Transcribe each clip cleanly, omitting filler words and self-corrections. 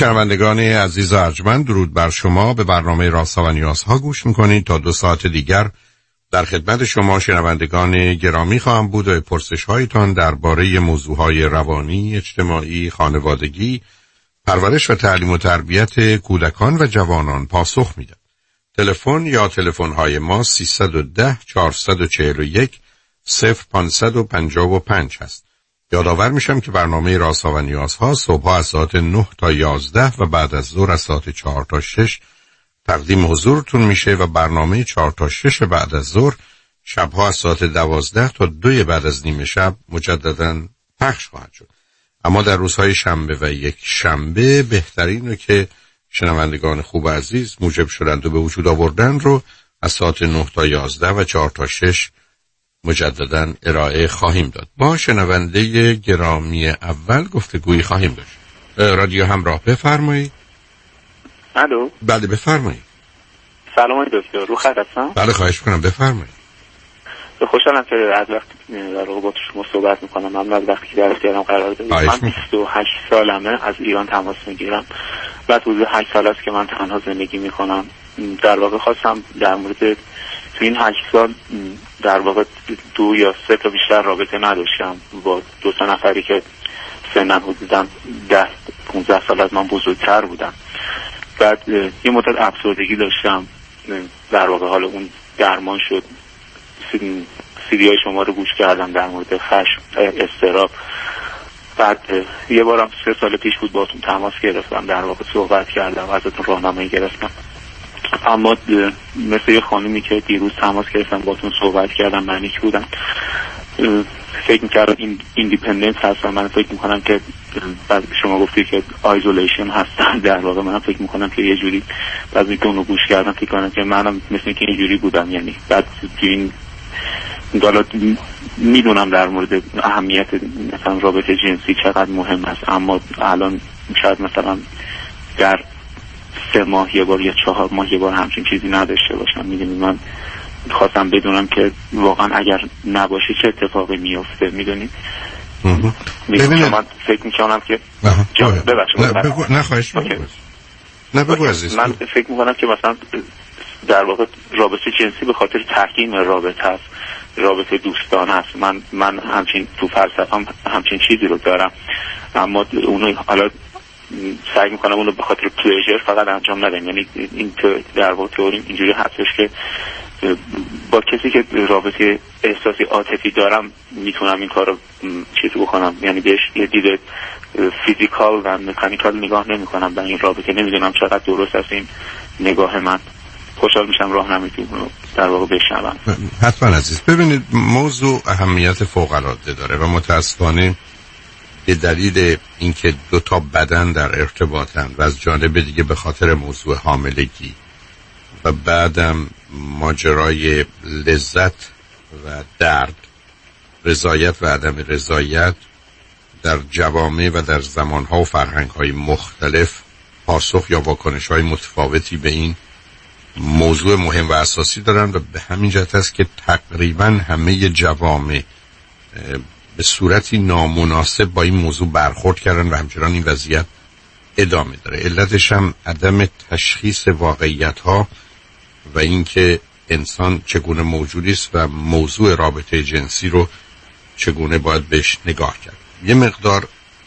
شنوندگان عزیز و ارجمند، درود بر شما. به برنامه رازها و نیازها گوش میکنید. تا 2 ساعت دیگر در خدمت شما شنوندگان گرامی خواهم بود و پرسش هایتان درباره موضوعهای روانی، اجتماعی، خانوادگی، پرورش و تعلیم و تربیت کودکان و جوانان پاسخ میدم. تلفن یا تلفن های ما 310 441 0555 هست. یادآور میشم که برنامه رازها و نیازها صبح از ساعت 9 تا 11 و بعد از ظهر از ساعت 4 تا 6 تقدیم حضورتون میشه و برنامه 4 تا 6 بعد از ظهر شبها از ساعت 12 تا 2 بعد از نیم شب مجددا پخش خواهد شد. اما در روزهای شنبه و یک شنبه بهترینه که شنوندگان خوب عزیز موجب شدند و به وجود آوردن رو از ساعت 9 تا 11 و 4 تا 6 مجددا ارائه خواهیم داد. با شنونده گرامی اول گفتگویی خواهیم داشت. رادیو همراه، بفرمایید. الو. بله بفرمایید. سلام دکتر، رو خط هستم؟ بله خواهش کنم بفرمایید. خوشحالم که از وقتی در واقع با شما صحبت میکنم. من از وقتی که در اختیارم قرار دادید. من 28 سالمه از ایران تماس میگیرم. بعد حدود 8 سال است که من تنها زندگی میکنم. در واقع خواستم در مورد تو این 8 سال در واقع 2 یا 3 تا بیشتر رابطه نداشتم با 2 تا نفری که سنن حدوداً 10-15 سال از من بزرگتر بودن. بعد یه مدت افسردگی داشتم. در واقع حالا اون درمان شد. سیدی های شما رو گوش کردم در مورد خشم، اضطراب. بعد یه بارم 3 سال پیش بود باهاتون تماس گرفتم، در واقع صحبت کردم، ازتون راهنمایی گرفتم. اما مثل یه خانمی که دیروز تماس گرفتم باهاتون صحبت کردم، منیک بودم. فکر می‌کردم ایندیپندنت هستم. من فکر می‌کنم که بعد شما گفتید که آیزولیشن هستم. در واقع من فکر می‌کنم که یه جوری بعد که اونو گوش کردم فکر کنم که منم مثل که اینجوری بودم. یعنی بعد این حالا میدونم در مورد اهمیت مثلا رابطه جنسی چقدر مهم است، اما الان شاید مثلا در 3 ماه یه بار یا 4 ماه یه بار همچین چیزی نداشته باشم. میدونید من خواستم بدونم که واقعا اگر نباشه چه اتفاقی میفته. میدونید من فکر میکنم که ببخشید نه خواهش نه بگو عزیز. من فکر میکنم که مثلا در واقع رابطه جنسی به خاطر تحکیم رابطه است، رابطه دوستانه است. من همچین تو فلسفه‌ام همچین چیزی رو دارم، اما اونو حالا سعی میکنم اونو به خاطر پلیژر فقط انجام ندم. یعنی این در واقع تئوری اینجوری هستش که با کسی که رابطه احساسی عاطفی دارم میتونم این کارو چیزی بکنم. یعنی بهش یه دید فیزیکال و مکانیکال نگاه نمیکنم به این رابطه. نمیدونم چقدر درست است این نگاه من. خوشحال میشم راهنماییتون رو در واقع بشنوم. حتما عزیز. ببینید موضوع اهمیت فوق العاده داره و متاسفانه به دلیل اینکه 2 تا بدن در ارتباطن و از جانب دیگه به خاطر موضوع حاملگی و بعدم ماجرای لذت و درد، رضایت و عدم رضایت در جوامع و در زمانها و فرهنگ‌های مختلف پاسخ یا واکنش‌های متفاوتی به این موضوع مهم و اساسی دارن و به همین جهت است که تقریبا همه جوامع به صورتی نامناسب با این موضوع برخورد کردن و همچنان این وضعیت ادامه داره. علتش هم عدم تشخیص واقعیت‌ها و اینکه انسان چگونه موجودی است و موضوع رابطه جنسی رو چگونه باید بهش نگاه کرد. یه مقدار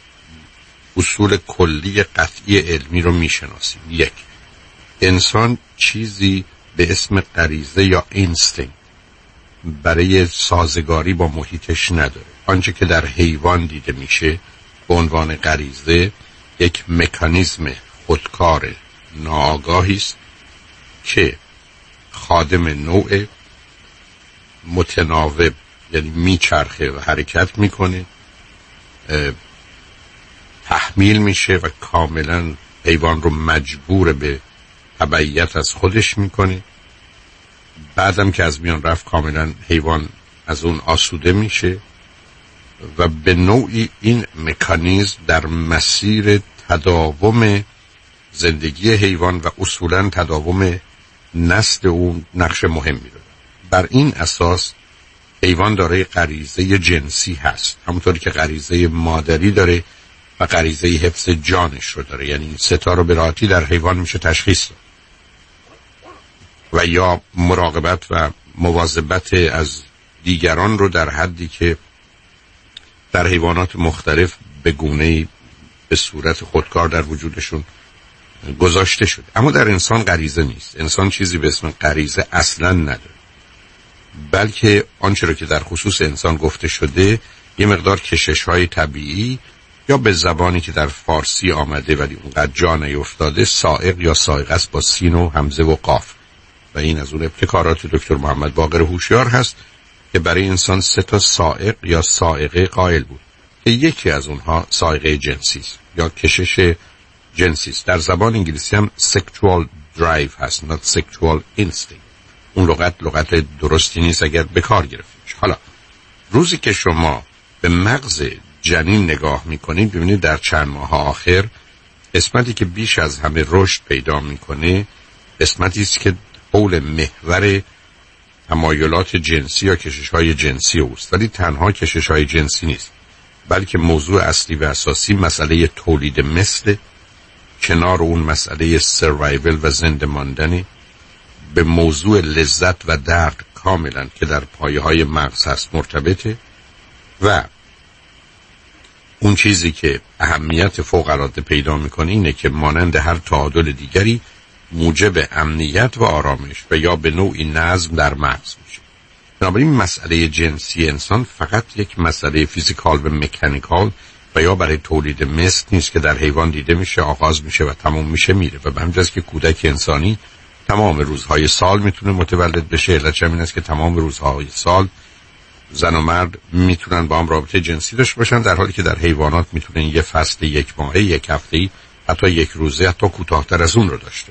اصول کلی قطعی علمی رو میشناسیم. 1. انسان چیزی به اسم غریزه یا اینستینکت برای سازگاری با محیطش نداره. آنچه که در حیوان دیده میشه به عنوان غریزه یک مکانیزم خودکار ناآگاهی است که خادم نوع متناوب، یعنی میچرخه و حرکت میکنه، تحمیل میشه و کاملا حیوان رو مجبور به تبعیت از خودش میکنه. بعدم که از میان رفت کاملا حیوان از اون آسوده میشه و به نوعی این مکانیزم در مسیر تداوم زندگی حیوان و اصولا تداوم نسل اون نقش مهمی داره. بر این اساس حیوان داره غریزه جنسی هست، همونطوری که غریزه مادری داره و غریزه حفظ جانش رو داره. یعنی این سه تا رو به راحتی در حیوان میشه تشخیص داد. و یا مراقبت و مواظبت از دیگران رو در حدی که در حیوانات مختلف به گونه‌ای به صورت خودکار در وجودشون گذاشته شده. اما در انسان غریزه نیست. انسان چیزی به اسم غریزه اصلا نداره، بلکه آنچه رو که در خصوص انسان گفته شده یه مقدار کشش‌های طبیعی یا به زبانی که در فارسی آمده ولی اونقدر جا نیفتاده سائق یا سائقه است با سین و همزه و قاف. و این از اون ابتکارات دکتر محمد باقر هوشیار هست که برای انسان 3 تا سائق یا سائقه قائل بود که یکی از اونها سائقه جنسی است یا کشش جنسی است. در زبان انگلیسی هم sexual drive هست، not sexual instinct. اون لغت درستی نیست اگر به کار گرفته بشه. حالا روزی که شما به مغز جنین نگاه میکنید ببینید در چند ماه آخر قسمتی که بیش از همه رشد پیدا میکنه قسمتی است که حول محور تمایلات جنسی یا کشش‌های جنسی اوست. ولی تنها کشش‌های جنسی نیست، بلکه موضوع اصلی و اساسی مسئله تولید مثل، کنار اون مسئله سروایول و زنده ماندن، به موضوع لذت و درد کاملا که در پایه‌های مغز هست مرتبطه. و اون چیزی که اهمیت فوق‌العاده پیدا میکنه اینه که مانند هر تعادل دیگری موجب امنیت و آرامش و یا به نوعی نظم در مغز میشه. بنابراین مسئله جنسی انسان فقط یک مسئله فیزیکال و مکانیکال و یا برای تولید مثل نیست که در حیوان دیده میشه، آغاز میشه و تموم میشه میره. و به همین جاست که کودک انسانی تمام روزهای سال میتونه متولد بشه. علتش این است که تمام روزهای سال زن و مرد میتونن با هم رابطه جنسی داشته باشن، در حالی که در حیوانات میتونن یه فصل 1 ماهه، 1 هفته، حتی 1 روزه، حتی کوتاه‌تر از اون رو داشته.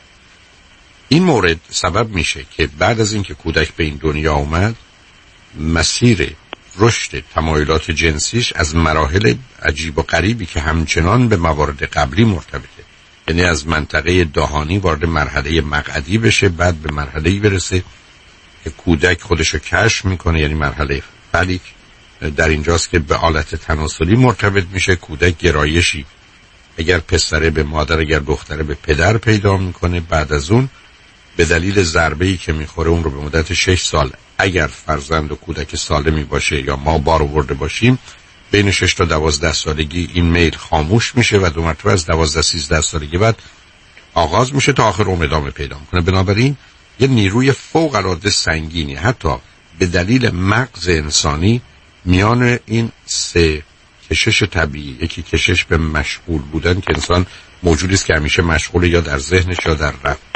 این مورد سبب میشه که بعد از اینکه کودک به این دنیا اومد مسیر رشد تمایلات جنسیش از مراحل عجیب و غریبی که همچنان به موارد قبلی مرتبطه، یعنی از منطقه دهانی وارد مرحله مقعدی بشه، بعد به مرحله‌ای برسه که کودک خودشو کشف میکنه، یعنی مرحله فلیک. در اینجاست که به آلت تناسلی مرتبط میشه. کودک گرایشی اگر پسره به مادر، اگر دختره به پدر پیدا میکنه. بعد از اون به دلیل ضربه‌ای که میخوره اون رو به مدت 6 سال اگر فرزند و کودک سالمی باشه یا ما بار آورده باشیم بین 6 تا 12 سالگی این میل خاموش میشه و 2 مرتبه از 12-13 سالگی بعد آغاز میشه تا آخر عمر ادامه پیدا میکنه. بنابراین یه نیروی فوق العاده سنگینی حتی به دلیل مغز انسانی میان این 3 کشش طبیعی، یکی کشش به مشغول بودن که انسان موجودی است که همیشه مشغول یا در ذهنش یا در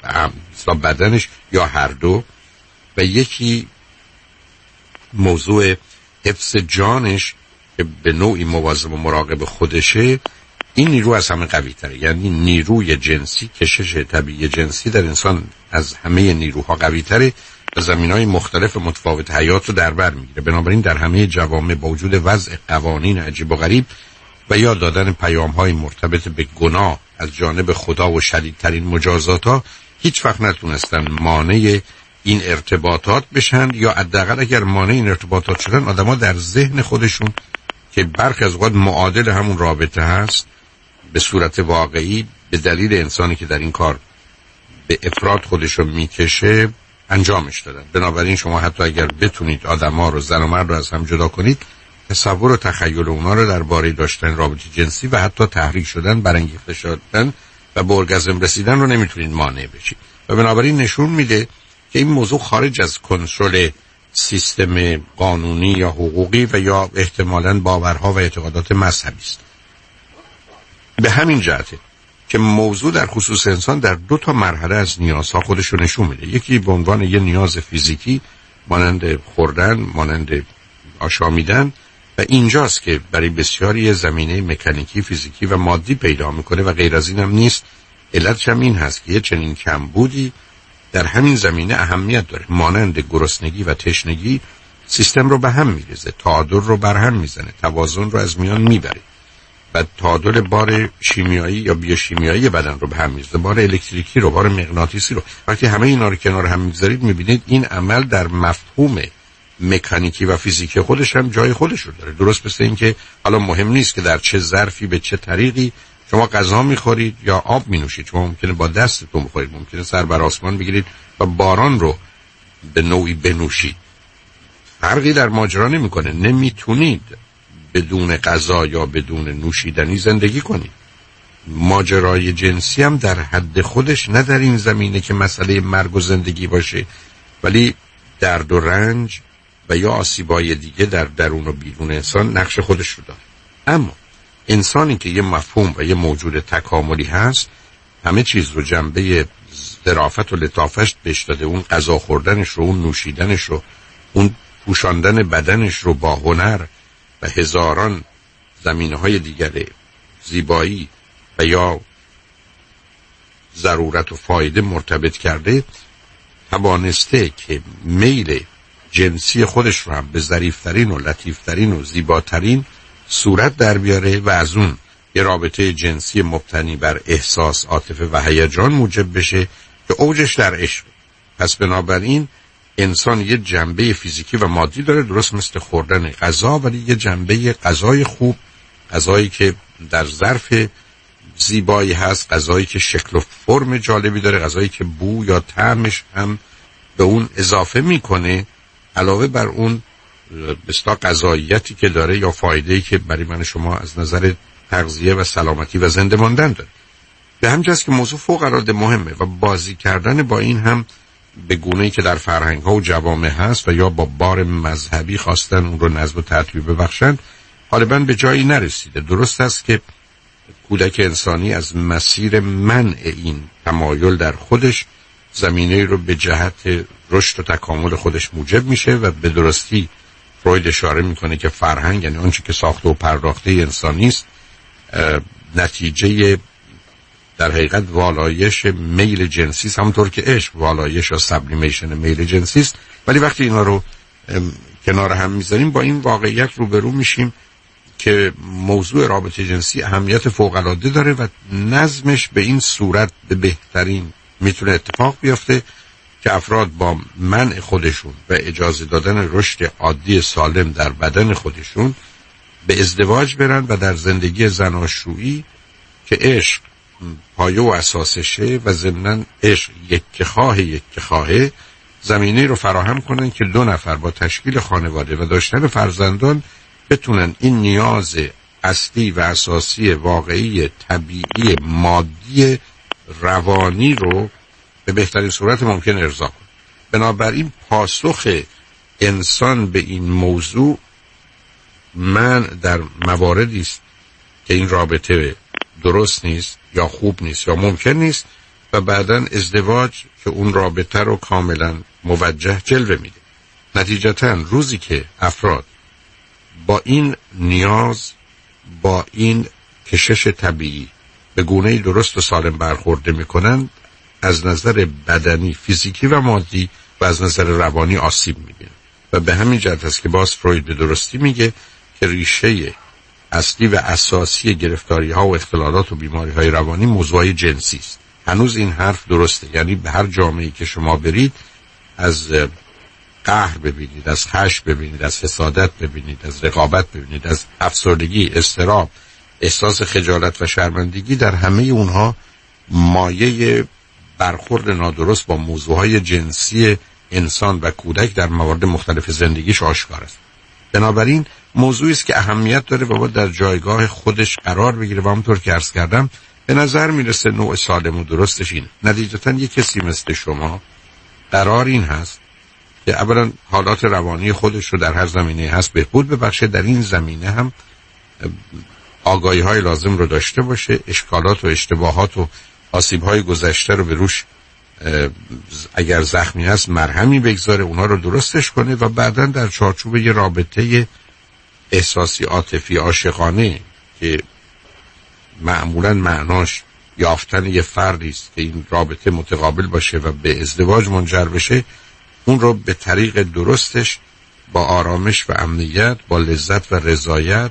بدنش یا هر دو، و یکی موضوع حفظ جانش که به نوعی مواظب و مراقب خودشه. این نیرو از همه قوی تره. یعنی نیروی جنسی، کشش طبیعی جنسی در انسان از همه نیروها قوی تره و زمینهای مختلف متفاوت حیات رو در بر میگیره. بنابراین در همه جوامع با وجود وضع قوانین عجیب و غریب و یا دادن پیام‌های مرتبط به گناه از جانب خدا و شدیدترین مجازات‌ها هیچ وقت نتونستن مانع این ارتباطات بشن، یا حداقل اگر مانع این ارتباطات شدن آدم‌ها در ذهن خودشون که برخی از اوقات معادل همون رابطه هست به صورت واقعی به دلیل انسانی که در این کار به افراد خودشو میکشه انجامش دادن. بنابراین شما حتی اگر بتونید آدم‌ها رو، زن و مرد رو از هم جدا کنید، تصور و تخیل اونا رو درباره داشتن رابطه جنسی و حتی تحریک شدن، برانگیخته شدن و به ارگازم رسیدن رو نمیتونید مانع بشید. و بنابراین نشون میده که این موضوع خارج از کنترل سیستم قانونی یا حقوقی و یا احتمالاً باورها و اعتقادات مذهبی است. به همین جهته که موضوع در خصوص انسان در 2 تا مرحله از نیازها خودش رو نشون میده. یکی به عنوان یه نیاز فیزیکی مانند خوردن، مانند آشامیدن، و اینجاست که برای بسیاری زمینه مکانیکی، فیزیکی و مادی پیدا میکنه و غیر از این هم نیست. علتش هم این هست که یه چنین کمبودی در همین زمینه اهمیت داره. مانند گرسنگی و تشنگی سیستم رو به هم میریزه، تعادل رو بر هم میزنه، توازن رو از میان میبره و تعادل بار شیمیایی یا بیوشیمیایی بدن رو به هم میزنه، بار الکتریکی رو، بار مغناطیسی رو. وقتی همه اینا رو کنار هم میذارید میبینید این عمل در مفهوم مکانیکی و فیزیکی خودش هم جای خودش رو داره. درست مثل این که حالا مهم نیست که در چه ظرفی به چه طریقی شما غذا میخورید یا آب مینوشید. شما ممکنه با دستتون بخورید، ممکنه سر بر آسمان بگیرید و باران رو به نوعی بنوشید. فرقی در ماجرا نمیکنه. نمیتونید بدون غذا یا بدون نوشیدنی زندگی کنید. ماجرای جنسی هم در حد خودش نه در این زمینه که مسئله مرگ و زندگی باشه، ولی درد و رنج و یا آسیبای دیگه در درون و بیرون انسان نقش خودش رو داره. اما انسانی که یه مفهوم و یه موجود تکاملی هست، همه چیز رو جنبه ظرافت و لطافت بهش داده. اون غذا خوردنش رو، اون نوشیدنش رو، اون پوشاندن بدنش رو با هنر و هزاران زمینه‌های دیگر زیبایی و یا ضرورت و فایده مرتبط کرده، توانسته که میل جنسی خودش رو هم به ظریفترین و لطیفترین و زیباترین صورت در بیاره و از اون یه رابطه جنسی مبتنی بر احساس، عاطفه و هیجان موجب بشه که اوجش در عشق. پس بنابراین انسان یه جنبه فیزیکی و مادی داره، درست مثل خوردن غذا، ولی یه جنبه غذای خوب، غذایی که در ظرف زیبایی هست، غذایی که شکل و فرم جالبی داره، غذایی که بو یا طعمش هم به اون اضافه میکنه، علاوه بر اون بسیار غذاییتی که داره یا فایده‌ای که برای من شما از نظر تغذیه و سلامتی و زنده ماندن داره. به همین جاست که موضوع فوق العاده مهمه و بازی کردن با این هم به گونه‌ای که در فرهنگ‌ها و جوامع هست و یا با بار مذهبی خواستن اون رو نظم و ترتیب ببخشن، غالباً به جایی نرسیده. درست است که کودک انسانی از مسیر منع این تمایل در خودش زمینه رو به جهت رشد و تکامل خودش موجب میشه و به درستی فروید اشاره میکنه که فرهنگ، یعنی آنچه که ساخته و پرداخته انسانی است، نتیجه در حقیقت والایش میل جنسی است، همونطور که عشق والایش یا سبلیمیشن میل جنسی است. ولی وقتی اینا رو کنار هم میذاریم با این واقعیت روبرو میشیم که موضوع رابطه جنسی اهمیت فوق العاده داره و نظمش به این صورت به بهترین میتونه اتفاق بیفته که افراد با منع خودشون و اجازه دادن رشد عادی سالم در بدن خودشون به ازدواج برن و در زندگی زناشویی که عشق پایه و اساسشه و ضمناً عشق یک خواهه زمینه رو فراهم کنن که دو نفر با تشکیل خانواده و داشتن فرزندان بتونن این نیاز اصلی و اساسی واقعی طبیعی مادی روانی رو به بهترین صورت ممکن ارضا کنن. بنابراین پاسخ انسان به این موضوع من در مواردی است که این رابطه درست نیست یا خوب نیست یا ممکن نیست و بعداً ازدواج که اون رابطه رو کاملا موجه جلوه میده. نتیجتاً روزی که افراد با این نیاز، با این کشش طبیعی به گونه‌ای درست و سالم برخورده میکنن، از نظر بدنی، فیزیکی و مادی و از نظر روانی آسیب میبینن و به همین جهت است که باز فروید به درستی میگه که ریشه اصلی و اساسی گرفتاری ها و اختلالات و بیماری های روانی موضوع جنسی است. هنوز این حرف درسته، یعنی به هر جامعه‌ای که شما برید، از قهر ببینید، از خشم ببینید، از حسادت ببینید، از رقابت ببینید، از افسردگی، اضطراب، احساس خجالت و شرمندگی، در همه اونها مایه برخورد نادرست با موضوعهای جنسی انسان و کودک در موارد مختلف زندگیش آشکار است. بنابراین موضوعی است که اهمیت داره و باید در جایگاه خودش قرار بگیره و همونطور که عرض کردم به نظر میرسه نوع سالم و درستش اینه. نتیجتاً یک کسی مثل شما قرار این هست که اولا حالات روانی خودش رو در هر زمینه هست بهبود ببخشه، در این زمینه هم آگاهی های لازم رو داشته باشه، اشکالات و اشتباهات و آسیب های گذشته رو به روش اگر زخمی هست مرهمی بگذاره، اونا رو درستش کنه و بعداً در چارچوب یه رابطه احساسی، عاطفی، عاشقانه که معمولاً معناش یافتن یه فردی است که این رابطه متقابل باشه و به ازدواج منجر بشه، اون رو به طریق درستش با آرامش و امنیت، با لذت و رضایت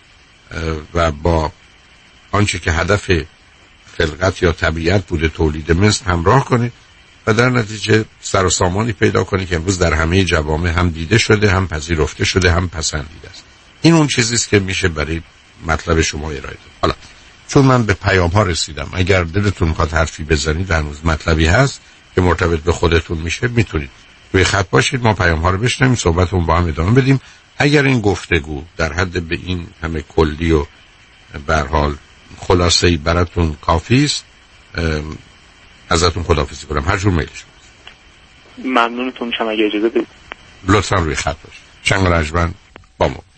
و با آنچه که هدف خلقت یا طبیعت بوده، تولید مثل، همراه کنه و در نتیجه سر و سامانی پیدا کنی که امروز در همه جوامع هم دیده شده، هم پذیرفته شده، هم پسندیده است. این اون چیزیست که میشه برای مطلب شما ارائه داد. حالا چون من به پیام ها رسیدم، اگر دلتون میخواد حرفی بزنید، هنوز مطلبی هست که مرتبط به خودتون میشه، میتونید روی خط باشید، ما پیام ها رو بشنویم، صحبتمون با هم ادامه بدیم. اگر این گفتگو در حد به این همه کلی و به هر حال خلاصه‌ای براتون کافی است، ازتون خداحافظی کنم. هر جور میلش بود. ممنونتون میشم اگه اجازه بدید. لطفا روی خط باشید. شنگ رجبن با ما.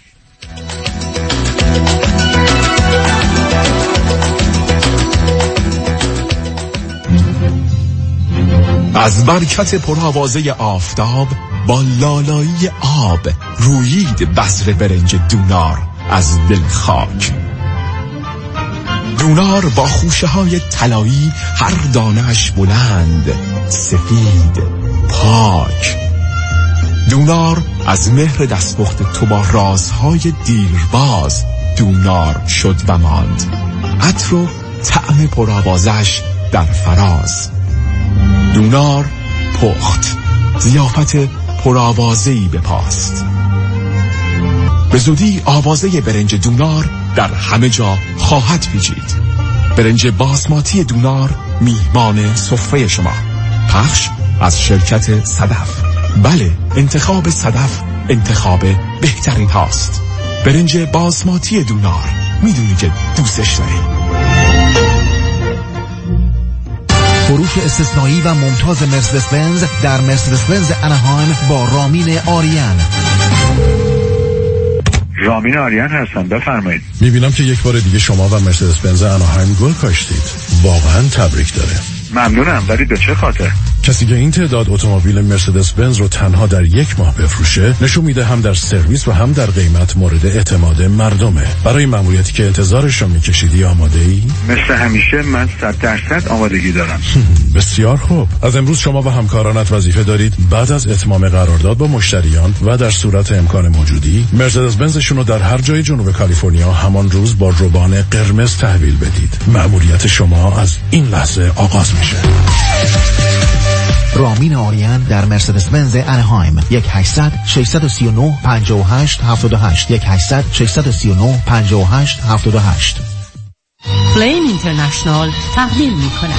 از برکت پرآوازه آفتاب با لالایی آب رویید بذر برنج دونار از دل خاک. دونار با خوشه های طلایی، هر دانه‌اش بلند، سفید، پاک. دونار از مهر دستپخت تو با رازهای دیرباز دونار شد و ماند. عطر و طعم پرآوازش در فراز. دونار پخت، ضیافت پرآوازه‌ای بپاست. به زودی آوازه برنج دونار در همه جا خواهد پیچید. برنج باسماتی دونار میهمان سفره شما. پخش از شرکت صدف. بله، انتخاب صدف انتخاب بهترین هاست. برنج باسماتی دونار، میدونی که دوستش داری. فروش استثنایی و ممتاز مرسدس بنز در مرسدس بنز انهایم با رامین آریان. رامین آریان هستم، بفرمایید. میبینم که یک بار دیگه شما و مرسدس بنز انهایم گل کاشتید. واقعا تبریک داره. ممنونم، ولی به چه خاطر؟ کسی که این تعداد اتومبیل مرسدس بنز رو تنها در یک ماه بفروشه، نشون میده هم در سرویس و هم در قیمت مورد اعتماد مردمه. برای مأموریتی که انتظارش رو میکشیدی آماده ای؟ مثل همیشه من 100% آمادگی دارم. بسیار خوب. از امروز شما و همکارانت وظیفه دارید بعد از اتمام قرارداد با مشتریان و در صورت امکان موجودی مرسدس بنزشون رو در هر جای جنوب کالیفرنیا همان روز با روبان قرمز تحویل بدید. مأموریت شما از این لحظه آغاز میشه. رامین آریان در مرسدس بنز انهایم. 1-800-639-58-78 1-800-639-58-78. فلیم اینترنشنال تقدیم می‌کند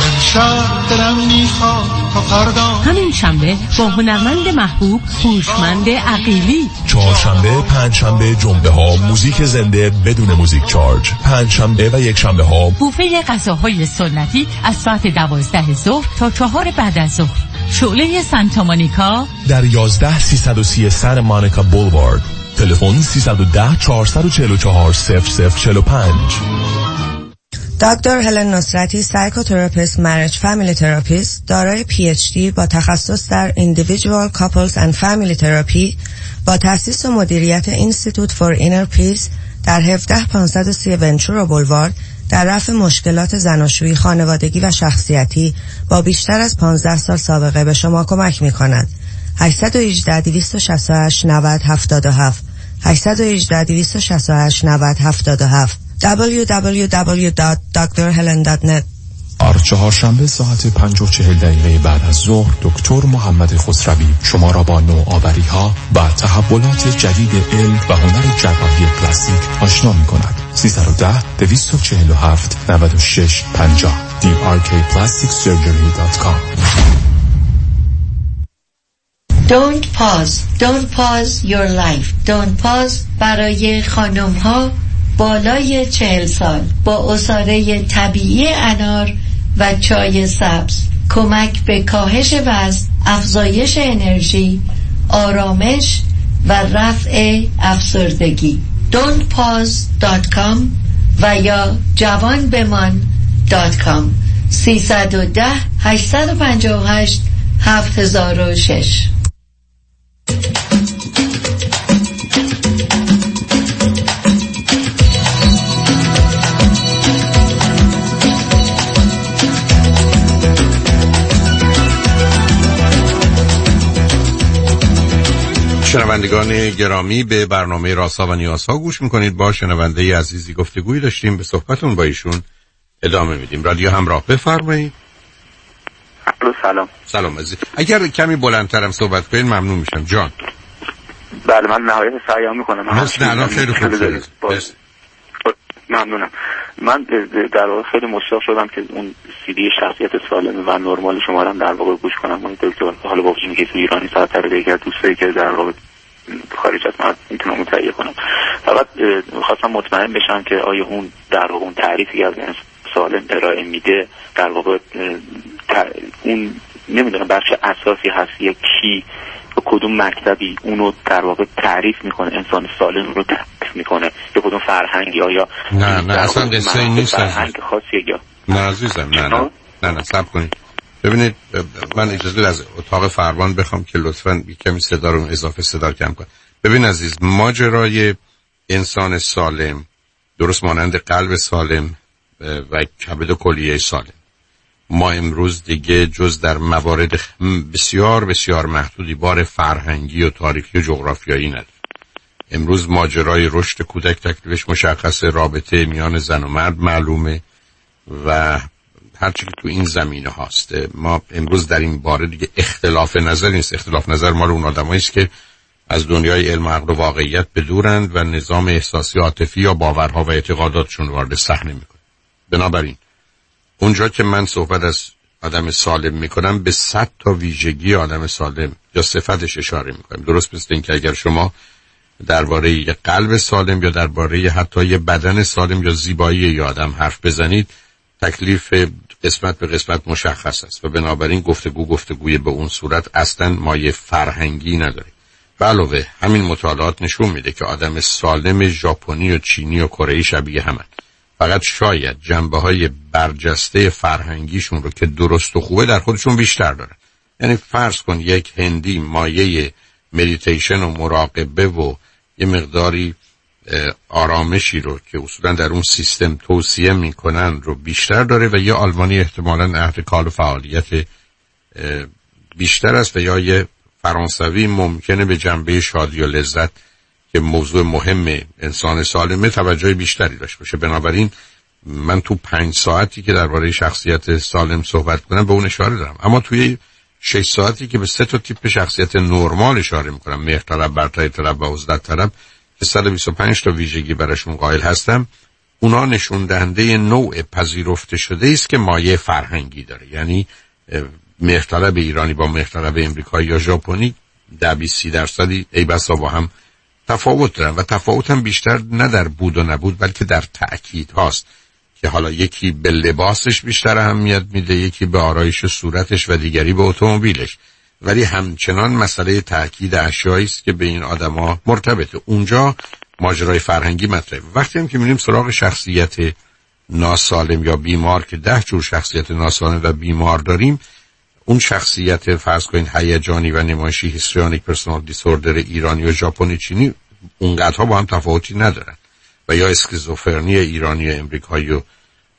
همین شنبه با هنرمند محبوب هوشمند عقیلی. چهارشنبه، پنجشنبه، جمعه ها موزیک زنده بدون موزیک چارج. پنجشنبه و یک شنبه ها بوفه غذاهای سنتی از ساعت 12 ظهر تا 4 بعد از ظهر. شعله سانتا مونیکا در 11330 سن مونیکا بولوارد. تلفن 310-444-0045. دکتر هلن نصرتی، سایکوتراپیست، مریج فامیلی تراپیست، دارای PhD با تخصص در Individual Couples and Family Therapy با تأسیس و مدیریت Institute for Inner Peace در 17530 ونچورا بولوارد در رفع مشکلات زناشویی، خانوادگی و شخصیتی با بیشتر از 15 سال سابقه به شما کمک می کند. 818-268-9077 818-268-9077 www.drhelen.net. چهارشنبه ساعت 5:40 بعد از ظهر دکتر محمد خسروی شما را با نوآوری ها و تحولات جدید علم و هنر جراحی کلاسیک آشنا می کند. 310-247-9650 drkplasticsurgery.com. Don't pause your life. Don't pause برای خانم ها بالای 40 سال با عصاره طبیعی انار و چای سبز. کمک به کاهش وزن، افزایش انرژی، آرامش و رفع افسردگی. don'tpause.com و یا جوانبمان.com. 310-858-7006. شنوندگان گرامی، به برنامه راسا و نیاسا گوش میکنید. با شنونده عزیزی گفتگویی داشتیم، به صحبتون با ایشون ادامه میدیم. رادیو همراه، بفرمایید. سلام عزیز. اگر کمی بلندترم صحبت کنین ممنون میشم. جان. بله من نهایت سعی میکنم. الان خیلی خوب شد. ممنونم. من در واقع خیلی مشتاق شدم که اون CD شخصیت سالم و نرمال شما رو در واقع گوش کنم. من دکتر حالا با وجودی که تو ایرانی ساعت دیگه دوستایی که در واقع خارج از من میتونم تهیه کنم. فقط خواستم مطمئن بشم که آیا اون در واقع اون تعریفی از سالم ارائه میده در واقع اون نمیدونم بخش اساسی هست یا کی و کدوم مکتبی اونو در واقع تعریف میکنه، انسان سالم رو تعریف میکنه، یا کدوم فرهنگی؟ آیا نه اصلا قصه این نیست. فرهنگ خاصی یا نه عزیزم نه صبر کنید. ببینید من اجازه از اتاق فرمان بخوام که لطفاً کمی صدا رو اضافه صدا کم کن. ببین عزیز، ماجرای انسان سالم درست مانند قلب سالم و کبد کلیه سالم ما امروز دیگه جز در موارد بسیار بسیار محدودی بار فرهنگی و تاریخی و جغرافیایی نداره. امروز ماجرای رشد کودک تکلیفش مشخصه، رابطه میان زن و مرد معلومه و هرچی که تو این زمینه هاست. ما امروز در این باره دیگه اختلاف نظر نیست. اختلاف نظر مال اون آدمایی است که از دنیای علم و عقل و واقعیت بدورند و نظام احساسی عاطفی یا باورها و اعتقاداتشون وارد صحنه میکنه. بنابراین اونجا که من صحبت از آدم سالم میکنم به 100 تا ویژگی آدم سالم یا صفتش اشاره میکنم. درست مثل این که اگر شما درباره یه قلب سالم یا درباره حتی یه بدن سالم یا زیبایی یه آدم حرف بزنید، تکلیف قسمت به قسمت مشخص است و بنابراین گفتگوی به اون صورت اصلا مایه فرهنگی نداره. به علاوه همین مطالعات نشون میده که آدم سالم ژاپنی و چینی و کره‌ای شبیه همن، فقط شاید جنبه‌های برجسته فرهنگیشون رو که درست و خوبه در خودشون بیشتر دارن. یعنی فرض کن یک هندی مایه مدیتیشن و مراقبه و یه مقداری آرامشی رو که اصولا در اون سیستم توصیه میکنن رو بیشتر داره و یه آلمانی احتمالاً اهل کال و فعالیت بیشتر است و یا یه فرانسوی ممکنه به جنبه شادی و لذت که موضوع مهم انسان سالمه توجه بیشتری داشته باشه. بنابراین من تو 5 ساعتی که درباره شخصیت سالم صحبت کنم به اون اشاره دارم، اما توی 6 ساعتی که به 3 تا تیپ شخصیت نرمال اشاره میکنم، مهرطلب، برتری طلب و عزلت طلب که 125 تا ویژگی براشون قائل هستم، اونا نشون دهنده نوع پذیرفته شده است که مایه فرهنگی داره. یعنی مهرطلب ایرانی با مهرطلب امریکایی یا ژاپنی 10-20% ای بسا با هم تفاوت دارن و تفاوت هم بیشتر نه در بود و نبود بلکه در تأکید هاست که حالا یکی به لباسش بیشتر اهمیت میده، یکی به آرایش صورتش و دیگری به اتومبیلش، ولی همچنان مسئله تأکید اشیایی است که به این آدما مرتبطه. اونجا ماجرای فرهنگی مطرحه. وقتی هم که میریم سراغ شخصیت ناسالم یا بیمار که 10 جور شخصیت ناسالم و بیمار داریم، اون شخصیت فرض کنید هیجانی و نمایشی هیستریونیک پرسونال دیسوردر ایرانی و ژاپنی چینی اونقدرها با هم تفاوتی ندارن و یا اسکیزوفرنی ایرانی و امریکایی و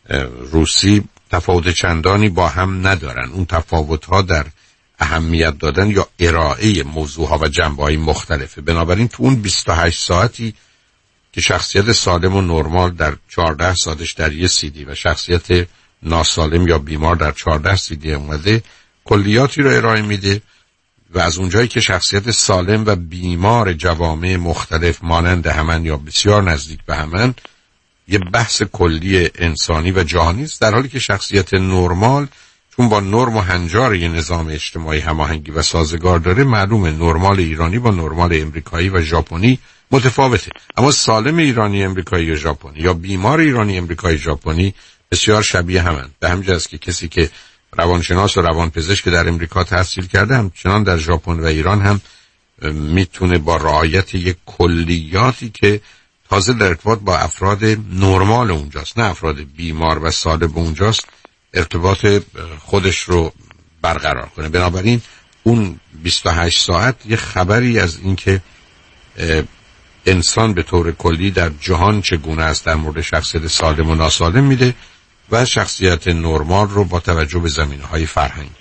روسی تفاوت چندانی با هم ندارن. اون تفاوت‌ها در اهمیت دادن یا ارائه موضوعها و جنبه‌های مختلفه. بنابراین تو اون 28 ساعتی که شخصیت سالم و نرمال در 14 ساعتش در یه CD و شخصیت ناسالم یا بیمار در 14 CD اومده، کلیاتی رو ارائه میده و از اونجایی که شخصیت سالم و بیمار جوامع مختلف مانند همن یا بسیار نزدیک به همن، یه بحث کلی انسانی و جهانی است، در حالی که شخصیت نرمال چون با نرم و هنجار یه نظام اجتماعی هماهنگی و سازگار داره، معلومه نرمال ایرانی با نرمال امریکایی و ژاپنی متفاوته. اما سالم ایرانی امریکایی و ژاپنی یا بیمار ایرانی امریکایی ژاپنی بسیار شبیه همن. به همین جاست که کسی که روانشناس و روانپزشک در امریکا تحصیل کرده همچنان در ژاپن و ایران هم میتونه با رعایت یک کلیاتی که تازه در ارتباط با افراد نرمال اونجاست نه افراد بیمار و سالم اونجاست ارتباط خودش رو برقرار کنه. بنابراین اون 28 ساعت یه خبری از این که انسان به طور کلی در جهان چگونه است در مورد شخصیت سالم و ناسالم میده و شخصیت نرمال رو با توجه به زمینه‌های فرهنگی.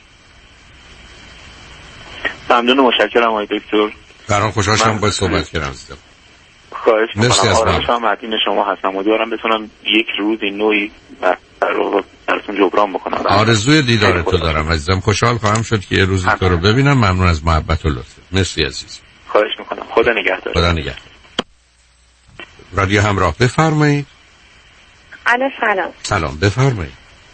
ممنون و متشکرم آقای دکتر. برام خوشحال شدم باهات صحبت کردم. خواهش می‌کنم. آرامش هم مدین شما هستم. امیدوارم بتونم یک روز این نوعی براتون براتون جبران بکنم. آرزوی دیدار تو دارم عزیزم. خوشحال خواهم شد که یه روزی تو رو ببینم. ممنون از محبت و لطفت. مرسی عزیز. خواهش میکنم. خدا نگهدار. خدا نگهدار. رادیو همراه بفرمایید. الو سلام. سلام بفرمایید.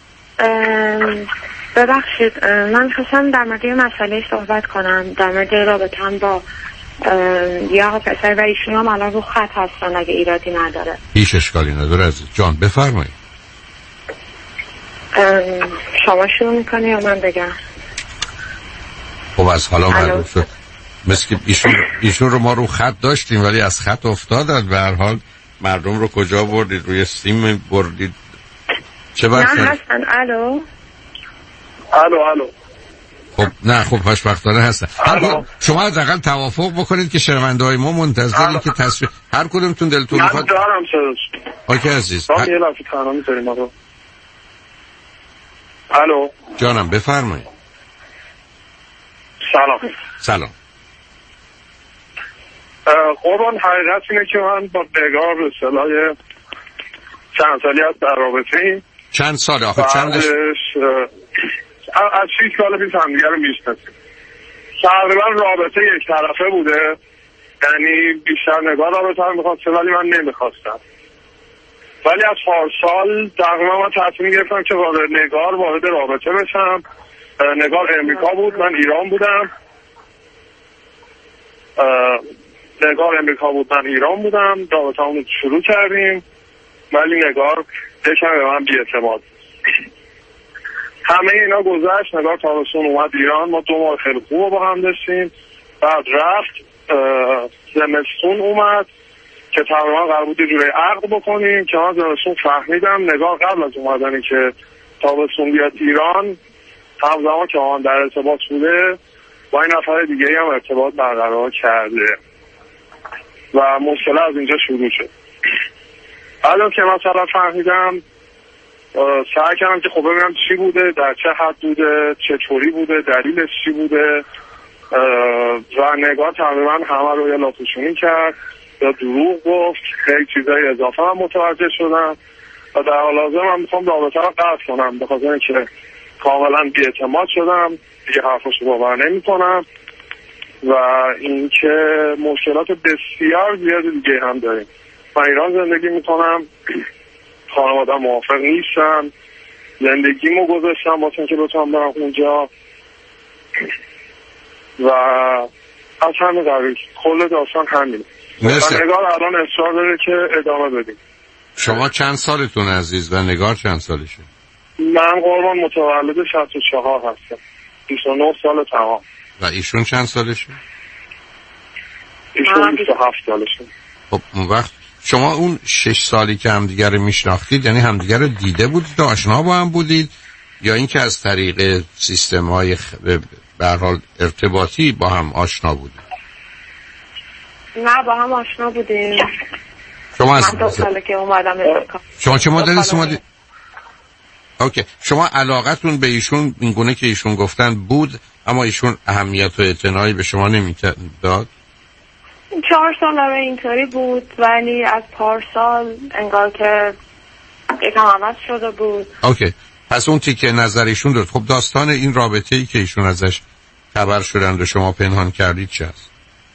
ببخشید من خواستم در مورد مسئله صحبت کنم، در مورد رابطه‌ام با یه آقا پسر و ایشون هم الان رو خط هستن اگه ایرادی نداره. هیچ اشکالی نداره عزیز جان بفرمایید. شما شروع میکنی یا من بگم؟ خب از حالا معلوم شد مثل که ایشون رو ما رو خط داشتیم ولی از خط افتادن. به هر حال مردم رو کجا بردید؟ روی سیم بردید؟ چه نه هستن. الو خب نه خب خوشبختانه هستن. شما از اقل توافق بکنید که شنونده‌های ما منتظرین که تصویر هر کدومتون دلتون میخواد. دارم اوکی عزیز. یه لحظه تنها میذاریم آقا. الو جانم بفرمایید. سلام. قربان حقیقت اینه که من با نگار به اصطلاح چند سالی هست در رابطه ایم. چند ساله؟ آخه چندش؟ از 6 سال پیش همدیگه رو میشناسیم. تقریبا رابطه یک طرفه بوده، یعنی بیشتر نگار رابطه رو میخواسته ولی من نمیخواستم. ولی از پارسال تقریبا من تصمیم گرفتم که نگار وارد رابطه بشم. نگار امریکا بود، من ایران بودم. رابطه‌مون رو شروع کردیم ولی نگار یکم به من بی‌اعتماد. همه اینا گذشت. نگار تابستون اومد ایران، ما 2 ماه خیلی خوب با هم داشتیم. بعد رفت. زمستون اومد که تقریبا قرار بود یه جوری عقد بکنیم که من زمستون فهمیدم نگار قبل از اومدنی که تابستون بیاد ایران همزمان که آن در ارتباط بوده با این نفر دیگه هم ارتباط برقرار کرده و مشکل از اینجا شروع شد. الان که مثلا فهمیدم سعی کردم که خب ببینم چی بوده، در چه حد بوده، چطوری بوده، دلیلش چی بوده و نگاه تقریبا همه رو یه لاپوشونی کرد یا دروغ گفت. خیلی چیزای اضافه هم متوجه شدم و در حال حاضر من میخوام رابطه رو قطع کنم به خاطر اینکه کاملا بی‌اعتماد شدم، دیگه حرفاشو باور نمی‌کنم و اینکه مشکلات بسیار زیادی دیگه هم داریم. من ایران زندگی میکنم، خانواده‌ام موافق نیستن، زندگیمو گذاشتم واسه اینکه بتونم برم اونجا و از همین قبیل کل داستان همینه. نگار الان اصرار داره که ادامه بدیم. شما چند سالتون عزیز و نگار چند سالشه؟ من قربان متولد 64 هستم، 29 سال تمام. و ایشون چند سالشه؟ ایشون 27 سالشه. خب اون وقت شما اون 6 سالی که همدیگر رو میشناختید یعنی همدیگر رو دیده بودید و آشنا با هم بودید یا اینکه از طریق سیستم‌های به هر حال ارتباطی با هم آشنا بودید؟ نه با هم آشنا بودیم. شما من 2 ساله که اومدم امریکا. شما چه مدتی اومدید؟ اوکی. شما علاقتون به ایشون اینگونه که ایشون گفتن بود اما ایشون اهمیت و اعتنایی به شما نمیداد؟ 4 سال برای اینطوری بود ولی از پارسال انگار که یکم عوض شده بود. اوکی. پس اون تیکه نظر ایشون داد. خب داستان این رابطه‌ای که ایشون ازش خبر شدند و شما پنهان کردید چه است؟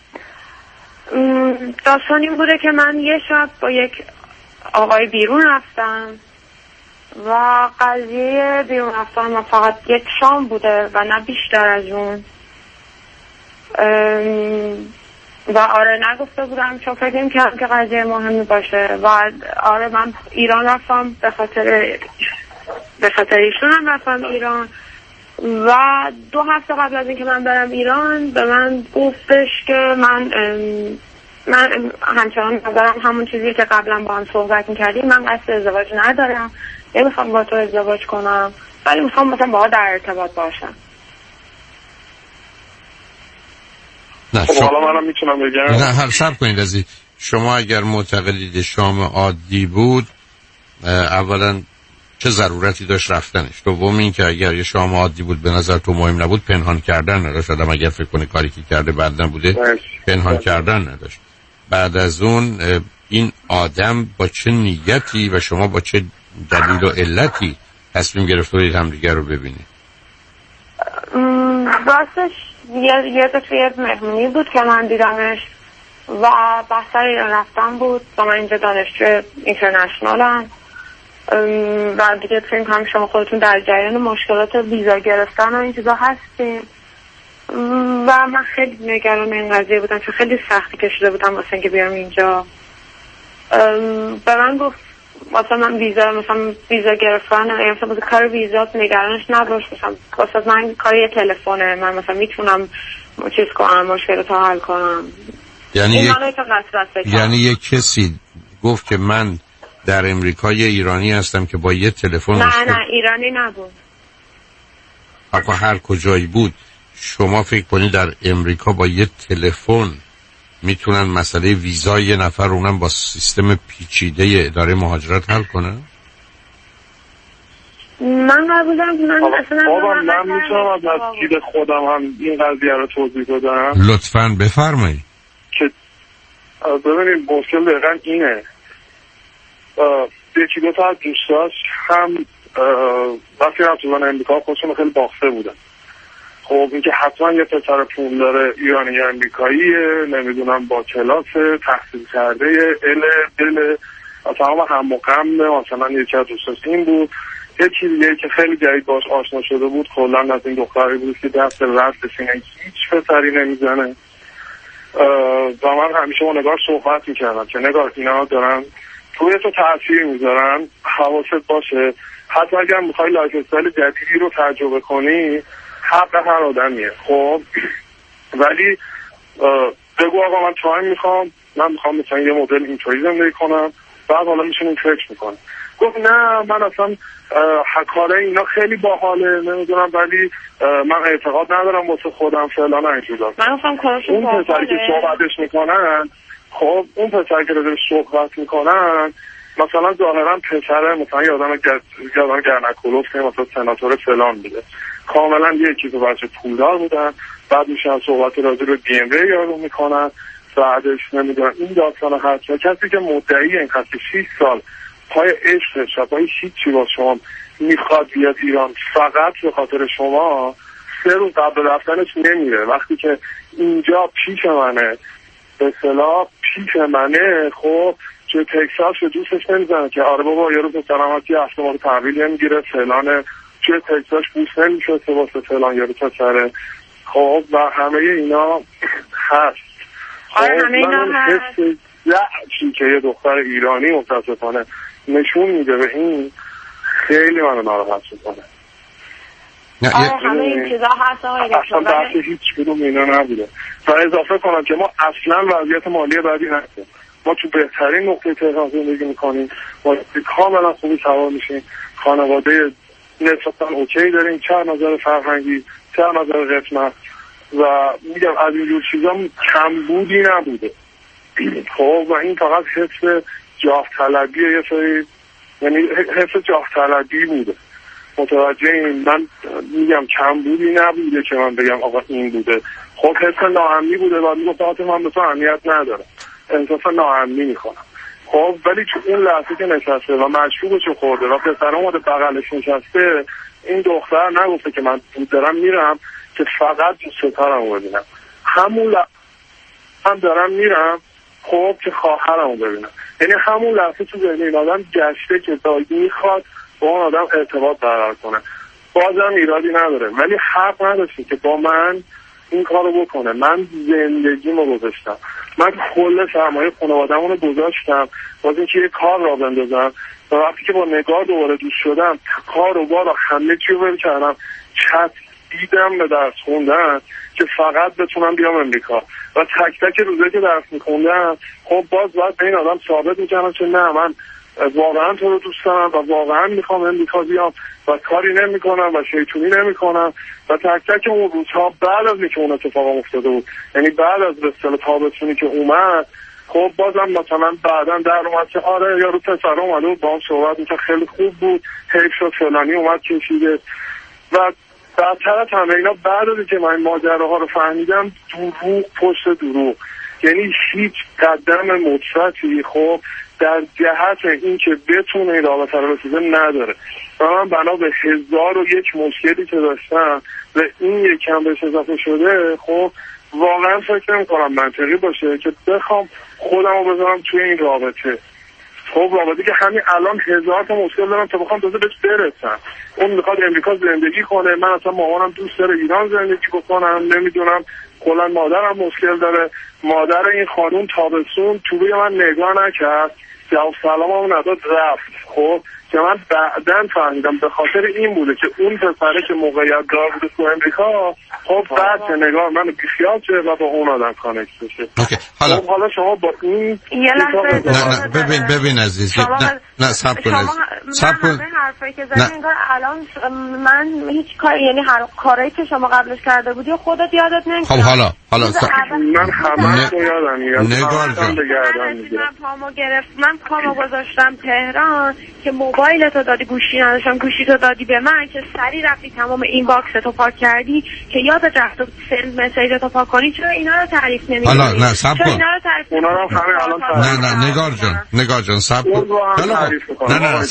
داستان این بوده که من یه شب با یک آقای بیرون رفتم و قضیه بیرون رفتن فقط یک شام بوده و نه بیشتر از اون و آره نگفته بودم چون فکر نمی‌کردم که قضیه مهمی باشه و آره من ایران رفتم به خاطر ایشون هم رفتم ایران و 2 هفته قبل از اینکه من برم ایران به من گفتش که من همچنان نظرم همون چیزی که قبلا با هم صحبت می‌کردیم، من قصد ازدواج ندارم، نمیخوام با تو ازدواج کنم ولی میخوام مثلا با در ارتباط باشم. نه خب حالا منم میتونم بگم نه هر شب کنید عزیز. شما اگر معتقدید شام عادی بود اولا چه ضرورتی داشت رفتنش؟ دوم این که اگر یه شام عادی بود به نظر تو مهم نبود پنهان کردن نداشت. آدم اگر فکر کنه کاری که کرده بعد نبوده پنهان کردن نداشت. بعد از اون این آدم با چه نیتی و شما با چه دلیل و علتی تصمیم گرفتید همدیگر رو ببینید؟ راستش یه مهمونی بود که من دیدمش و بحثر ایران رفتن بود و من اینجا دانشجو اینترنشنالم و دیگه فکر کنم شما خودتون در جریان مشکلات ویزا گرفتن و این چیزا هستیم و من خیلی نگران این قضیه بودم چون خیلی سختی کشیده بودم واسه اینکه بیام اینجا. به من گفت واسه من ویزا گرفتن مثلا کار ویزا نگرانش نباش، مثلا واسه من کار یه تلفنه، من مثلا میتونم چیز کنم مشکلات رو حل کنم. یعنی یک کسی گفت که من در امریکای ایرانی هستم که با یه تلفن نه ایرانی نبود. آقا هر کجایی بود شما فکر کنید در امریکا با یه تلفن میتونن مسئله ویزای یه نفر اونم با سیستم پیچیده اداره مهاجرت حل کنن؟ من قبولم من میتونم از نزدیک خودم هم این قضیه رو توضیح بدم؟ لطفاً بفرمایید. که ببینید مشکل دقیقا اینه، یکی دو تا از دوستاش هم وقتی هم تو امریکا خودشون خیلی باخته بودن. خب اینکه حتما یه پسر پول داره ایرانی امریکاییه، نمیدونم با کلاس تحصیل کرده دل اصلا هم مقام مثلا یکی از دوستاش این بود. یکی دیگه که خیلی جدید باش آشنا شده بود کلا از این دختری بود که دست رفتش اینه هیچ پسری نمیزنه و من همیشه با نگار صحبت میکردم که نگار اینا دارن توی تو تأثیر میذارن، حواست باشه حتی اگر میخوای لایف استایل جدیدی رو تجربه کنی حق هر آدمیه. خب ولی بگو آقا من تایم میخوام، من میخوام مثلا یه مدل اینطوری زندگی کنم، بعد حالا میشونیم فکر میکنم. گفت نه من اصلا کاره اینا خیلی باحاله نمیدونم ولی من اعتقاد ندارم واسه خودم فعلا اینجوریه. اون پسری که صحبتش میکنن، خب اون پسری که روش صحبت میکنن مثلا ظاهرا پسره مثلا یادم گرنکولوف که مثلا سناتور فلان بوده، کاملا یکی تو بچه پولدار بودن، بعد میشن صحبت راجع به بی ام وی یارو میکنن، بعدش نمیدونم این داستان هست. کسی که مدعی این هست که 6 سال پای عشقش و پای هیچی با شما میخواد بیاد ایران فقط به خاطر شما 3 روز قبل رفتنش نمیره، وقتی که اینجا پیش منه به اصطلاح پیش منه خب توی تکساس به دوستش نمیزنه که آره بابا یه روز سلامتی هفته ما رو تحویل نمیگیره فلانه، توی تکساس بوس نمیشه واسه فلان یارو پسره. خب و همه اینا هست. آره همه اینا هست. چی که یه دختر ایرانی متاسفانه نشون میده به این خیلی منو ناراحت میکنه. همه این چیزا هست اصلا بحث هیچ کدوم اینا نبوده. و اضافه کنم که ما اصلا وضعیت مالی بدی نداریم، ما تو بهترین نقطه تهران زندگی میکنیم، ما کاملا خوبی سوار میشیم، خانواده نسبتا اوکی داریم، چه نظر فرهنگی چه نظر قسمت و میگم از اینجور چیزا کمبودی نبوده. خب و این فقط حس جاه طلبیه، یه سری یعنی حس جاه طلبی بوده. متوجه این من میگم کمبودی نبوده که من بگم آقا این بوده. خب حس ناامنی بوده و میگفت من به تو اهمیت ندارم، احساس ناامنی میکنم. خب ولی تو اون لحظه که نشسته و مشروبشو خورده و پسر اومده بغلش نشسته، این دختر نگفته که من دارم میرم که فقط ستارمو ببینم، همون لحظه هم دارم میرم خب که خواهرمو ببینم. یعنی همون لحظه تو ذهن این آدم گشته که دایی میخواد با اون آدم ارتباط برقرار کنه. بازم ایرادی نداره ولی حق نداشتی که با من این کارو بکنه. من زندگیمو گذاشتم، من کل سرمایه خانواده‌مو رو گذاشتم واسه اینکه یه کار را بندازم و وقتی که با نگار دوباره دوست شدم کار و بار همه چی رو ول کردم، دیدم به درس خوندن که فقط بتونم بیام امریکا و تک تک روزایی که درس میخوندم خب باز باید به این آدم ثابت میکنم که نه من واقعا تو رو دوست دارم و واقعا میخوام امریکا بیام و کاری نمیکنم و شیطونی نمیکنم و تک تک اون روزها بعد از اینکه اون اتفاق افتاده بود، یعنی بعد از به اصطلاح تابستونی که اومد، خب بازم مثلا بعدا در اومد که آره یارو پسر اومده بود با هم صحبت میکرد خیلی خوب بود، حیف شد فلانی اومد کشیده و در طرف همه اینا بعد از که من این ماجراها رو فهمیدم دروغ پشت دروغ. یعنی هیچ قدم مثبتی خب در جهت این که بتونه این رابطه رو بسازه نداره و من بنا به 1001 مشکلی که داشتم و این یکم بهش اضافه شده خب واقعا فکر نمی‌کنم منطقی باشه که بخوام خودم رو بذارم توی این رابطه. خب رابطه که همین الان 1000 تا مشکل دارم تا بخوام تازه بهش برسم. اون میخواد امریکا زندگی کنه، من اصلا مامانم دوست داره ایران زندگی بکنم، نمیدونم کلا مادرم مشکل داره. مادر این خانوم تابستون تو روی من نگاه نکرد، جواب سلاممو نداد رفت. خب که من بعدن فهمیدم به خاطر این بوده که اون پسره که موقعیت دار بوده تو امریکا خب بعد نگاه منو بیخیال شه و با اون آدم کانکت بشه. اوکی. حالا شما با این یه لحظه ببین عزیز نه صبر کن همه حرفایی که زدی انگار الان من هیچ کار یعنی هر کاری که شما قبلش کرده بودی خودت یادت نمیاد. خب حالا من همه یادم میاد. نگار جان من پامو گذاشتم تهران که موبایلتو دادی گوشی نداشتم، گوشیتو دادی به من که سری رفتی تمام این باکستو پاک کردی که یادت رفت سند مسیجتو پاک کنی. چرا اینا رو تعریف نمی‌کنی؟ حالا نه صبر کن. اونا رو همه الان نه نگار جان صبر کن. نه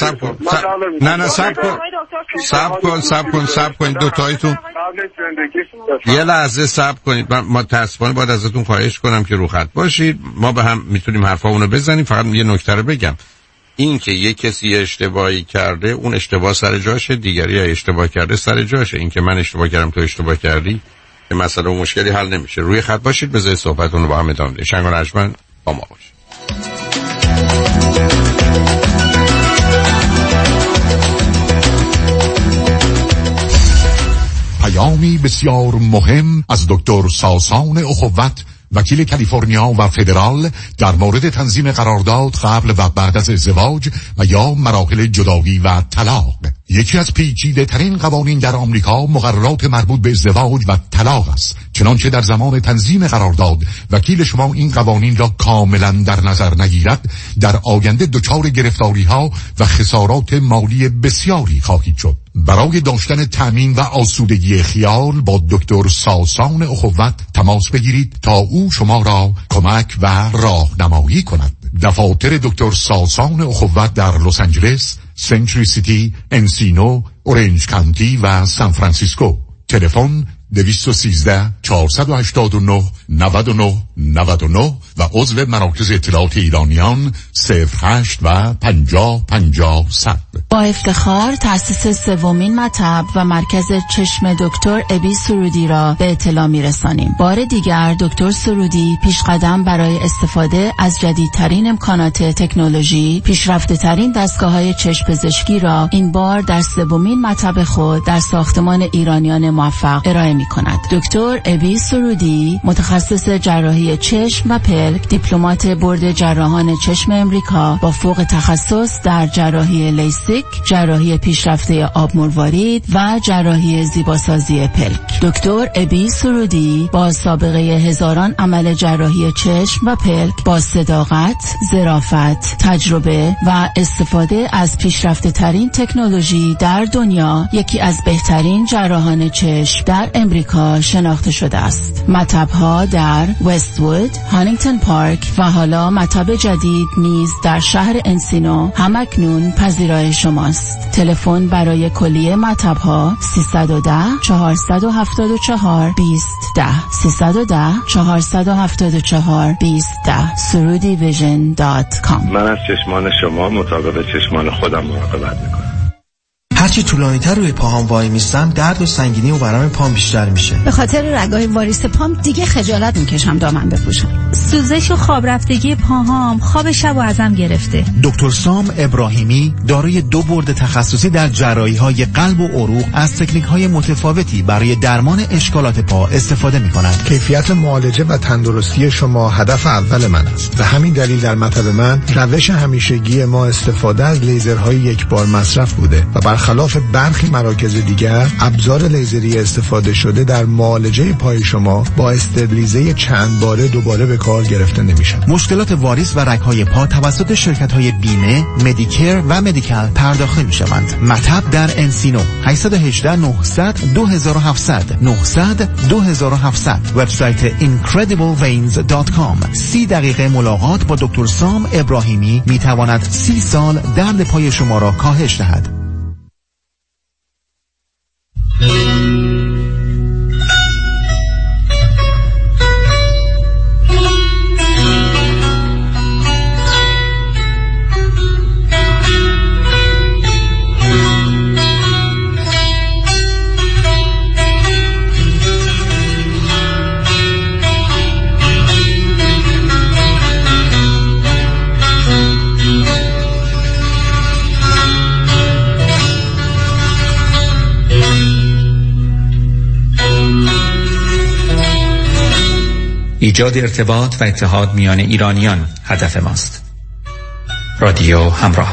صبر کن دو تایتون یه لحظه صبر کنید. من متأسفانه باید ازتون خواهش کنم که رو خط باشید، ما به هم میتونیم حرفامونو بزنیم. فقط یه نکته رو بگم، این که یک کسی اشتباهی کرده اون اشتباه سر جاشه، دیگری اشتباه کرده سر جاشه. این که من اشتباه کردم تو اشتباه کردی که مسئله و مشکلی حل نمیشه. روی خط باشید، بذارید صحبتتون رو با هم ادامه بدید. شنگ و نجمن با ما باشید. پیامی بسیار مهم از دکتر ساسان اخوت، وکیل کالیفرنیا و فدرال، در مورد تنظیم قرارداد قبل و بعد از ازدواج و یا مراحل جدایی و طلاق. یکی از پیچیده ترین قوانین در آمریکا مقررات مربوط به ازدواج و طلاق است. چنانچه در زمان تنظیم قرارداد وکیل شما این قوانین را کاملا در نظر نگیرد، در آینده دچار گرفتاری‌ها و خسارات مالی بسیاری خواهید شد. برای داشتن تأمین و آسودگی خیال با دکتر ساسان اخوت تماس بگیرید تا او شما را کمک و راهنمایی کند. دفاتر دکتر ساسان اخوت در لس آنجلس، سنچری سیتی، انسینو، اورنج کانتی و سان فرانسیسکو. تلفن 213 489 99 99 و عضو مراکز اطلاعات ایرانیان 08 و 50 50 100. با افتخار تأسیس سومین مطب و مرکز چشم دکتر ابی سرودی را به اطلاع می‌رسانیم. بار دیگر دکتر سرودی پیشقدم برای استفاده از جدیدترین امکانات تکنولوژی، پیشرفته‌ترین دستگاه‌های چشم پزشکی را این بار در سومین مطب خود در ساختمان ایرانیان موفق ارائه می‌کند. دکتر ابی سرودی متخصص جراحی چشم و پلک، دیپلمات بورد جراحان چشم امریکا با فوق تخصص در جراحی لیسیک، جراحی پیشرفته آب مروارید و جراحی زیباسازی پلک. دکتر ابی سرودی با سابقه هزاران عمل جراحی چشم و پلک با صداقت، ظرافت، تجربه و استفاده از پیشرفته ترین تکنولوژی در دنیا یکی از بهترین جراحان چشم در امریکا شناخته شده است. مطب‌ها در وست‌وود، هانینگتون پارک و حالا مطب جدید نیز در شهر انسینو همکنون پذیرای شماست. تلفن برای کلیه مطب‌ها 310 474 2010 310 474 2010 surudivision.com. من از چشمان شما مطابق چشمان خودم مراقبت میکنم. هرچی طولانی‌تر روی پاهام وای میستم درد و سنگینی و ورم پام بیشتر میشه. به خاطر رگای واریس پام دیگه خجالت میکشم دامن بپوشم. سوزش و خواب رفتگی پاهام خواب شب و ازم گرفته. دکتر سام ابراهیمی دارای 2 بورد تخصصی در جراحی‌های قلب و عروق از تکنیک‌های متفاوتی برای درمان اشکالات پا استفاده می‌کند. کیفیت معالجه و تندرستی شما هدف اول من است. به همین دلیل در مطب من روش همیشگی ما استفاده از لیزرهای یک بار مصرف بوده و برخلاف برخلاف برخی مراکز دیگر ابزار لیزری استفاده شده در معالجه پای شما با استبلیزه چند باره دوباره به کار گرفته نمیشن. مشکلات واریس و رگ‌های پا توسط شرکت‌های بیمه، مدیکر و مدیکال پرداخت می‌شوند. مطب در انسینو 818 900 2700 900 2700. وبسایت incredibleveins.com. 30 دقیقه ملاقات با دکتر سام ابراهیمی می‌تواند 30 سال درد پای شما را کاهش دهد. ایجاد ارتباط و اتحاد میان ایرانیان هدف ماست. رادیو همراه.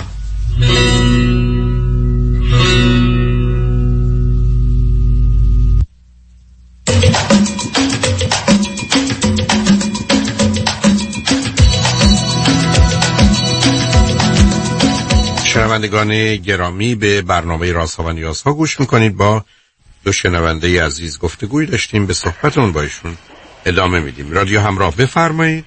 شنوندگان گرامی، به برنامه رازها و نیازها گوش میکنید. با دو شنونده عزیز گفتگوی داشتیم، به صحبتون با ایشون ادامه میدیم. رادیو همراه، بفرمایید.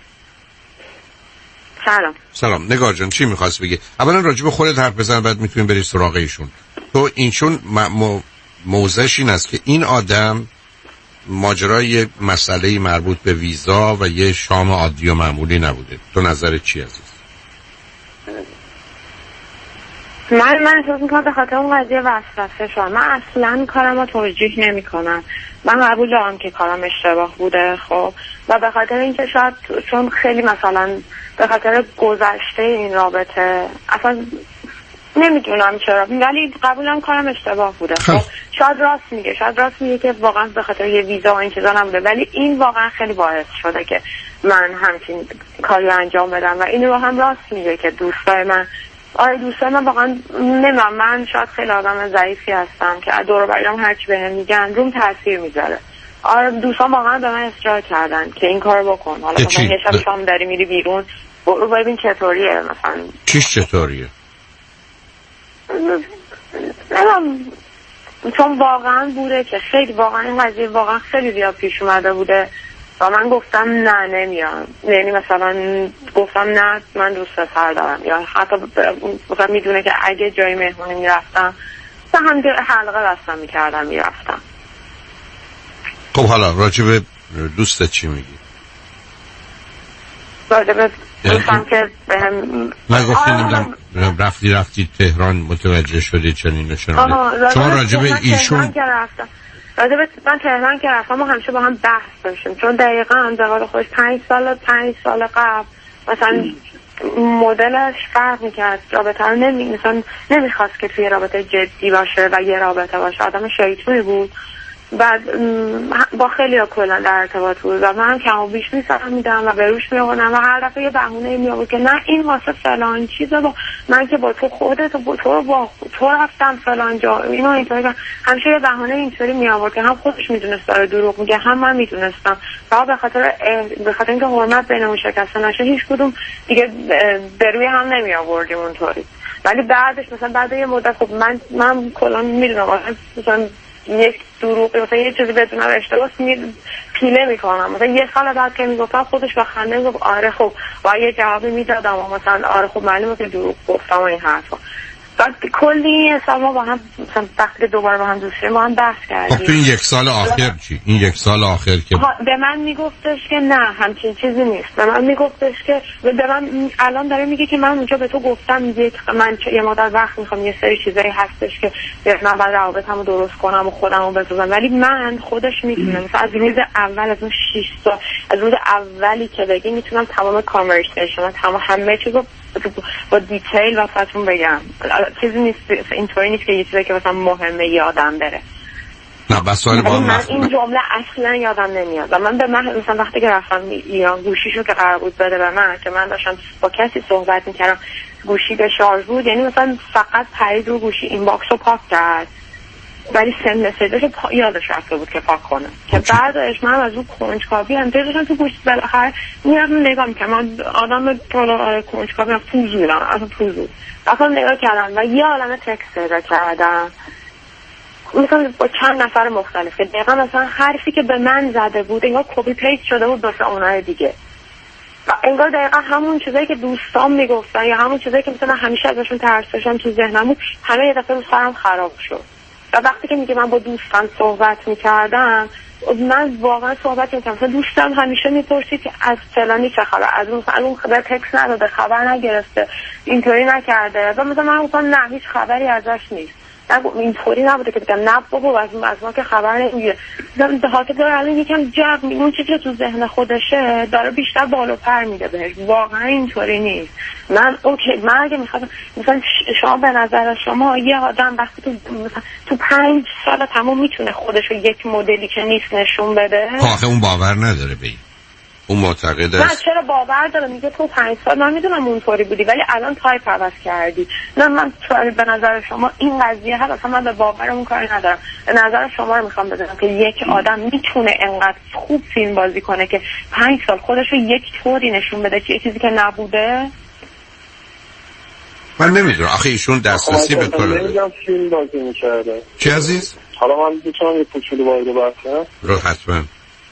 سلام. نگار جان، چی میخواست بگی؟ اولا راجع به خودت حرف بزن، بعد میتونیم بریم سراغ ایشون. تو اینشون موضعش این است که این آدم ماجرای مسئله مربوط به ویزا و یه شام عادی و معمولی نبوده. تو نظرت چی عزیز؟ من احساس میکنم به خاطر اون قضیه وسوسه شدم. من اصلا کارم رو توجیه نمی کنم. من قبول دارم که کارم اشتباه بوده، خب، و به خاطر اینکه شاید چون خیلی مثلا به خاطر گذشته این رابطه اصلا نمیدونم چرا، ولی قبولم کارم اشتباه بوده. خب شاید راست میگه که واقعا به خاطر یه ویزا و این چیزا نبوده، ولی این واقعا خیلی باعث شده که من همچین کاری انجام بدم و این رو هم راست میگه که دوستای من واقعا نمیدونم، من شاید خیلی آدم ضعیفی هستم که دور و برم هرچی بهم میگن روم تاثیر میذاره. دوستان واقعا به من اصرار کردن که این کارو بکن. حالا مثلا یه شب شام داری میری بیرون، برو ببین چطوریه، مثلا چیش چطوریه. نمیدونم، چون واقعا بوده که خیلی واقعا این قضیه واقعا خیلی زیاد پیش اومده بوده و من گفتم نه نمیام، یعنی مثلا گفتم نه من دوست پسر دارم، یا حتی مثلا میدونه که اگه جای مهمونی میرفتم مثلا همینجور حلقه بستم میکردم میرفتم. خب حالا راجع به دوستت چی میگی؟ راجع به دوستم که بهم نگفتی نمیدونم رفتی تهران متوجه شدی چنین و چنانه. شما راجع به ایشون من تهران که رفتم ما همیشه با هم بحث داشتیم، چون دقیقا در خودش 5 سال قبل مثلا مدلش فرق میکرد، رابطه رو نمیخواست که توی رابطه جدی باشه و یه رابطه باشه، آدم شیطونی بود. بعد با خیلی ها کلا در ارتباط بود و من کم و بیش میسرم میدم و به روش میاغنم و هر دفعه یه بهونه میآورد که نه این واسه فلان چیزه، با من که با تو خودت تو رفتم فلان جا، اینو اینطوری. همیشه یه بهونه اینطوری میآورد که هم خودش میدونست داره دروغ میگه، هم من میدونستم. و به خاطر اینکه حرمت بینمون شکسته نشه هیچ کدوم دیگه به روی هم نمی آوردیم اونطوری. ولی بعدش مثلا بعد یه مدت خب من کلا میدونم مثلا یک دروغ مثلا یه چیزی بدونم اشتباه پیله میکنم، مثلا یه سال بعد که میگفتم خودش با خنده میگفت آره خب و یه جوابی میدادم و مثلا آره خب معلومه که دروغ گفتم و این حرفا. بعد کلی سال ما با هم مثلا وقتی دوباره با هم دوست شدیم با هم بحث کردیم. خب تو این یک سال آخر چی؟ این یک سال آخر که به من میگفتش که نه همچین چیزی نیست، به من میگفتش که به من الان داره میگه که من اونجا به تو گفتم من یه مدت وقت میخوام یه سری چیزایی هستش که من بعد روابطمو درست کنم و خودمو بسازم، ولی من خودش میتونم مثلا از روز اول، از اون 6 سال، از روز اولی که بگی میتونم تمام کانورسیشن تمام همه چیزو با دیتیل واسهتون بگم. چیزی نیست اینطوری نیست که یه چیزی که مثلا مهمه یادم بره. نه بس سوال با من این جمله اصلا یادم نمیاد و من به مثلا وقتی که رفتم ایران گوشیشو که قرار بود بده به من که من داشتم با کسی صحبت میکردم گوشی به شارژ بود، یعنی مثلا فقط پرید رو گوشی این باکس رو پاک کرد ولی سن مسیجش یادش رفته بود که پاک کنه که بعدش من از اون کنجکاوی هم داشتم تو گوشی بالاخره میرم نگاه میکنم. من آدم کنجکاوی هم فوزولم اصلا فوزول اصلا نگاه کردم و یه عالمه تکست پیدا کردم مثلا با چند نفر مختلف که دقیقا مثلا حرفی که به من زده بود انگار کپی پیست شده بود واسه اونای دیگه و انگار دقیقا همون چیزایی که دوستان میگفتن یا همون چیزایی که مثلا همیشه ازشون ترس داشتم تو ذهنم بود همه یه دفعه رو سرم خراب شد. و وقتی که میگه من با دوستان صحبت میکردم من واقعا صحبت میکردم مثلا دوستم همیشه میپرسید که از فلانی چه خبر، از اون خبر تکس نداده، خبر نگرفته، اینطوری نکرده و مثلا من گفتم نه هیچ خبری ازش نیست. اینطوری نبوده که بگم نه بابا از ما که خبر نمیگیره. به خاطر داره الان یکم جو اون چیزی که تو ذهن خودشه داره بیشتر بالا پر میده بهش. واقعا اینطوری نیست. من اوکی من اگه میخوام مثلا شما به نظر شما یه آدم وقتی تو 5 سال تمام میتونه خودشو یک مدلی که نیست نشون بده؟ آخه اون باور نداره به این. اون معتقد است. نه چرا باور داره؟ میگه تو 5 سال من میدونم اونطوری بودی ولی الان تایپ عوض کردی. نه من به نظر شما این قضیه هست اصلا من به باور اون کاری ندارم. به نظر شما رو میخوام بدونم که یک آدم میتونه انقدر خوب فیلم بازی کنه که 5 سال خودشو یک طوری نشون بده که چیزی که نبوده؟ من نمیدونم آخه ایشون دسترسی به تو نمیدونم فیلم بازی میکرده. چی عزیز؟ حالا من میتونم یه کوچولو وارد بحثم؟ رو حتما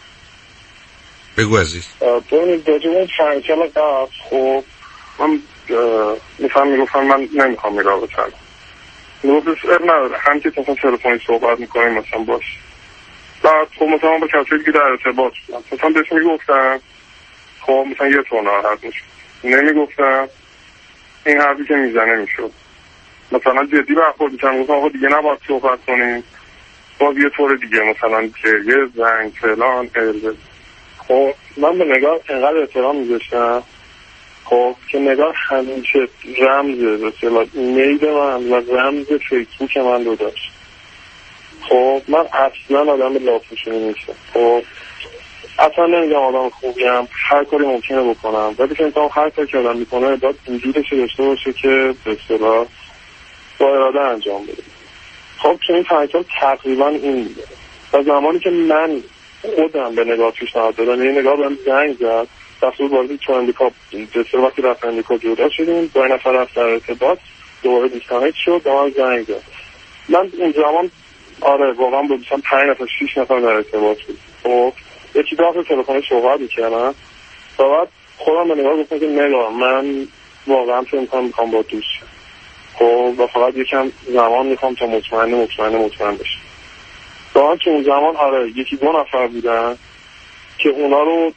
بگو عزیز. ببینید راجع به 5 سال قبل خب من میگفتم من نمیخوام این رابطه رو میگفتش نداره هم که مثلا تلفنی صحبت میکنیم مثلا باش بعد خب مثلا با کسی دیگه در ارتباط بودم مثلا بهش میگفتم خب مثلا یه طور ناراحت میشد نمیگفتم این حرفی که میزنه میشد مثلا جدی برخورد میکنم گفتم آقا دیگه نباید صحبت کنیم باز یه طور دیگه مثلا که یه زنگ فلان خب من به نگاه انقدر احترام میذاشتم خب که نگاه همیشه رمز مثلا ایمیل من و رمز فیسبوک من رو داشت. خب من اصلا آدم لافوشونی نیستم. خب اصلا نمیگم آدم خوبیم هر کاری ممکنه بکنم ولی که انتام هر کاری که آدم میکنه باید وجودش داشته باشه که به اصطلاح با اراده انجام بده. خب تو این 5 سال تقریبا این میده و زمانی که من خودم به نگاه پیشنهاد دادم یه نگاه بهم زنگ زد دستور بازی تو امریکا دستور وقتی رفت امریکا جدا شدیم 2 نفر رفت در ارتباط دوباره دیسکانکت شد به من زنگ زد. من اون زمان آره واقعا بودم 5 نفر 6 نفر در ارتباط بود. خب یکی دو تلفنی صحبت می‌کردم بعد خودم به نگاه گفتم که نگاه من واقعا فکر می‌کنم با دوست شم خب و فقط یکم زمان می‌خوام تا مطمئن بشم. واقعا تو اون زمان آره 1-2 نفر بودن که اونا رو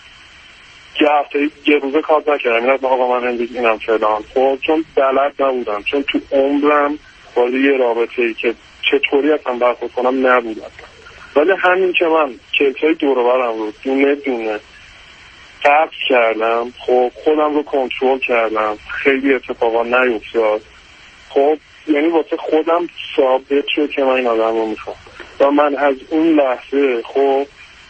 یه روزه کار نکردم این از آقا من امروز اینم فلان خب چون بلد نبودم چون تو عمرم وارد یه رابطه‌ای که چطوری اصلا برخورد کنم نبودم ولی همین که من کیسای دور و برم رو دونه دونه قطع کردم خب خودم رو کنترل کردم خیلی اتفاقا نیفتاد خب یعنی واسه خودم ثابت شد که من این آدم رو میخوام و من از اون لحظه خب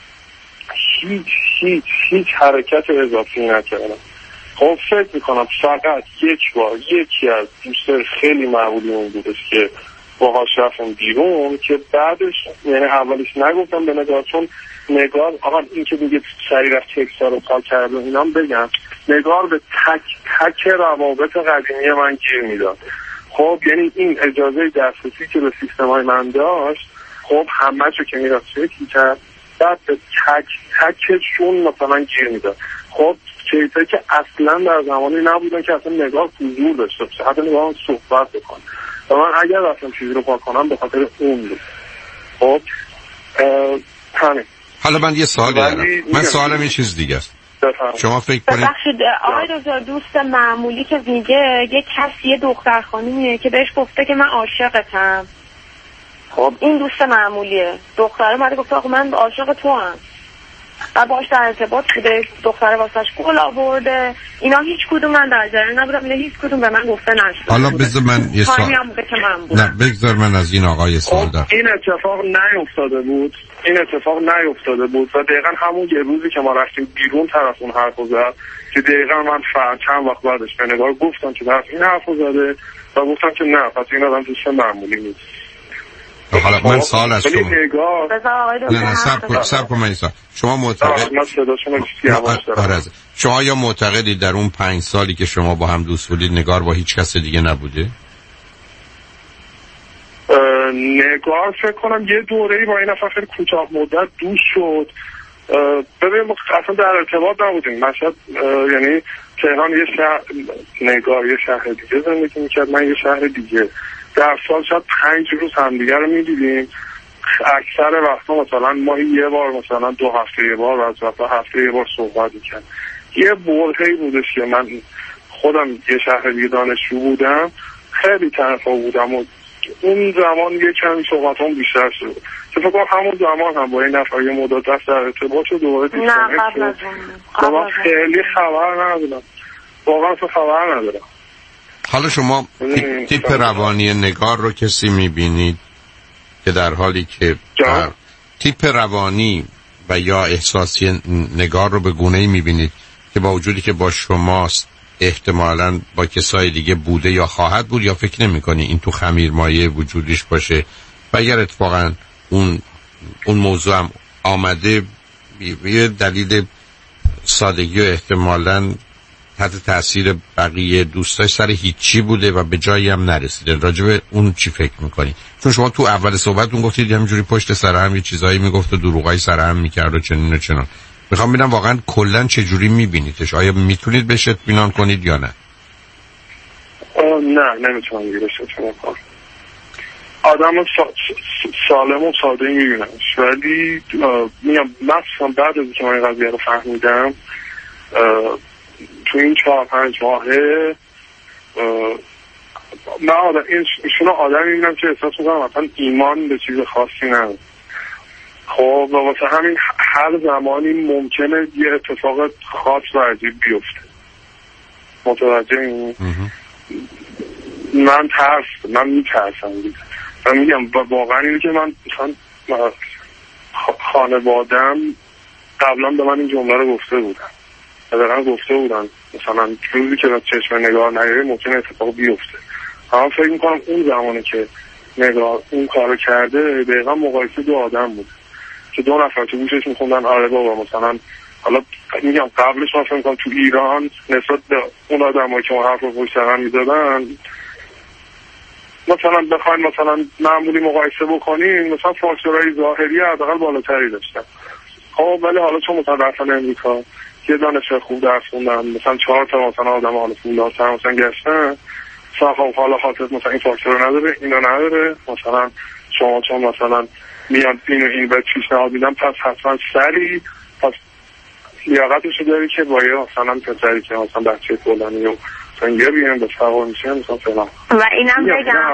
هیچ حرکت اضافی نکردم. خب فکر میکنم فقط یک بار یکی از دوستای خیلی معمولی اون بودش که باهاش رفتم بیرون که بعدش یعنی اولش نگفتم به نگاه چون نگار آقا این که میگه سری رفت تکسا رو پاک کرد و اینام بگم نگار به تک روابط قدیمی من گیر میداد. خب یعنی این اجازه دسترسی که به سیستم‌های من داشت خب همه چو که میرفت چک میکرد بعد به تکشون مثلا گیر میداد. خب چیزایی که اصلا در زمانی نبودن که اصلا نگاه حضور داشته باشه حتی نگاه هم صحبت بکنه و من اگر رفتم چیزی رو پاک کنم به خاطر اون بود. خب همین. حالا من یه سوال دارم. من سوالم یه چیز دیگه است. شما فکر کنید ببخشید آقای دکتر دوست معمولی که میگه یه کسی یه دختر خانومیه که بهش گفته که من عاشقتم. خب این دوست معمولیه دختره اومده گفته آقا من عاشق تو هم و باش در ارتباط بوده، دختر واسش گل آورده، اینا هیچ کدوم من در جریان نبودم، اینا هیچ کدوم به من گفته نشد. حالا بذار من یه سوال، نه بگذار من از این آقای سوال دارم. این اتفاق نیفتاده بود و دقیقا همون یه روزی که ما رفتیم بیرون طرف اون حرفو زد که دقیقا من چند وقت بعدش به نگار گفتم که طرف این حرفو زده و گفتم که نه پس این آدم دوست معمولی نیست. حالا من سوال از شما، نه صبر کن، من شما معتقد شما یا معتقدید در اون 5 سالی که شما با هم دوست بودید نگار با هیچ کس دیگه نبوده؟ نگار فکر کنم یه دوره‌ای با این نفر خیلی کوتاه مدت دوست شد. ببین ما اصلا در ارتباط نبودیم. مشهد یعنی تهران یه شهر، نگار یه شهر دیگه زندگی میکرد، من یه شهر دیگه. در سال شاید 5 روز همدیگه رو میدیدیم. اکثر وقتا مثلا ماهی یه بار، مثلا 2 هفته یه بار، از وقتا هفته یه بار صحبت میکرد. یه برهه‌ای بودش که من خودم یه شهر دیگه دانشجو بودم، خیلی تنها بودم و اون زمان یه کمی صحبتام بیشتر شد که فکر کنم همون زمان هم با این نفر یه مدت دست در ارتباط شد دوباره دیگه. نه قبل از اون خیلی خبر ندارم، واقعا خبر ندارم. حالا شما تیپ روانی نگار رو کسی میبینید که در حالی که تیپ روانی و یا احساسی نگار رو به گونه‌ای میبینید که با وجودی که با شماست احتمالاً با کسای دیگه بوده یا خواهد بود، یا فکر نمی‌کنی این تو خمیرمایه وجودیش باشه و اگر اتفاقاً اون موضوع هم آمده یه دلیل سادگی و احتمالاً تحت تاثیر بقیه دوستاش سر هیچی بوده و به جایی هم نرسیده، راجع به اون چی فکر می‌کنی؟ چون شما تو اول صحبتتون گفتید همینجوری پشت سر هم یه چیزایی میگفت و دروغای سر هم می‌کرد و چنین و چنان. میخوام ببینم واقعا کلا چه جوری میبینیدش، آیا میتونید بهش اطمینان کنید یا نه؟ نه نمیتونم بهش اطمینان کنم. آدم سالم و ساده میبینمش، ولی میگم مثلا بعد از که من این قضیه رو فهمیدم تو این 4-5 ماهه من ایشون آدمی میبینم که احساس میکنم مثلا ایمان به چیز خاصی نداره. خب و واسه همین هر زمانی ممکنه یه اتفاق خاص و عجیب بیفته. متوجه این؟ من میترسم دیگه. من میگم واقعا اینه که من مثلا خانوادم قبلا به من این جمله رو گفته بودن مثلا روزی که چشم نگار نیاره ممکنه اتفاق بیفته. من فکر میکنم اون زمانی که نگار اون کارو کرده دقیقا مقایسه 2 آدم بود که 2 نفر تو گوشش میخوندن آره بابا مثلا، حالا میگم قبلش من فکر میکنم تو ایران نسبت به اون آدمایی که اون حرف رو پشت سر میزدن مثلا بخواین مثلا معمولی مقایسه بکنین مثلا فاکتورهای ظاهری حداقل بالاتری داشتن. خب ولی حالا چون مثلا رفتن امریکا یه دانشگاه خوب درس خوندن، مثلا 4 تا مثلا آدم حالا پولدارتر مثلا گشتن، خب حالا خاطر مثلا این فاکتور نداره اینا نداره، مثلا شما چون مثلا میاد این به پیشنهاد میدم پس حتما سری پس لیاقتشو داری که با یه مثلا پسری که مثلا بچه فلانی و سنگه بیان به فقر میشه مثلا فلان. و اینم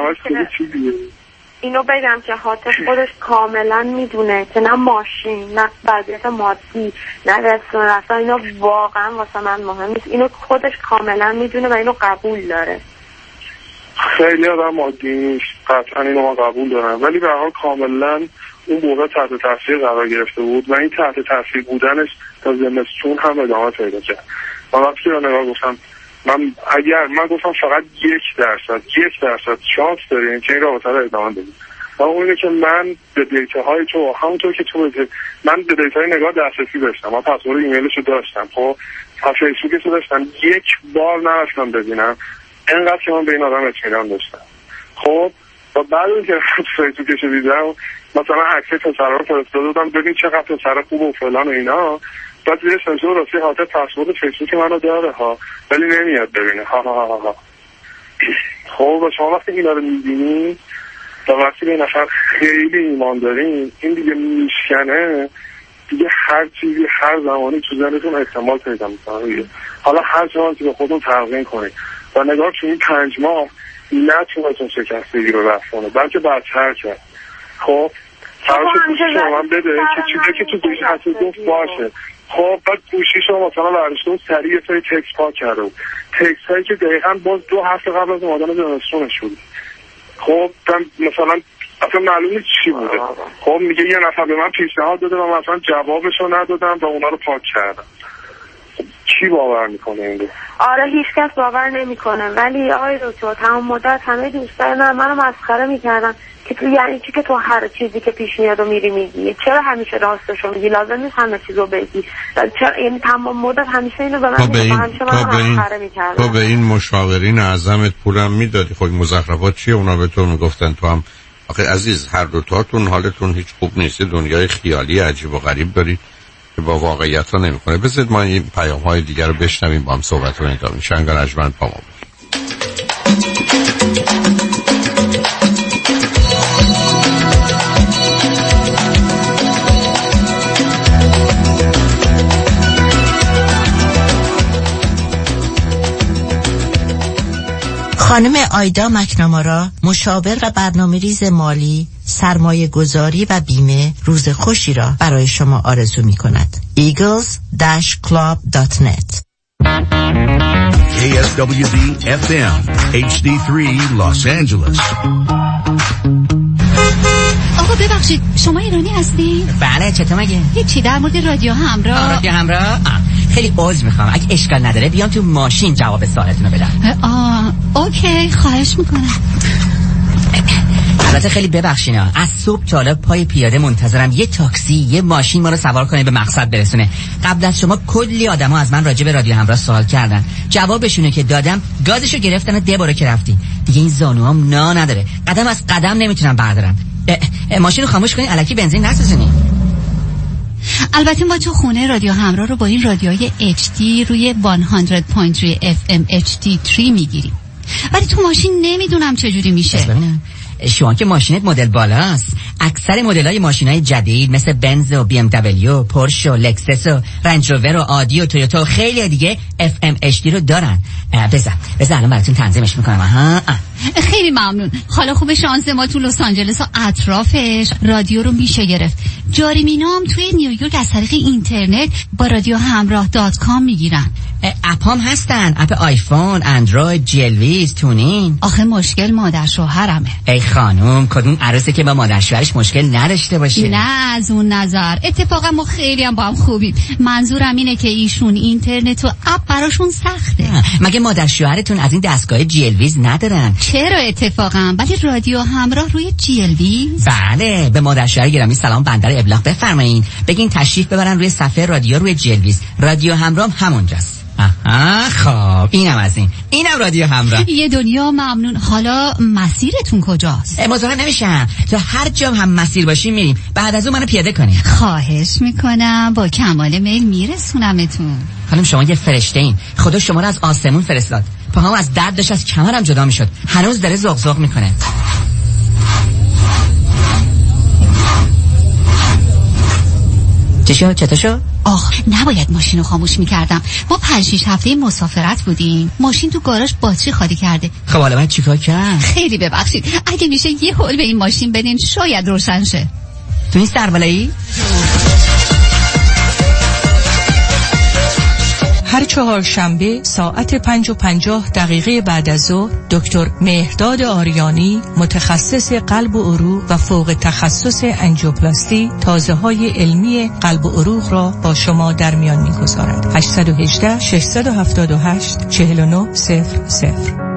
اینو بگم که حاطف خودش کاملا میدونه که نه ماشین نه وضعیت مادی نه رستوران رفتن اینا واقعا واسه من مهم نیست، اینو خودش کاملا میدونه و اینو قبول داره. خیلی آدم مادی نیست قطعا اینو ما قبول دارم، ولی به هر حال کاملا اون موقع تحت تاثیر قرار گرفته بود و این تحت تاثیر بودنش تا زمستون هم ادامه پیدا کرد. من وقتی رو نگاه گفتم من گفتم فقط 1% شانس داریم که این رابطه رو ادامه بدیم و اونه که من به دیتاهای تو همونطور که تو من به دیتاهای نگاه دسترسی داشتم، من پسورد ایمیلشو داشتم، خب فیسبوکشو داشتم، 1 بار نرفتم ببینم، اینقدر که من به این آدم اطمینان داشتم. خب و بعد اینکه فیسبوکشو دیدم مثلا عکس پسرا رو فرستاده بودم ببین چقدر پسر خوب و فلان و اینا، بعد دیدش نمیشه راستی حاطر پسورد فیسبوک منو داره ها ولی نمیاد ببینه ها. خب و شما وقتی اینا رو میبینید و وقتی به نفر خیلی ایمان دارین این دیگه میشکنه دیگه، هر چیزی هر زمانی تو ذهنتون احتمال پیدا میکنه. حالا هر زمانی که به خودتون تلقین کنید و نگاه تو این 5 ماه نتونتون شکستگی رو رفت کنه بلکه بدتر کرد. خب من بده که چیزی که تو گوشی هست گفت باشه. خب بعد گوشی شما مثلا برداشته و سریع یه سری تکس پاک کرده بود، تکس هایی که دقیقا باز 2 هفته قبل از اومدن زمستونش بود. خب مثلا اصلا معلومه چی بوده. خب میگه یه نفر به من پیشنهاد داده و من مثلا جوابشو ندادم و اونا رو پاک کردم. کی باور میکنه این رو؟ آره هیچ کس باور نمیکنه، ولی آقای دکتر تمام مدت همه دوستای منو مسخره میکردن که تو یعنی چی که تو هر چیزی که پیش میاد و میری میگی؟ چرا همیشه راستشو میگی؟ لازم نیست همه چیزو بگی. چرا یعنی تمام مدت همیشه اینو به من میگن، همیشه منو مسخره میکردن. تو به این مشاورین اعظمت پولم میدادی؟ خب مزخرفات چیه اونا به تو میگفتن؟ تو هم آخه عزیز هر دو تاتون حالتون هیچ خوب نیست، دنیای خیالی عجیب و غریب دارید که با واقعیت ها نمیکنه. بذارید ما این پیام های دیگر رو بشنویم، با هم صحبت رو ادامه میدیم. شنگ رجمن پا ما خانم آیدا مکنامارا، مشاور و برنامه‌ریز مالی، سرمایه گذاری و بیمه، روز خوشی را برای شما آرزو می کند. eagles-club.net KSWB FM HD3 Los Angeles. آقا ببخشید شما ایرانی هستی؟ بله چطور مگه؟ هیچی در مورد رادیو همراه. رادیو همراه؟ خیلی عذر میخوام، اگه اشکال نداره بیام تو ماشین جواب سوالتون رو بدم. اوکی خواهش میکنم. البته خیلی ببخشینا، از صبح تا حالا پای پیاده منتظرم یه تاکسی یه ماشین ما رو سوار کنه به مقصد برسونه. قبل از شما کلی آدما از من راجع به رادیو همراه سوال کردن، جوابشونه که دادم گازشو گرفتن و ده باره که رفتی. دیگه این زانوام نا نداره، قدم از قدم نمیتونم بردارم. ماشین رو خاموش کنی الکی بنزین نسوزونی. البته ما تو خونه رادیو همراه رو با این رادیوهای HD روی 100.3 FM HD3 میگیریم، ولی تو ماشین نمیدونم چجوری میشه. شما که ماشینت مدل بالاست، اکثر مدل‌های ماشین‌های جدید مثل بنز و BMW، پورش و لکسس و رنج روور و آدی و تویوتا و خیلی دیگه FM HD رو دارن. بذار الان براتون تنظیمش میکنم. خیلی ممنون. حالا خوب شانس ما تو لس آنجلس و اطرافش رادیو رو میشه گرفت. جاری مینام توی نیویورک از طریق اینترنت با رادیو همراه .com میگیرن. اپام هستن، اپ آیفون، اندروید، جلویز، تونین. آخه مشکل مادر شوهرمه. ای خانم کدوم عروسه که با مادر شوهرش مشکل نداشته باشه؟ نه از اون نظر اتفاقا ما خیلی هم با هم خوبیم. منظورم اینه که ایشون اینترنت و اپ براشون سخته. مگه مادر شوهرتون از این دستگاه جلویز ندارن؟ چرا اتفاقا؟ ولی رادیو همراه روی جلویز؟ بله. به مادر شوهر گرامی سلام بنده رو ابلاغ بفرمایید، بگین تشریف ببرن روی صفحه رادیو روی جلویز. رادیو همراه همونجاست. خب اینم از اینم رادیو همراه. یه دنیا ممنون. حالا مسیرتون کجاست؟ مزاحم نمیشم، تا هر جا هم مسیر باشیم میریم. بعد از اون منو پیاده کنیم. خواهش میکنم، با کمال میل میرسونمتون. خانم شما یه فرشته این، خدا شما رو از آسمون فرستاد. پاهم از درد داشت از کمرم جدا میشد، هنوز داره زغ زغ میکنه. چطور شد؟ نباید ماشین رو خاموش میکردم. ما 5-6 هفته مسافرت بودیم، ماشین تو گاراژ باتری خالی کرده. خب حالا باید چیکار کرد؟ خیلی ببخشید، اگه میشه یه هول به این ماشین بدین شاید روشن شه. تو این سربالایی؟ هر چهارشنبه ساعت 5:50 بعد از ظهر دکتر مهرداد آریانی، متخصص قلب و عروق و فوق تخصص انژیوپلاستی، تازه‌های علمی قلب و عروق را با شما در میان می‌گذارد. 818 678 4900.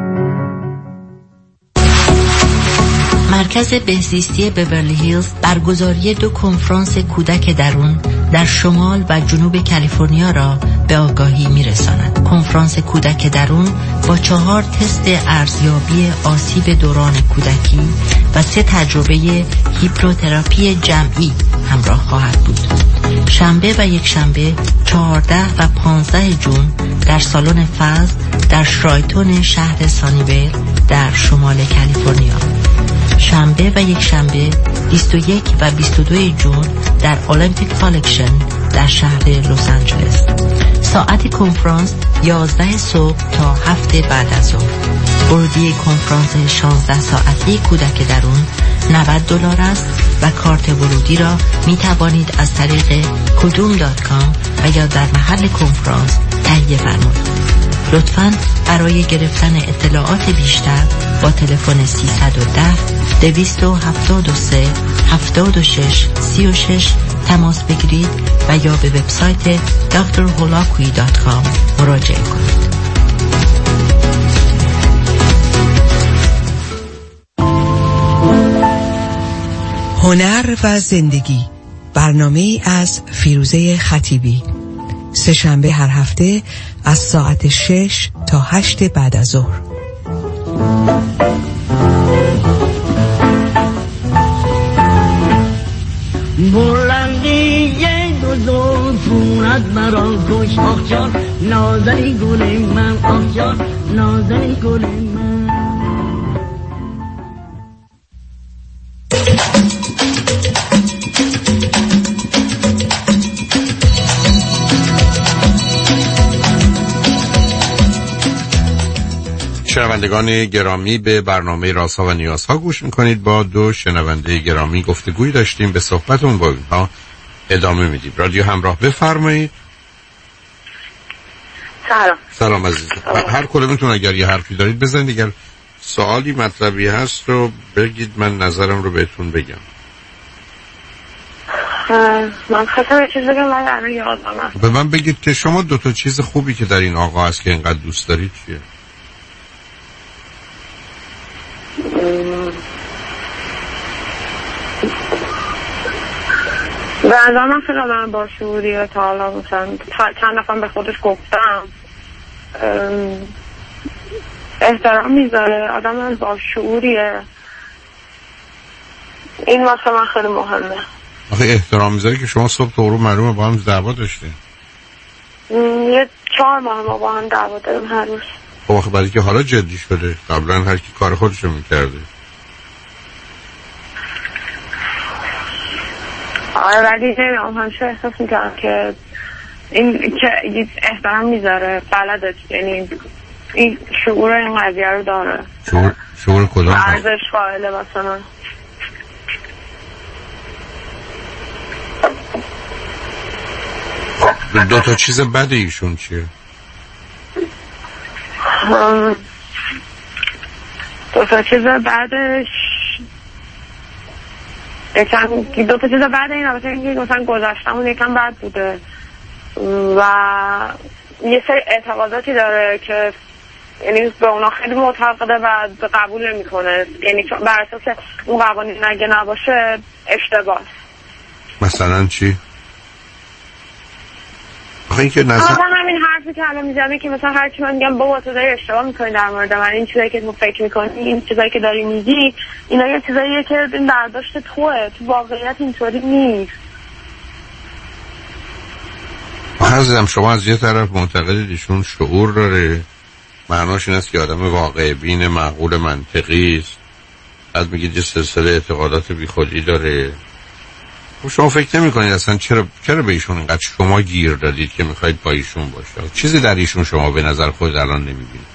مرکز بهزیستی بیورلی هیلز برگزاری 2 کنفرانس کودک درون در شمال و جنوب کالیفرنیا را به آگاهی می‌رساند. کنفرانس کودک درون با 4 تست ارزیابی آسیب دوران کودکی و 3 تجربه هیپنوتراپی جمعی همراه خواهد بود. شنبه و یک شنبه 14 و 15 جون در سالن فضل در شرایتون شهر سانیویل در شمال کالیفرنیا. شنبه و یک شنبه 21 و 22 جون در المپیک کالکشن در شهر لس آنجلس. ساعت کنفرانس 11 صبح تا 7 بعد از ظهر. ورودی کنفرانس 16 ساعتی کودک درون $90 است و کارت ورودی را می توانید از طریق kudum.com و یا در محل کنفرانس تهیه فرمایید. لطفاً برای گرفتن اطلاعات بیشتر با تلفن 310-273-76-36 تماس بگیرید و یا به وبسایت drholakui.com مراجعه کنید. هنر و زندگی، برنامه‌ای از فیروزه خطیبی، سه‌شنبه هر هفته از ساعت 6 تا 8 بعد از ظهر. بلندی دو زلفونت مرا کش آخ جان، نازنی گل من آخ جان، نازنی گل من. شنوندگان گرامی، به برنامه رازها و نیازها گوش میکنید. با دو شنونده گرامی گفتگوی داشتیم، به صحبتون با اینها ادامه میدیم. رادیو همراه، بفرمایید. سلام عزیز. هر کدومتون اگر یه حرفی دارید بزنید، اگر سوالی مطلبی هست رو بگید، من نظرم رو بهتون بگم. من خواستم یه چیز بگم، من الان یادم به من بگید که شما دو تا چیز خوبی که در این آقا هست که اینقدر دوست دارید چیه؟ به نظر من خیلی آدم با شعوریه. تا حالا مثلا چند دفعه به خودش گفتم احترام میذاره، آدم با شعوریه. این واسه من خیلی مهمه. آخه احترام میذاره که شما صبح تا غروب معلومه با هم دعوا داشتین. یه 4 ماه ما با هم دعوا داریم هر روز. خب آخه بعدی که حالا جدی شده، قبلا هر کی کار خودشو میکرده. آره ولی نمیدونم، همیشه احساس میکنم که این که احترام میذاره، بلده، یعنی این شعور این قضیه رو داره. شعور کدام؟ ارزش قائله واسه من. دو تا چیز بد ایشون چیه؟ دو تا چیز بعدش دو تا چیز بعد این البته اینکه مثلا گذشتمون یکم بد بوده و یه سری اعتقاداتی داره که یعنی به اونا خیلی معتقده و قبول نمیکنه، یعنی بر اساس اون قوانین اگه نباشه اشتباه. مثلا چی؟ این که نظر همین حرفی که الان میزنه که مثلا هر چی من میگم بابا تو داری اشتباه میکنی در مورد من، این چیزایی که تو فکر میکنی، این چیزایی که داری میگی، اینا یه چیزاییه که این برداشت توئه، تو واقعیت اینطوری نیست. عزیزم شما از یه طرف معتقدید ایشون شعور داره، معناش این است که آدم واقع بین، معقول، منطقی است. بعد میگید یه سلسله اعتقادات بیخودی داره. شما فکر نمی کنید اصلا چرا به ایشون اینقدر شما گیر دادید که میخواید با ایشون باشه؟ چیزی در ایشون شما به نظر خود الان نمیبینید؟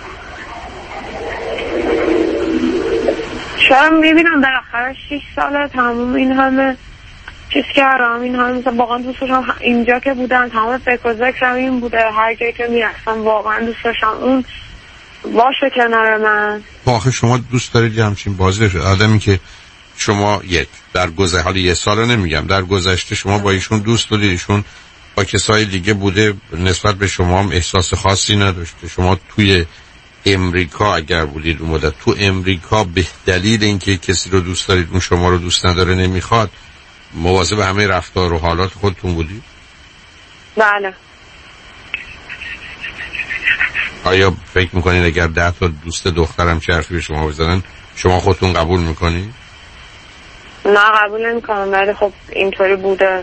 شاید میبینم بالاخره 6 ساله تمام این همه چیز کردم، این همه مثلا واقعا دوست داشتم اینجا که بودم، تمام فکر و ذکرم این بوده، هر جایی که میرفتم واقعا دوست داشتم اون باشه کنار من. آخه شما دوست دارید یه همچین بازی آدمی که شما در گذشته، حالا یه سال نمیگم، در گذشته شما با ایشون دوست دارید، ایشون با کسای دیگه بوده، نسبت به شما هم احساس خاصی نداشته. شما توی امریکا اگر بودید اون مدت، تو امریکا به دلیل اینکه کسی رو دوست دارید اون شما رو دوست نداره، نمیخواد، مواظب همه رفتار و حالات خودتون بودید؟ بله. آیا فکر میکنید اگر 10 تا دوست دخترم چه حرفی به شما بزنن شما خودتون قبول میکنید؟ نه قبول نمیکنم، ولی خب اینطوری بوده.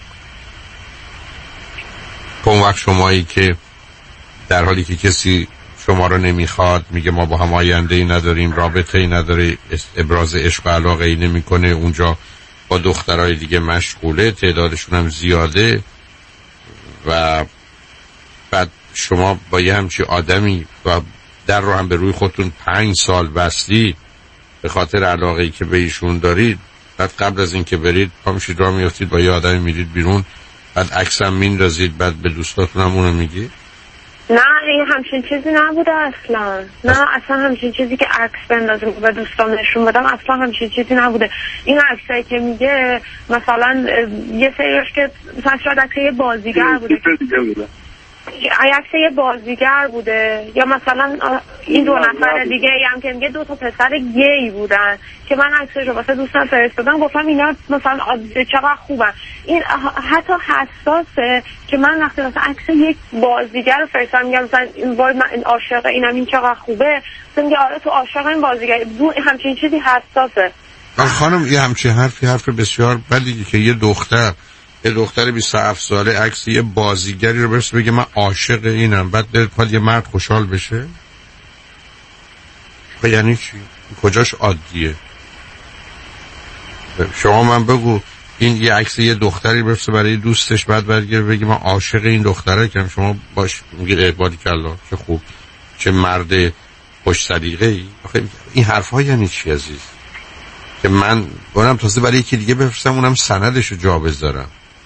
اون وقت شمایی که در حالی که کسی شما رو نمیخواد، میگه ما با هم آینده‌ای نداریم، رابطه‌ای نداره، ابراز عشق و علاقه‌ای نمیکنه، اونجا با دخترای دیگه مشغوله، تعدادشون هم زیاده، و بعد شما با یه همچی آدمی و در رو هم به روی خودتون 5 سال بستید، به خاطر علاقه‌ای که به ایشون دارید، بعد قبل از این که برید پا میشید راه میافتید با یه آدمی میرید بیرون، بعد عکسم میندازید، بعد به دوستاتون هم اونو میگید؟ نه این همچین چیزی نبوده اصلا. نه اصلا همچین چیزی که عکس بندازم و دوستام نشون بدم اصلا همچین چیزی نبوده. این عکسایی که میگه مثلا یه سریش که مثلا شاید عکس یه بازیگر بوده، عکس یه بازیگر بوده، یا مثلا این دو نفر دیگه هم که میگه 2 تا پسر گی بودن که من عکسش رو واسه دوستم فرستادم، گفتم اینا مثلا چقدر خوبن. این حتی حساسه که من وقتی مثلا عکس یک بازیگر رو فرستادم میگم مثلا من عاشق اینم، این چقدر خوبه، مثلا میگه آره تو عاشق این بازیگر، همچین چیزی حساسه. خانم یه همچین حرف بسیار بدی که یه دختر 27 ساله عکس یه بازیگری رو برسه بگه من عاشق اینم، بعد دلت یه مرد خوشحال بشه؟ یعنی چی؟ کجاش عادیه؟ شما من بگو این یه عکس یه دختری برسه برای دوستش، بعد برگره بگه من عاشق این دختره که شما باش میگه باریکالله چه خوب، چه مرد خوش سلیقه‌ای. این حرف‌ها یعنی چی عزیز؟ که من برم تازه برای یکی دیگه بفرستم اونم سندشو جا بذارم؟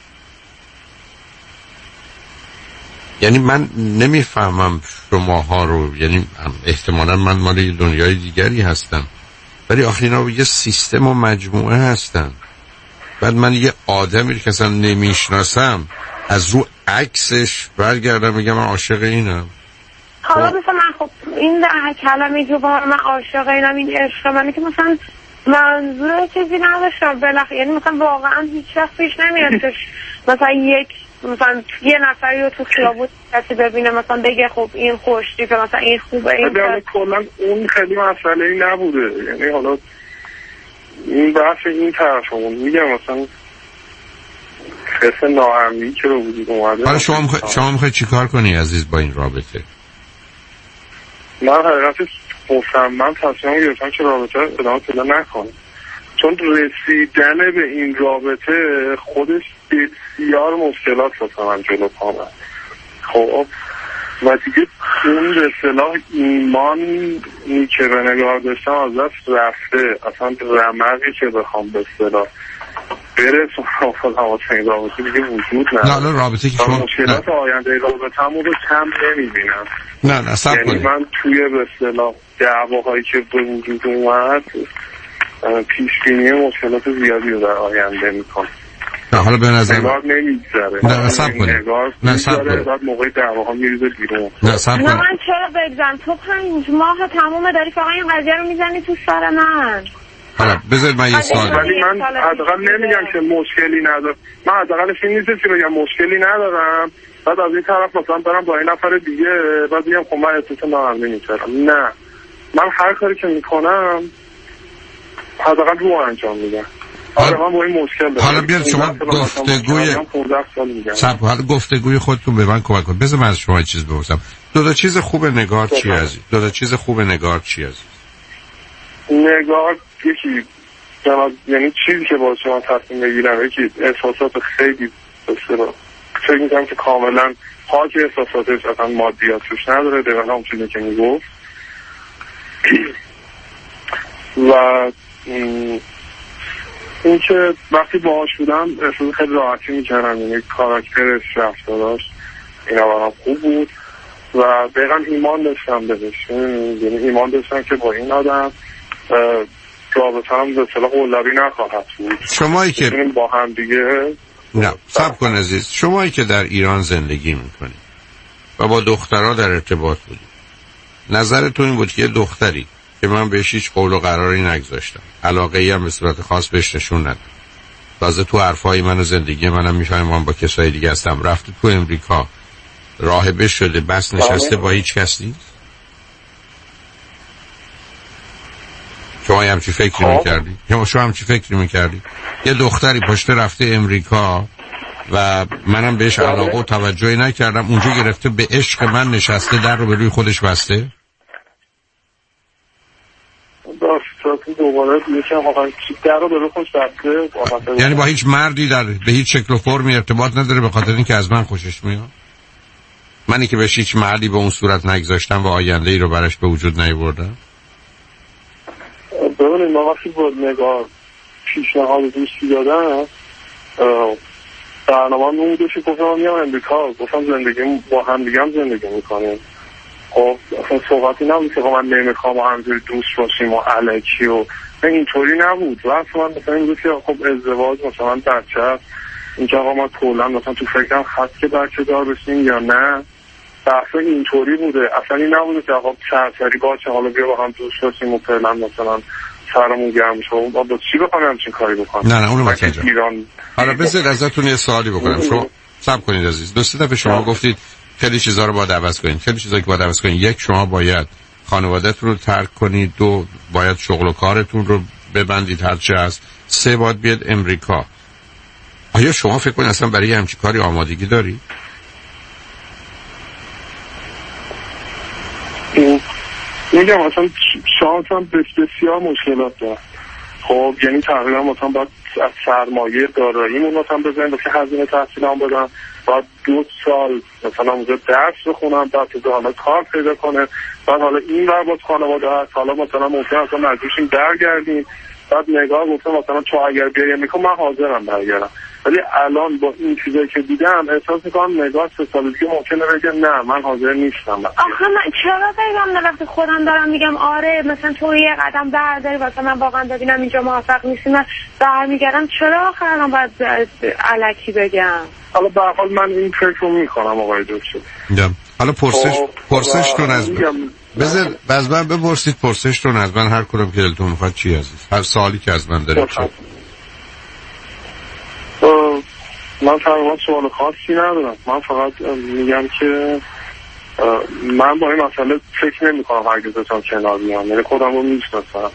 یعنی من نمیفهمم شماها رو، یعنی احتمالا من مال دنیای دیگری هستم، ولی آخه اینا یه سیستم و مجموعه هستن. بعد من یه آدمی که اصلا نمیشناسم از رو عکسش برگردم میگم من عاشق اینم. حالا مثلا من خب این کلمه جو من عاشق اینم، این عشق منه که مثلا منظور چیزی نداشتم بالاخره، یعنی مثلا واقعا هیچ وقت پیش نمیاد که مثلا مثلا یه نفری رو تو خیابون کسی ببینه مثلا بگه خب این خوشتی که مثلا این خوبه، این کلا اون خیلی مسئله‌ای نبوده. یعنی حالا این بحث این طرفمون میگم مثلا حس ناامنی که رو وجود اومده. حالا شما میخوای چیکار کنی عزیز با این رابطه؟ من حقیقتش مصمم تصمیم گرفتم که رابطه ادامه پیدا نکنه، چون رسیدن به این رابطه خودش بسیار مشکلات واسه من جلو پامه. خب و دیگه اون به اصطلاح ایمانی که به نگاه داشتم از دست رفته، اصلا رمقی که بخوام به اصطلاح برسونم واسه این رابطه دیگه وجود نداره. نه رابطه که شما مشکلات آینده رابطه‌مو رو کم نمیبینم. نه صبر کنید. یعنی من توی به اصطلاح دعواهایی که به وجود اومد پیش بینی مشکلات زیادی رو در آینده میکنم. نه حالا به نظر نگار نمیگذره. نه صبر کنید. نه صبر کنید. بعد موقع دعواها میریزه بیرون. نه صبر کنید. نه من چرا بگذارم؟ تو 5 ماه تموم داری فقط این قضیه رو میزنی تو سر من. حالا بذارید من یه سوال ولی من حداقل نمیگم که مشکلی ندارم. من حداقلش این نیست که بگم مشکلی ندارم بعد از این طرف مثلا برم با این نفر دیگه بعد میگم خب من احساس ناامنی می‌کنم. نه من هر کاری که میکنم حداقل رو انجام میدم. حالا بیاد شما گفتگوی خودتون به من کمک کنید. بذار من از شما یه چیز بپرسم. دو چیز خوب نگار چی عزیز؟ دو چیز خوب نگار چی عزیز؟ نگار یکی یعنی چیزی که با شما تصمیم بگیرم، یکی احساسات خیلی بسیار فکر میکنم که کاملا پاک احساساتش اصلا مادیات توش نداره، دقیقا هم چیزی که میگفت. و این که وقتی باهاش بودم احساس خیلی راحتی میکردم، یعنی کاراکترش رفتاراش اینا برام خوب بود و دقیقا ایمان داشتم بهش، یعنی ایمان داشتم که با این آدم رابطه هم به اصطلاح قلابی نخواهد بود. شمایی که با هم دیگه نه صبر کن عزیز، شمایی که در ایران زندگی میکنی و با دخترها در ارتباط بودی، نظرتون این بود که یه دختری که من بهش هیچ قول و قراری نگذاشتم، علاقه ای هم به صورت خاص بهش نشون ندادم، تازه تو حرفای من و زندگی منم میفهمم من با کسای دیگه هستم، رفته تو امریکا راهبه شده بس نشسته با هیچ کس نیست؟ شما همچی فکری میکردی؟ شما همچی فکری میکردی؟ یه دختری پشت رفته امریکا و منم بهش علاقه و توجهی نکردم، اونجا گرفته به عشق من نشسته، در رو به روی خودش بسته؟ دوباره میشم واقعا در رو به روی خودش بسته، یعنی با هیچ مردی به هیچ شکل و فرمی ارتباط نداره به خاطر اینکه از من خوشش میاد؟ منی که بهش هیچ مردی به اون صورت نگذاشتم و آینده ای رو براش به وجود نیاوردم؟ ببینید ما وقتی با نگار پیشنهاد دوستی دادن برنامه اون بودش که گفتم میام امریکا، گفتم زندگی با هم دیگه هم زندگی میکنیم. خب اصلا صحبتی نبود که من نمیخوام با همجوری دوست باشیم و علکی و اینطوری نبود. و اصلا مثلا این بود که خب ازدواج مثلا بچه هست این که آقا ما کلا مثلا تو فکرم هست که بچه دار بشیم یا نه، بحثا اینطوری بوده. اصلا این نبوده که آقا سرسری باشه حالا بیا با هم دوست باشیم و فعلا مثلا سرمون گرم شه با چی بخوام همچین کاری بکنم. نه اونو متوجهم. حالا بذار ازتون یه سوالی بکنم. شما صبر کنید عزیز. دو سه دفعه شما گفتید خیلی چیزا رو باید عوض کنید. خیلی چیزایی که باید عوض کنید: یک، شما باید خانواده‌تون رو ترک کنید. دو، باید شغل و کارتون رو ببندید هر چه هست. سه، باید بیاد امریکا. آیا شما فکر کنید اصلا برای همچین کاری آمادگی دارید؟ میگم مثلا شانس هم بسیار مشکلات داره. خب یعنی تقریبا مثلا باید از سرمایه داراییمون مثلا بزنیم که هزینه تحصیل هم بدم، بعد 2 سال مثلا اونجا درس بخونم، بعد تو حالا کار پیدا کنه، بعد حالا این ور باز خانواده هست، حالا مثلا ممکن اصلا مجبورشیم برگردیم. بعد نگاه گفتم مثلا تو اگر بیای امریکا من حاضرم برگردم، ولی الان با این چیزایی که دیدم احساس میکنم نگاه 3 سال دیگه ممکنه بگه نه من حاضر نیستم. آخه من چرا بگم نه وقتی خودم دارم میگم آره مثلا تو یه قدم برداری واسه من واقعا ببینم اینجا موفق نیستی من برمیگردم، چرا آخه الان باید الکی بگم؟ حالا به هر حال من این فکر رو میکنم آقای دکتر. حالا پرسشتون از بذار از من بپرسید، پرسشتون از من هر کدوم که دلتون میخواد چی عزیز، هر سوالی که از من دارید. من تقریبا سوال خاصی ندارم. من فقط میگم که من با این مسئله فکر نمی کنم هرگز بتونم کنار بیام، یعنی خودم رو میشناسم.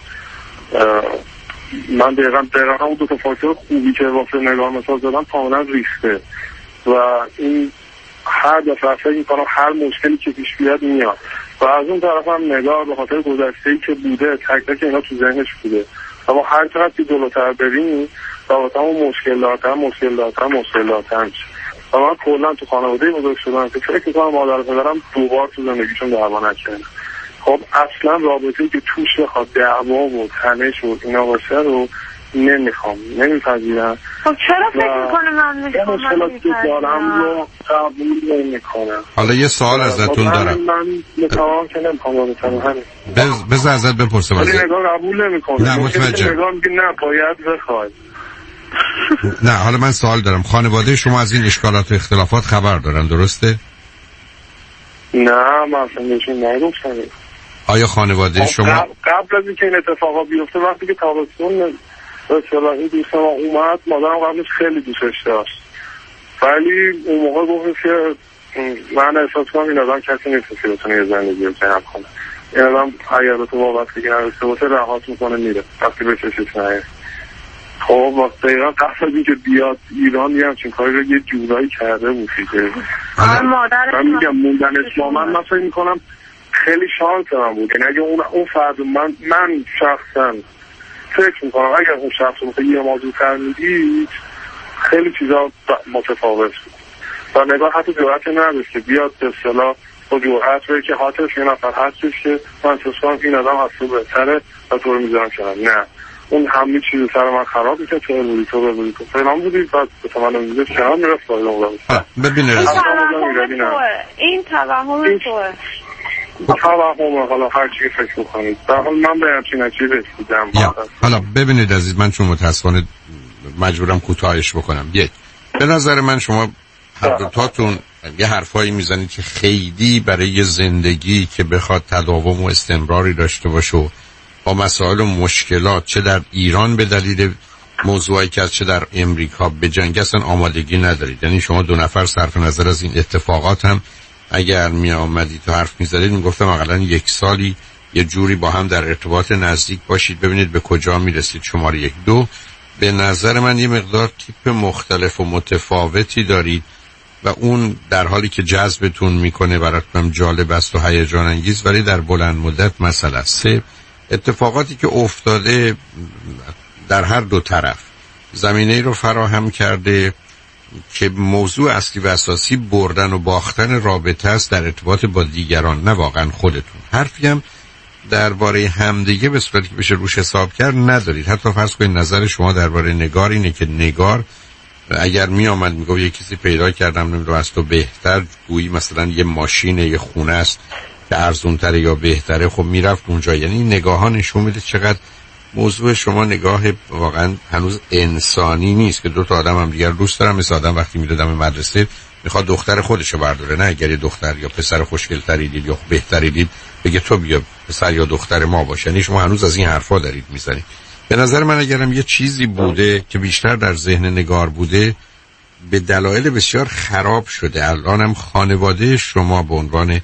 من دقیقا همون 2 تا فاکتور خوبی که واسه نگاه مثال زدم کاملا ریخته و این هر دفعه فکر میکنم هر مشکلی که پیش بیاد میاد و از اون طرف هم نگاه به خاطر گذشته‌ای که بوده تک تک اینا تو ذهنش بوده، اما هر چقدر که جلوتر بریم رابطه‌مون مشکلات‌ها میشه. و من کلا تو خانواده بزرگ شدم که فکر می‌کنم مادر پدرم 2 بار تو زندگیشون دعوا نکردن. خب اصلا رابطه‌ای که توش بخواد دعوا و تنش و اینا باشه رو نمیپذیرم. خب چرا فکر می‌کنه من میخوام مشکلاتی که دارم رو قبول نمی‌کنم؟ حالا یه سوال ازتون دارم. من متوهم که نمی‌خوام همین. بذار ازت بپرسم. ولی نگاه قبول نمی‌کنه. نه متوجه. نگاه میگه نه باید بخوای. نه حالا من سوال دارم. خانواده شما از این اشکالات و اختلافات خبر دارن درسته؟ نه من اصلا بهشون نگفتم. آیا خانواده شما قبل از اینکه این اتفاقا بیفته وقتی که تابستون مثلا این دوست ما اومد مادرم قبلش خیلی دوستش داشت، ولی اون موقع گفت که من احساس کنم این آدم کسی نیست که بتونه یه زندگی رو جمع کنه، این آدم اگر به تو وابستگی نداشته باشه رهات میکنه میره وقتی به چشش نیاد. خب دقیقا قبل از اینکه بیاد ایران یه همچین کاری رو یه جورایی کرده بود که من میگم موندنش با من فکر میکنم خیلی شانس من بود. یعنی اگه اون فرد من شخصا فکر میکنم اگر اون شخص رو یه موضوع تر میدید خیلی چیزا متفاوت بود و نگاه حتی جرأت نداشت که بیاد به اصطلاح با جرأت بگه که حاطش یه نفر هستش که من احساس کنم این آدم از تو بهتره و تو رو میذارم کنم. نه اون همه چیز سر من خراب میشه. تو بودی فلان بودی بعد به من میگه کنار میرفت باید اون ببینید این توهم توه توهم حالا هر چی فکر میکنید در حال من به همچین نتیجه رسیدم. حالا ببینید عزیز من چون متاسفانه مجبورم کوتاهش بکنم. یک، به نظر من شما هر دوتاتون یه حرفایی میزنید که خیلی برای زندگی که بخواد تداوم و استمراری داشته باشه و با مسائل و مشکلات چه در ایران به دلیل موضوعی که چه در امریکا به جنگ اصلا آمادگی ندارید. یعنی شما 2 نفر صرف نظر از این اتفاقات هم اگر می آمدید تو حرف می‌زدید میگفتم اقلا 1 سالی یه جوری با هم در ارتباط نزدیک باشید ببینید به کجا میرسید. شماره 1. 2 به نظر من یه مقدار تیپ مختلف و متفاوتی دارید و اون در حالی که جذبتون میکنه براتون جالب است و هیجان انگیز ولی در بلند مدت مسئله است. 3 اتفاقاتی که افتاده در هر 2 طرف زمینه‌ای رو فراهم کرده که موضوع اصلی و اساسی بردن و باختن رابطه است در ارتباط با دیگران نه واقعا خودتون. حرفی هم درباره همدیگه به صورتی که بشه روش حساب کرد ندارید. حتی فرض کنید نظر شما درباره نگار اینه که نگار اگر می آمد میگه یه کسی پیدا کردم نمیدونم از تو بهتر، گویی مثلا یه ماشین یه خونه است که ارزونتره یا بهتره، خب میرفت اونجا. یعنی نگاه ها نشون میده چقدر موضوع شما نگاه واقعا هنوز انسانی نیست که دو تا آدم هم دیگر دوست دارن. مثل آدم وقتی میره دم مدرسه میخواد دختر خودشو برداره، نه اگر یه دختر یا پسر خوشگل‌تری دید یا بهتری دید بگه تو بیا پسر یا دختر ما باش. یعنی شما هنوز از این حرفا دارید میزنید. به نظر من اگرم یه چیزی بوده که بیشتر در ذهن نگار بوده به دلایل بسیار خراب شده. الانم خانواده شما به عنوان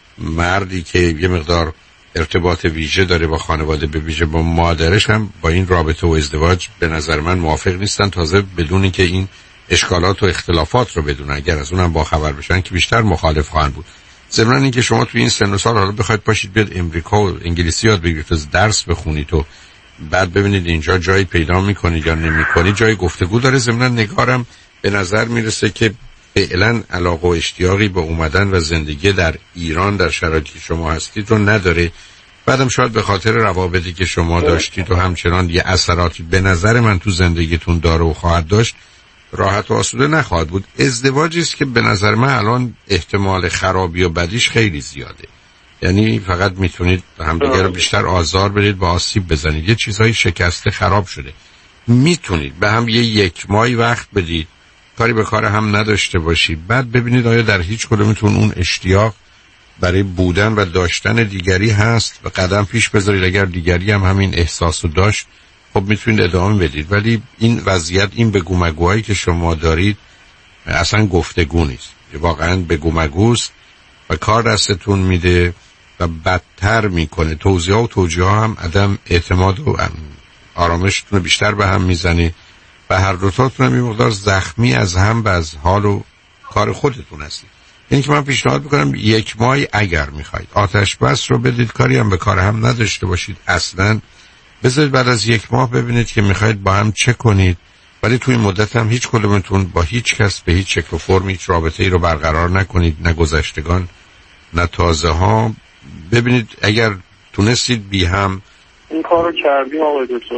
مردی که یه مقدار ارتباط ویژه داره با خانواده، به ویژه با مادرش، هم با این رابطه و ازدواج به نظر من موافق نیستن، تازه بدون اینکه این اشکالات و اختلافات رو بدونن. اگر از اونم با خبر بشن که بیشتر مخالف خواهند بود. ضمن اینکه شما توی این سن و سال حالا بخواید پاشید بیاد امریکا و انگلیسی یاد بگیرید و درس بخونید و بعد ببینید اینجا جایی پیدا میکنید یا نمیکنید، جای گفتگو داره. ضمن نگارم به نظر میرسه که فعلا علاقه و اشتیاقی به اومدن و زندگی در ایران در شرایطی شما هستید رو نداره. بعدم شاید به خاطر روابطی که شما داشتید و همچنان یه اثراتی به نظر من تو زندگیتون داره و خواهد داشت، راحت و آسوده نخواهد بود. ازدواجی است که به نظر من الان احتمال خرابی و بدیش خیلی زیاده. یعنی فقط میتونید همدیگه رو بیشتر آزار بدید، با آسیب بزنید. یه چیزای شکسته خراب شده. میتونید به هم یک ماهی وقت بدید، کاری به کار هم نداشته باشید، بعد ببینید آیا در هیچ کدومتون اون اشتیاق برای بودن و داشتن دیگری هست و قدم پیش بذارید. اگر دیگری هم همین احساسو داشت خب میتونید ادامه بدید. ولی این وضعیت، این بگو مگوهایی که شما دارید اصلا گفتگو نیست، واقعا بگو مگوست و کار دستتون میده و بدتر میکنه. توضیح و توجیه هم عدم اعتماد و آرامشتون بیشتر به هم میزنه و هر دوتاتون هم یه مقدار زخمی از هم و از حال و کار خودتون هستید. یعنی که من پیشنهاد میکنم یک ماهی اگر میخواید آتش بس رو بدید، کاری هم به کار هم نداشته باشید اصلا. بذارید بعد از یک ماه ببینید که میخواید با هم چه کنید، ولی توی این مدت هم هیچ کدومتون با هیچ کس به هیچ شکل و فرم هیچ رابطه ای رو برقرار نکنید، نه گذشتگان نه تازه ها. ببینید اگر تونستید بی هم این کارو کردیم آقای دکتر.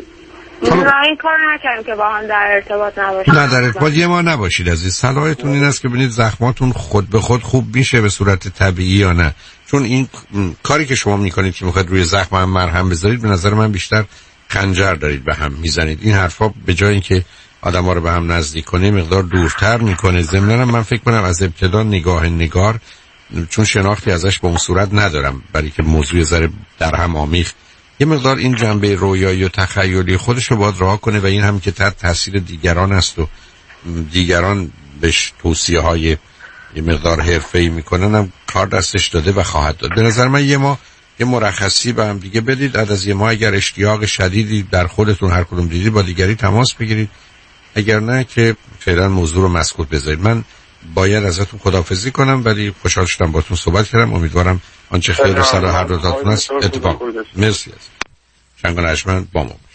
نه این کار نکردیم که با هم در ارتباط نباشید. نه در ارتباط یه ما نباشید عزیز. صلاحتون این است که ببینید زخماتون خود به خود خوب میشه به صورت طبیعی یا نه. چون این کاری که شما میکنید که میخواید روی زخم هم مرهم بذارید، به نظر من بیشتر خنجر دارید به هم میزنید. این حرفا به جای اینکه آدم‌ها رو به هم نزدیک کنه مقدار دورتر میکنه. ضمناً من فکر کنم از ابتدا نگاه نگار، چون شناختی ازش به اون صورت ندارم، برای که موضوع ذره در هم آمیخت، یه مقدار این جنبه رویایی و تخیلی خودش رو باید رها کنه و این هم که تحت تاثیر دیگران است و دیگران بهش توصیه‌های یه مقدار حرفه‌ای میکنن هم کار دستش داده و خواهد داد. به نظر من یه ماه یه مرخصی به هم دیگه بدید. بعد از یه ماه اگر اشتیاق شدیدی در خودتون هر کدوم دیدید با دیگری تماس بگیرید، اگر نه که فعلا موضوع رو مسکوت بذارید. من باید ازتون خداحافظی کنم ولی خوشحال شدم باهاتون صحبت کردم. امیدوارم آنچه خیر و صلاح هر دوتاتون است اتفاق. مرسی از شنگ و نشمن با ما.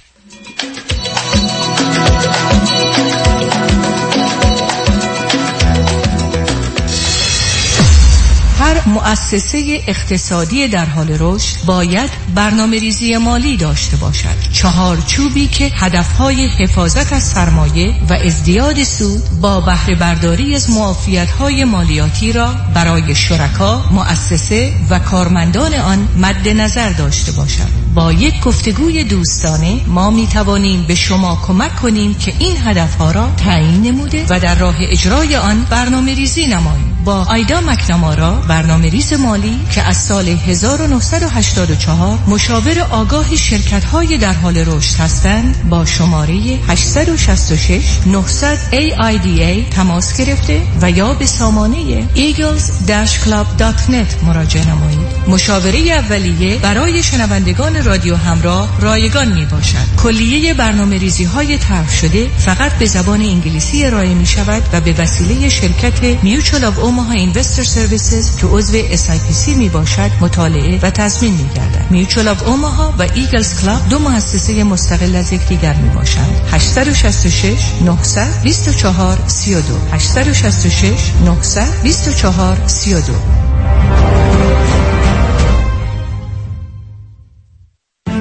هر مؤسسه اقتصادی در حال رشد باید برنامه‌ریزی مالی داشته باشد. چهارچوبی که هدفهای حفاظت از سرمایه و ازدیاد سود با بهره برداری از معافیت‌های مالیاتی را برای شرکا، مؤسسه و کارمندان آن مد نظر داشته باشد. با یک گفتگوی دوستانه ما می توانیم به شما کمک کنیم که این هدفها را تعیین نموده و در راه اجرای آن برنامه‌ریزی نمایید. با آیدا مکنامارا، برنامه‌ریز مالی که از سال 1984 مشاور آگاه شرکت‌های در حال رشد هستند، با شماره 866 900 AIDA تماس گرفته و یا به سامانه eagles-club.net مراجعه نمایید. مشاوره اولیه برای شنوندگان رادیو همراه رایگان می باشد. کلیه برنامه‌ریزی‌های طرح شده فقط به زبان انگلیسی ارائه می شود و به وسیله شرکت Mutual of Omaha Investor Services که عضو SIPC می باشد مطالعه و تضمین می گردد. Mutual of Omaha و Eagles Club دو مؤسسه مستقل از یکدیگر می باشند. 866 900 24 32 866 900 24 32.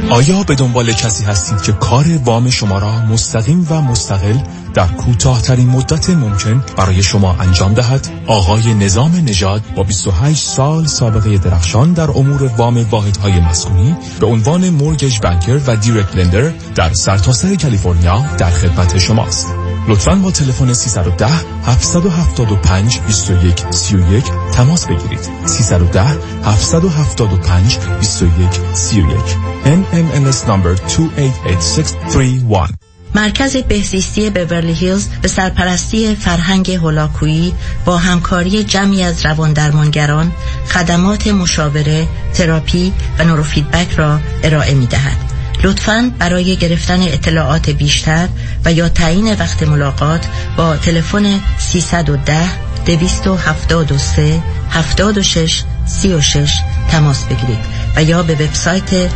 آیا به دنبال کسی هستید که کار وام شما را مستقیم و مستقل در کوتاه‌ترین مدت ممکن برای شما انجام دهد؟ آقای نظام نژاد با 28 سال سابقه درخشان در امور وام واحدهای مسکونی به عنوان مورگیج بانکر و دایرکت لندر در سرتاسر کالیفرنیا در خدمت شماست. لطفاً با تلفن 310 775 21 31 تماس بگیرید. 310 775 21 31 NMLS number 288631. مرکز بهزیستی بیورلی هیلز به سرپرستی فرهنگ هولاکویی با همکاری جمعی از رواندرمانگران خدمات مشاوره، تراپی و نوروفیدبک را ارائه می‌دهد. لطفاً برای گرفتن اطلاعات بیشتر و یا تعیین وقت ملاقات با تلفن 310 273 76 36 تماس بگیرید و یا به وبسایت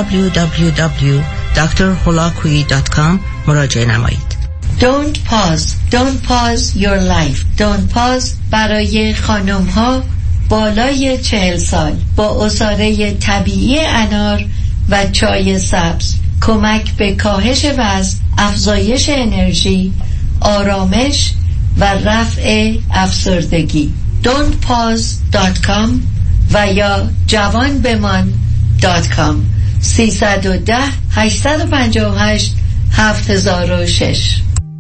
www.drholakui.com مراجعه نمایید. Don't pause your life. Don't pause برای خانم ها بالای 40 سال با عصاره طبیعی انار و چای سبز. کمک به کاهش وزن، افزایش انرژی، آرامش و رفع افسردگی. don'tpause.com و یا جوانبمان.com 310 858 7006.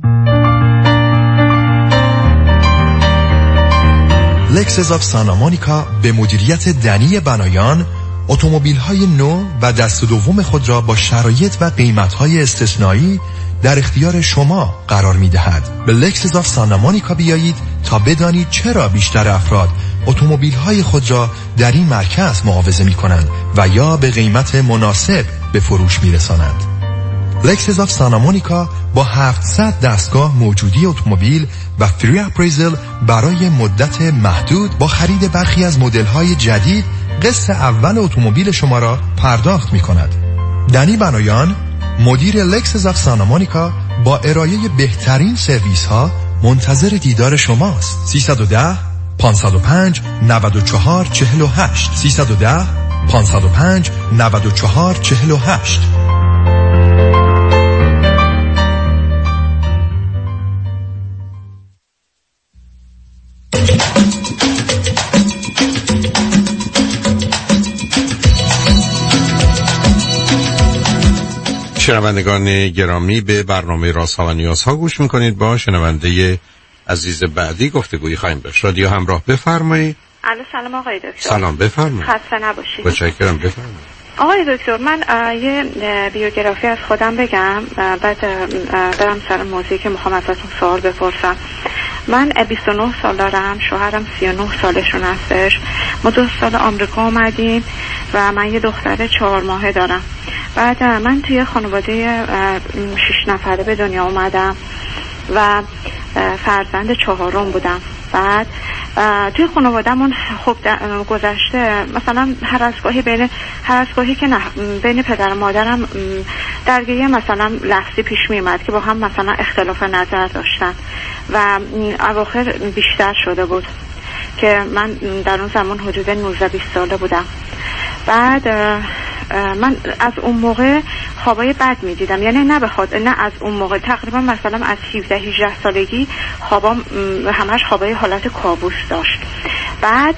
لکسس آف سانتا مونیکا به مدیریت دنی بنایان اتومبیل‌های نو و دست دوم خود را با شرایط و قیمت‌های استثنایی در اختیار شما قرار می‌دهد. به لکسس آف سانتا مونیکا بیایید تا بدانید چرا بیشتر افراد اتومبیل‌های خود را در این مرکز معاوضه می‌کنند و یا به قیمت مناسب به فروش می‌رسانند. لکسس آف سانتا مونیکا با 700 دستگاه موجودی اتومبیل و فری اپریزل برای مدت محدود با خرید برخی از مدل‌های جدید قسط اول اتومبیل شما را پرداخت می‌کند. دنی بنایان مدیر لکسس آف سانتا مونیکا با ارائه بهترین سرویس‌ها منتظر دیدار شماست. 310 505 94 48 310 505 94 48. شنوندگان گرامی، به برنامه رازها و نیازها گوش میکنید. با شنونده عزیز بعدی گفتگویی خواهیم داشت. رادیو همراه، بفرمایید. سلام آقای دکتر. سلام، بفرمایید. خسته نباشید. متشکرم، بفرمایید. آقای دکتر، من یه بیوگرافی از خودم بگم، بعد برم سر موضوعی که میخوام ازتون سوال بپرسم. من 29 سال دارم، شوهرم 39 سالشون هستش. ما 2 سال آمریکا اومدیم و من یه دختر 4 ماهه دارم. بعد من توی خانواده 6 نفره به دنیا اومدم و فرزند 4م بودم. بعد توی خانواده‌مون خب گذشته مثلا هر از گاهی که بین پدر و مادرم درگیری مثلا لفظی پیش می‌اومد که با هم مثلا اختلاف نظر داشتن و اواخر بیشتر شده بود که من در اون زمان حدود 19-20 ساله بودم. بعد من از اون موقع خوابای بد می‌دیدم، یعنی نه از اون موقع، تقریبا مثلا از 17-18 سالگی خوابام همش خوابای حالت کابوس داشت. بعد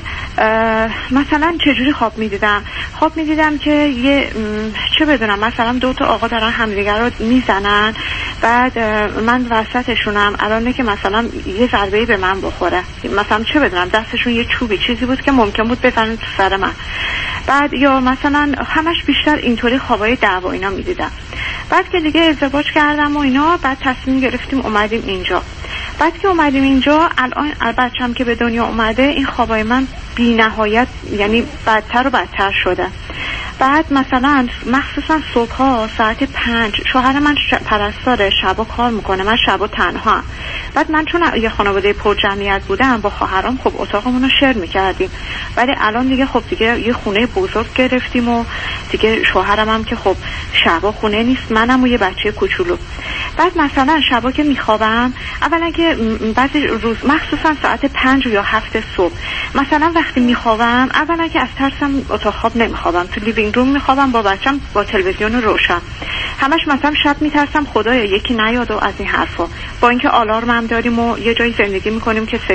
مثلا چجوری خواب می‌دیدم که یه چه بدونم مثلا 2 تا آقا دارن همدیگر رو میزنن، بعد من وسطشونم، الانه که مثلا یه ضربه‌ای به من بخوره، مثلا چه بدونم دستشون یه چوبی چیزی بود که ممکن بود بزنن تو سر من. بعد یا مثلا همش بیشتر اینطوری خوابای دعوا اینا می‌دیدم. بعد که دیگه ازدواج کردم و اینا، بعد تصمیم گرفتیم اومدیم اینجا. بعد که اومدیم اینجا، الان بچه‌م که به دنیا اومده، این خوابای من بی‌نهایت یعنی بدتر و بدتر شده. بعد مثلا مخصوصا صبح‌ها ساعت 5 شوهر من پرستاره، شبا کار میکنه، من شبا تنها. بعد من چون یه خانواده پر جمعیت بودم با خواهرام، خب اتاقمون رو شیر میکردیم. ولی الان دیگه خب دیگه یه خونه بزرگ گرفتیم و دیگه شوهرم هم که خب شبا خونه نیست، منم و یه بچه کوچولو. بعد مثلا شبا که میخوابم، اولا که بعضی روز مخصوصا ساعت 5 یا 7 صبح مثلا وقتی میخوابم، اولا که از ترسم اتاق خواب نمیخوابم، تو لیوینگ روم میخوابم با بچم با تلویزیون روشن، همش مثلا شب میترسم خدایا یکی نیاد و از این حرفا، با اینکه آلارم داریم و یه جایی زندگی میکنیم که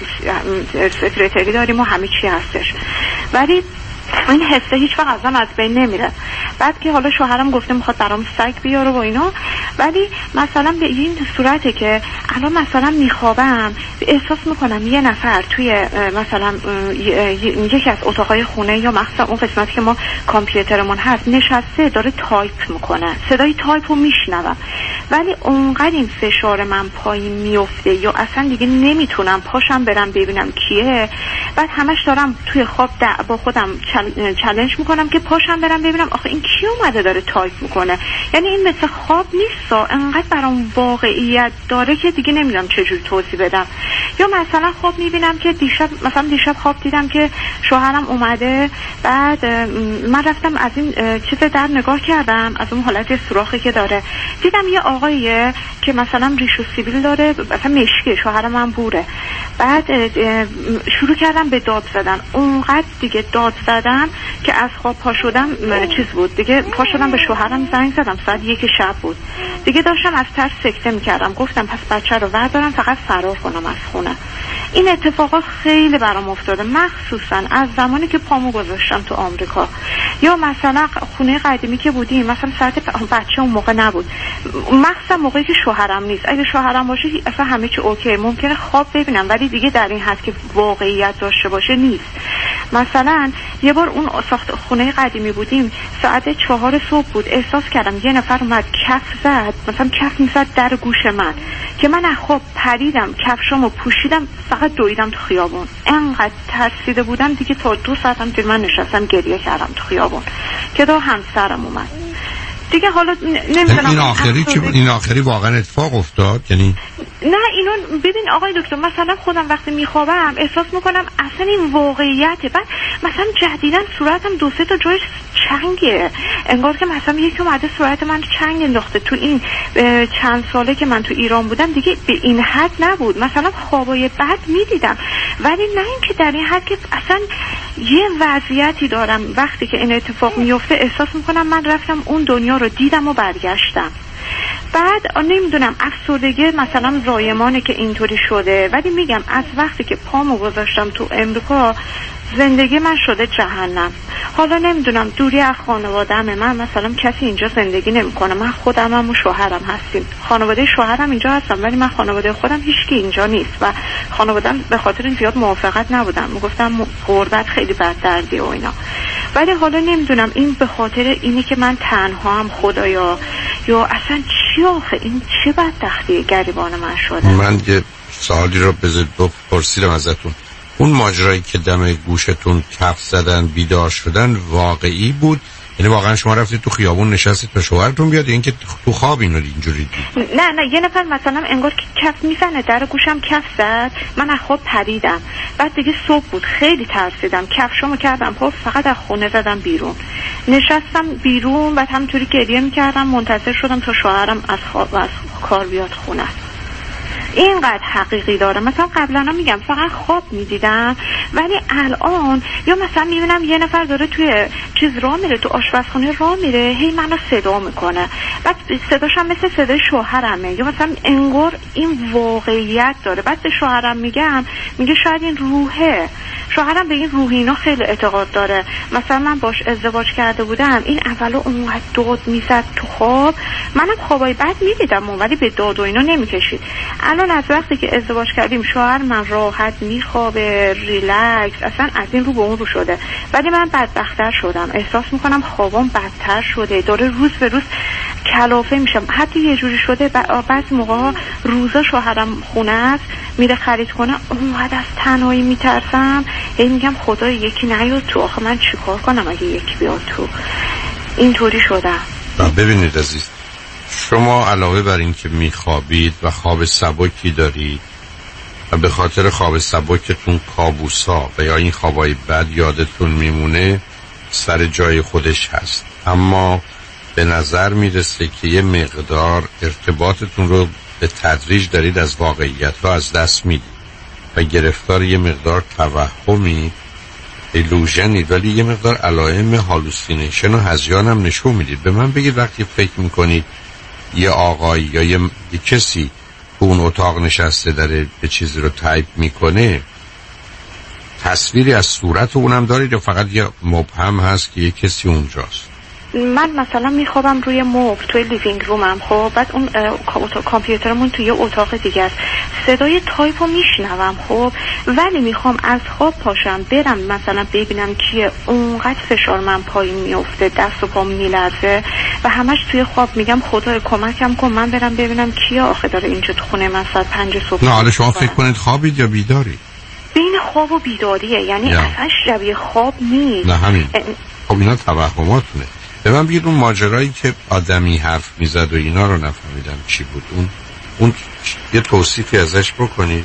سکرتری داریم و همه چی هستش، ولی این حسه هیچ وقت ازم از بین نمیره. بعد که حالا شوهرم گفته میخواد برام سگ بیاره و اینا، ولی مثلا به این صورته که الان مثلا میخوابم احساس میکنم یه نفر توی مثلا یکی از اتاقای خونه یا مخصوصا اون قسمتی که ما کامپیوترمون هست نشسته داره تایپ میکنه، صدای تایپ رو میشنوم، ولی اونقدر این فشار من پایین میفته یا اصلا دیگه نمیتونم پاشم برم ببینم کیه. بعد همش دارم توی خواب با خودم چالش میکنم که پاشم برم ببینم آخه این کی اومده داره تایپ میکنه. یعنی این مثل خواب نیستا، انقدر برام واقعیت داره که دیگه نمیدونم چجوری توضیح بدم. یا مثلا خواب میبینم که دیشب خواب دیدم که شوهرم اومده، بعد من رفتم از این چیز در نگاه کردم، از اون حالت سوراخی که داره، دیدم یه آقاییه که مثلا ریش و سیبیل داره، مثلا مشکی، شوهر من بوره. بعد شروع کردم به داد زدن، اونقدر دیگه داد زدم که از خواب پا شدم چیز بود دیگه، پا شدم به شوهرم زنگ زدم، ساعت 1 شب بود دیگه، داشتم از ترس سکته میکردم، گفتم پس بچه رو بردارم فقط فرار کنم از خونه. این اتفاقات خیلی برام افتاده، مخصوصا از زمانی که پامو گذاشتم تو آمریکا. یا مثلا خونه قدیمی که بودیم، مثلا ساعت بچه اون موقع نبود، مخصوصا موقعی که شوهرم نیست، اگه شوهرم باشه اصلا همه چی اوکی، ممکنه خواب ببینم، ولی دیگه در این حد که واقعیت داشته باشه نیست. مثلا یه بار اون ساخت خونه قدیمی بودیم، ساعت 4 صبح بود، احساس کردم یه نفر اومد کف زد، مثلا کف میزد در گوش من، که من خب پریدم، کفشامو پوشیدم، فقط دویدم تو خیابون، انقدر ترسیده بودم دیگه، تا 2 ساعتم دید من نشستم گریه کردم تو خیابون که دا همسرم اومد دیگه. حالا نمیدونم این آخری چی بود؟ این آخری واقعا اتفاق افتاد؟ یعنی نه اینو ببین آقای دکتر، مثلا خودم وقتی میخوابم احساس میکنم اصلا این واقعیته، بعد مثلا جدیدن صورتم 2-3 تا جایش چنگه، انگار که مثلا یکی اومده صورت من چنگ انداخته. تو این چند ساله که من تو ایران بودم دیگه به این حد نبود، مثلا خوابای بد میدیدم، ولی نه اینکه در این حد که اصلا یه وضعیتی دارم وقتی که این اتفاق میفته احساس میکنم من رفتم اون دنیا رو دیدم و برگشتم. بعد نمیدونم افسردگی مثلا زایمانه که اینطوری شده، ولی میگم از وقتی که پامو گذاشتم تو امریکا زندگی من شده جهنم. حالا نمیدونم دوری از خانواده‌ام، من مثلا کسی اینجا زندگی نمیکنه، من خودمم و شوهرم هستیم، خانواده شوهرم اینجا هستم، ولی من خانواده خودم هیچکی اینجا نیست و خانواده‌ام به خاطر زیاد موافقت نبودن، میگفتم غربت خیلی بد دردی و اینا. ولی حالا نمیدونم این به خاطر اینی که من تنها هم خدایا، یا اصلا چی آخه این چه بدبختی گریبان من شده. من یه سوالی رو بپرسیدم ازتون، اون ماجرایی که دم گوشتون کف زدن بیدار شدن واقعی بود؟ یعنی واقعا شما رفتید تو خیابون نشستید تا شوهرتون بیاد، اینکه تو خواب اینو اینجوری دید؟ نه یه نفر مثلا انگار که کف میزنه در گوشم کف زد، من از خواب پریدم، بعد دیگه صبح بود، خیلی ترسیدم، کفشامو کردم خب فقط از خونه زدم بیرون، نشستم بیرون، بعد همونطوری گریه میکردم، منتظر شدم تا شوهرم از کار بیاد خونه. اینقدر حقیقی داره. مثلا قبلا میگم فقط خواب میدیدم، ولی الان یا مثلا میبینم یه نفر داره توی چیز راه میره، تو آشپزخونه راه میره، هی منو صدا میکنه، بعد صداش هم مثل صدای شوهرمه، یا مثلا انگار این واقعیت داره. بعد به شوهرم میگه شاید این روحه. شوهرم به این روح اینا خیلی اعتقاد داره. مثلا من باش ازدواج کرده بودم، این اولو اونقدر داد میزد تو خواب، منم خوابای بد میدیدم ولی به داد و اینا نمیکشید. الان از وقتی که ازدواج کردیم شوهر من راحت میخوابه، ریلکس، اصلا از این رو به اون رو شده، ولی من بدبخت‌تر شدم، احساس میکنم خوابم بدتر شده، داره روز به روز کلافه میشم. حتی یه جوری شده بعضی موقع روزا شوهرم خونه است میره خرید کنه، اونقدر از تنهایی میترسم، میگم خدا یکی نیاد تو، آخه من چیکار کنم اگه یکی بیاد تو. اینطوری شدم. ببینید عزیز، شما علاوه بر این که میخوابید و خواب سبکی دارید و به خاطر خواب سبکتون کابوسا و یا این خوابای بد یادتون میمونه، سر جای خودش هست، اما به نظر میرسه که یه مقدار ارتباطتون رو به تدریج دارید از واقعیت رو از دست میدید و گرفتار یه مقدار توهمی ایلوژنید، ولی یه مقدار علائم هالوسینیشن و هذیان هم نشون میدید. به من بگید وقتی فکر میکنید یه آقایی یا یه کسی تو اون اتاق نشسته داره به چیزی رو تایپ میکنه، تصویری از صورت اونم دارید یا فقط یه مبهم هست که یه کسی اونجاست؟ من مثلا میخوابم روی مبل توی لیوینگ رومم، خب بعد اون کامپیوترمون توی اتاق دیگه است، صدای تایپو میشنوم، خب ولی میخوام از خواب پاشم برم مثلا ببینم کیه، اونقدر فشار من پایین میفته، دست و پام میلرزه و همش توی خواب میگم خدای کمکم کن من برم ببینم کیه آخه داره اینجا تو خونه من ساعت 5 صبح. نه حالا شما فکر کنید خوابید یا بیداری؟ بین خواب و بیداریه، یعنی اصلا شبیه خواب نیست. نه همین خب اینا توهماتونه. به من بگید اون ماجرایی که آدمی حرف میزد و اینا رو نفهمیدم چی بود، اون یه توصیفی ازش بکنید.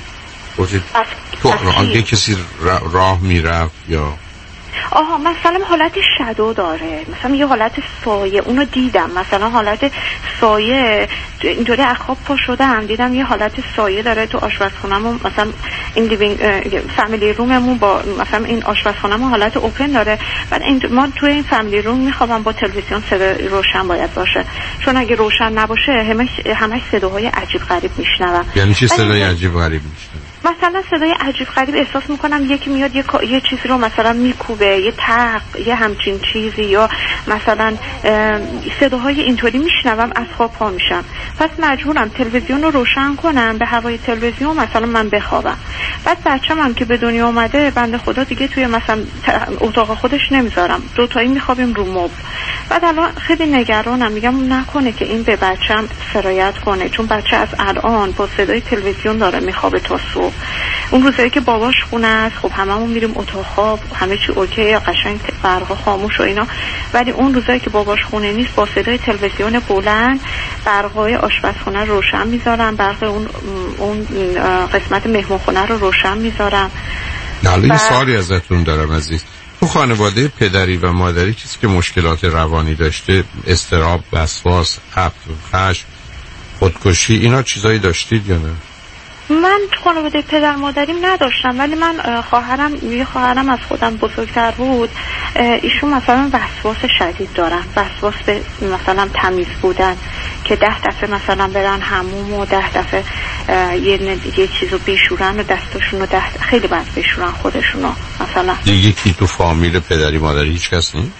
تو یه کسی راه میرفت یا آها مثلا حالت شادو داره، مثلا یه حالت سایه، اونو دیدم مثلا حالت سایه اینطوری از خواب پا شدم دیدم یه حالت سایه داره تو آشپزخونه‌مون، مثلا این لیوینگ فامیلی روممون با مثلا این آشپزخونه‌مون حالت اوپن داره، بعد ما توی این فامیلی روم میخوابم با تلویزیون صدا روشن باید باشه، چون اگه روشن نباشه همش صداهای عجیب غریب میشنوم. یعنی چی صدای عجیب غریب میشنوم؟ مثلا صدای عجیب غریب احساس میکنم یکی میاد یه چیزی رو مثلا میکوبه، یه تق، یه همچین چیزی، یا مثلا صداهای اینطوری میشنوم از خواب پا میشم، پس مجبورم تلویزیون رو روشن کنم، به هوای تلویزیون مثلا من بخوابم. بعد بچه‌م هم که به دنیا اومده بنده خدا دیگه توی مثلا اتاق خودش نمیذارم، دوتایی میخوابیم رو مبل. بعد الان خیلی نگرانم، میگم نکنه که این به بچه‌م سرایت کنه، چون بچه از الان با صدای تلویزیون داره میخوابه تا صبح. اون روزایی که باباش خونه است خب هممون میریم اتاق خواب، همه چی اوکی، قشنگ برقا خاموش و اینا، ولی اون روزایی که باباش خونه نیست با صدای تلویزیون بلند برقای آشپزخونه روشن میذارم، برق اون قسمت مهمانخونه رو روشن میذارم. حالا یه سوالی ازتون دارم عزیز، تو خانواده پدری و مادری کسی که مشکلات روانی داشته، اضطراب، وسواس، خشم، خودکشی، اینا چیزایی داشتید یا نه؟ من خانواده پدر مادریم نداشتم، ولی من یه خواهرم از خودم بزرگتر بود، ایشون مثلا وسواس شدید دارن، وسواس به مثلا تمیز بودن، که 10 دفعه مثلا برن حموم و 10 دفعه یه چیزو بشورن و دستشون رو خیلی بد بشورن خودشونو مثلا. یکی تو فامیل پدری مادری هیچ کس نیست؟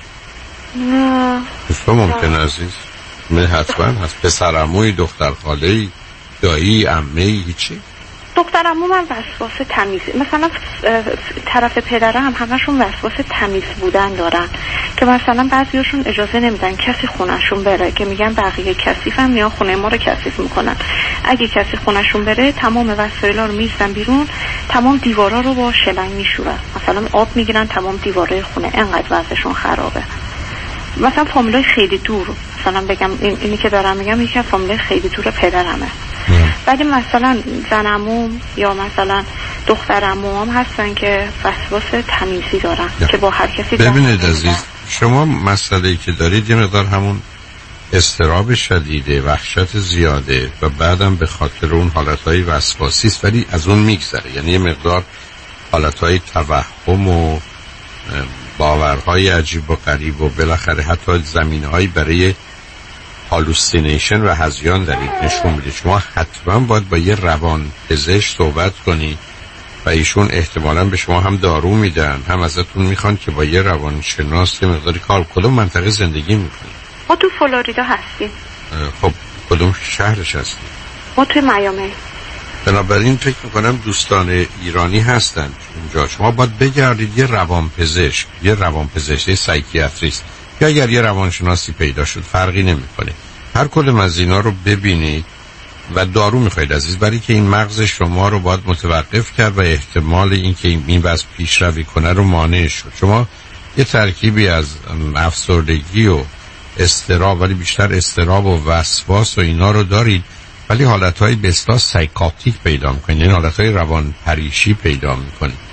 نه. اصلا ممکنه عزیز؟ من حتما هست، پسر عموی، دختر خاله‌ای، دایی، عمه‌ای، هیچی؟ دختر عمو من وسواس تمیز، مثلا طرف پدرم همشون وسواس تمیز بودن دارن، که مثلا بعضیاشون اجازه نمیدن کسی خونهشون بره، که میگن بقیه کثیفن میان خونه ما رو کثیف میکنن، اگه کسی خونهشون بره تمام وسایلا رو میریزن بیرون، تمام دیوارا رو با شلنگ میشورن، مثلا آب میگیرن تمام دیوارای خونه، انقدر وضعشون خرابه. مثلا فامیلای خیلی دور، مثلا بگم اینی که دارم میگم یکی از فامیلای خیلی دور پدرمه، ولی مثلا زنموم یا مثلا دخترموم هستن که وسواس تمیزی دارن که با هر کسی. ببینید عزیز، شما مسئله‌ای که دارید یه مقدار همون اضطراب شدیده، وحشت زیاده و بعدم به خاطر اون حالتهای وسواسی است، ولی از اون میگذره، یعنی یه مقدار حالتهای توهم و باورهای عجیب و غریب و بالاخره حتی زمینه‌هایی برای هالوسینیشن و هذیان دارید نشون میده. شما حتما باید با یه روان پزشک صحبت کنید و ایشون احتمالاً به شما هم دارو میدن، هم ازتون میخوان که با یه روانشناس یه مقداری کار. کدوم منطقه زندگی میکنید؟ ما تو فلوریدا هستیم. خب کدوم شهرش هستید؟ ما تو میامی. بنابراین فکر میکنم دوستان ایرانی هستن اونجا، شما باید بگردید یه روانپزشک، یه سایکیاتریست، یا اگر یه روانشناسی پیدا شد فرقی نمیکنه، هر کدوم از اینا رو ببینید و دارو میخواید عزیز، برای که این مغز شما رو باید متوقف کرد و احتمال اینکه این وضع پیشروی کنه رو مانع شد. شما یه ترکیبی از افسردگی و اضطراب، ولی بیشتر اضطراب و وسواس و اینا رو دارید، ولی حالتهای به اصطلاح سایکاتیک پیدا میکنید، یعنی حالتهای روان پریشی پیدا میکنید.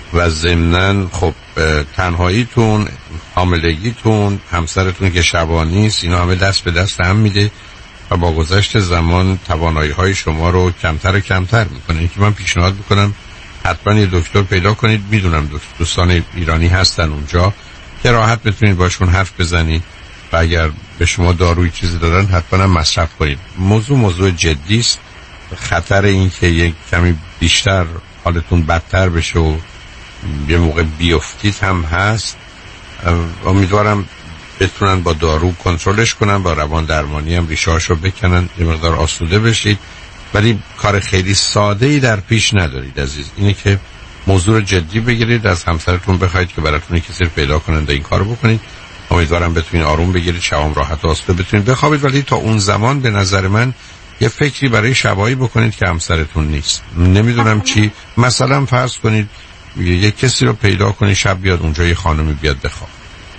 و ضمناً خب تنهاییتون، حاملگیتون، همسرتون که شبانی است، اینا همه دست به دست هم میده و با گذشت زمان توانایی‌های شما رو کمتر و کمتر میکنه. اینکه من پیشنهاد میکنم حتما یه دکتر پیدا کنید. میدونم دوستان ایرانی هستن اونجا که راحت بتونید باشون حرف بزنید و اگر به شما داروی چیزی دادن حتما مصرف کنید. موضوع جدی است. خطر این که یک کمی بیشتر حالتون بدتر بشه و یه موقع بیافتید هم هست. امیدوارم بتونن با دارو کنترلش کنن، با روان درمانی هم ریشه‌هاشو بکنن، یه مقدار آسوده بشید. ولی کار خیلی ساده‌ای در پیش ندارید عزیز. اینه که موضوع رو جدی بگیرید، از همسرتون بخواید که براتون کسی رو پیدا کنن و این کارو بکنید. امیدوارم بتونید آروم بگیرید، شبام راحت و آسوده بتونید بخوابید. ولی تا اون زمان به نظر من یه فکری برای شبایی بکنید که همسرتون نیست. نمیدونم چی، مثلا فرض کنید یه کسی رو پیدا کنید شب بیاد اونجا، یه خانمی بیاد بخواب.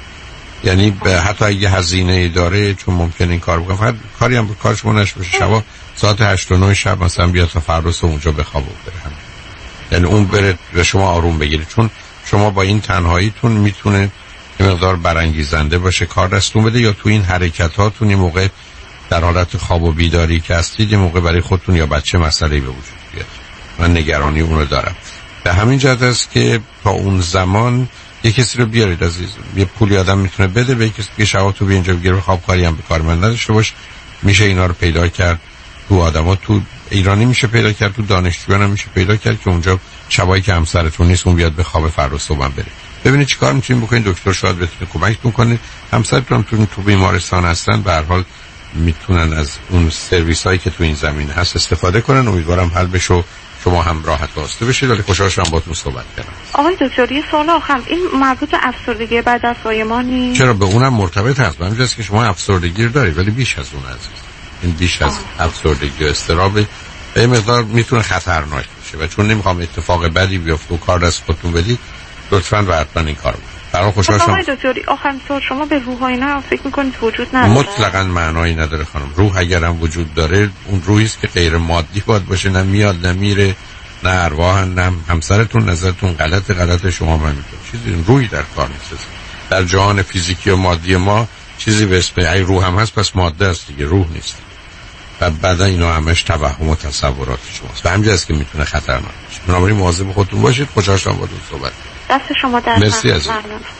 یعنی حتی اگه هزینه داره، چون ممکن این کار بکنه، فقط کاری هم کار شما نشه شبا ساعت 8 و 9 شب مثلا بیاد تا فردا اونجا بخوابه و بره. یعنی اون بره و شما آروم بگیرید، چون شما با این تنهاییتون میتونه یه مقدار برانگیزنده باشه، کار دستون بده، یا تو این حرکتاتون یه موقع در حالت خواب و بیداری که هستید یه موقع برای خودتون یا بچه مسئله‌ای به وجود بیاد. من نگرانی اونو دارم. به همین جهت است که تا اون زمان یه کسی رو بیارید عزیز. یه پولی آدم میتونه بده به کسی که شبا تو اینجا بگیره، خواب کاری هم به کار من نداشته باش. میشه اینا رو پیدا کرد تو آدما، تو ایرانی میشه پیدا کرد، تو دانشجویان هم میشه پیدا کرد که اونجا شبایی که همسرتون نیست اون بیاد به خواب فردا صبح بره. ببینید چیکار میتونید بکنید. دکتر شاید بتونه کمکتون کنه. همسرتون تو بیمارستان هستن، به هر حال میتونن از اون سرویسایی که تو این زمینه هست استفاده کنن. امیدوارم حل بشه، شما هم راحت واسطه بشید. ولی خوشحال شدم باهاتون صحبت کردم. آقای دکتر یه سوال آخرم، این مربوط به افسردگی بعد از زایمانی؟ چرا به اونم مرتبط هست. من میگم که شما افسردگی رو دارید ولی بیش از اون عزیز. این بیش از افسردگی و اضطراب به مقدار میتونه خطرناک باشه و چون نمیخوام اتفاق بدی بیفته و کار دست خودتون بدید، لطفاً و حتما این کارو بکنید. برای خوشحال شدم. آقای دکتر آخرین سوال، شما به روح اینا فکر میکنید وجود نداره؟ مطلقاً معنایی نداره خانم. روح اگرم وجود داره، اون روحی است که غیر مادی باید باشه، نه میاد نه میره، نه ارواح، نه همسرتون نظرتون غلط شما من چیزی روحی در کار نیست. در جهان فیزیکی و مادی ما چیزی به اسم ای روح هم هست، پس ماده است دیگه، روح نیست. و بعدا اینا همش توهم و تصورات شماست و همین است که میتونه خطرناک باشه. بنابراین مواظب خودتون باشید. خوشحال شدم باهاتون صحبت کردم. دست شما در مرسی عزیز.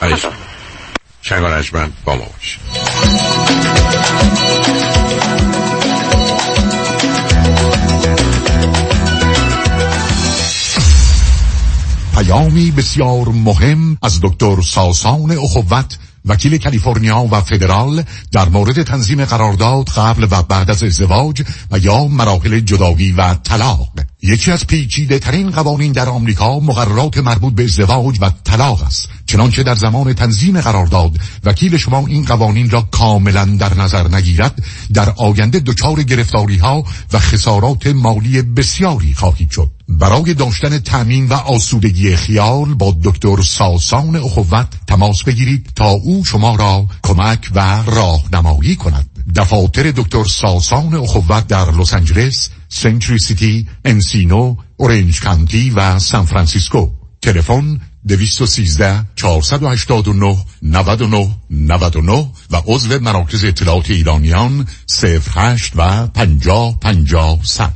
شنگار اجمن با ما باشید. پیامی بسیار مهم از دکتر ساسان اخوت، وکیل کالیفرنیا و فدرال، در مورد تنظیم قرارداد قبل و بعد از ازدواج و یا مراحل جدایی و طلاق. یکی از پیچیده ترین قوانین در آمریکا مقررات مربوط به ازدواج و طلاق است. چنانچه در زمان تنظیم قرارداد وکیل شما این قوانین را کاملا در نظر نگیرد، در آینده دچار گرفتاری‌ها و خسارات مالی بسیاری خواهید شد. برای داشتن تامین و آسودگی خیال با دکتر ساسان اخوت تماس بگیرید تا او شما را کمک و راهنمایی کند. دفاتر دکتر ساسان اخوت در لس آنجلس، سنچری سیتی، انسینو، اورنج کانتی و سان فرانسیسکو. تلفن 213 489 99 99 و عضو مراکز اطلاعات ایرانیان 08 و 50 50 100.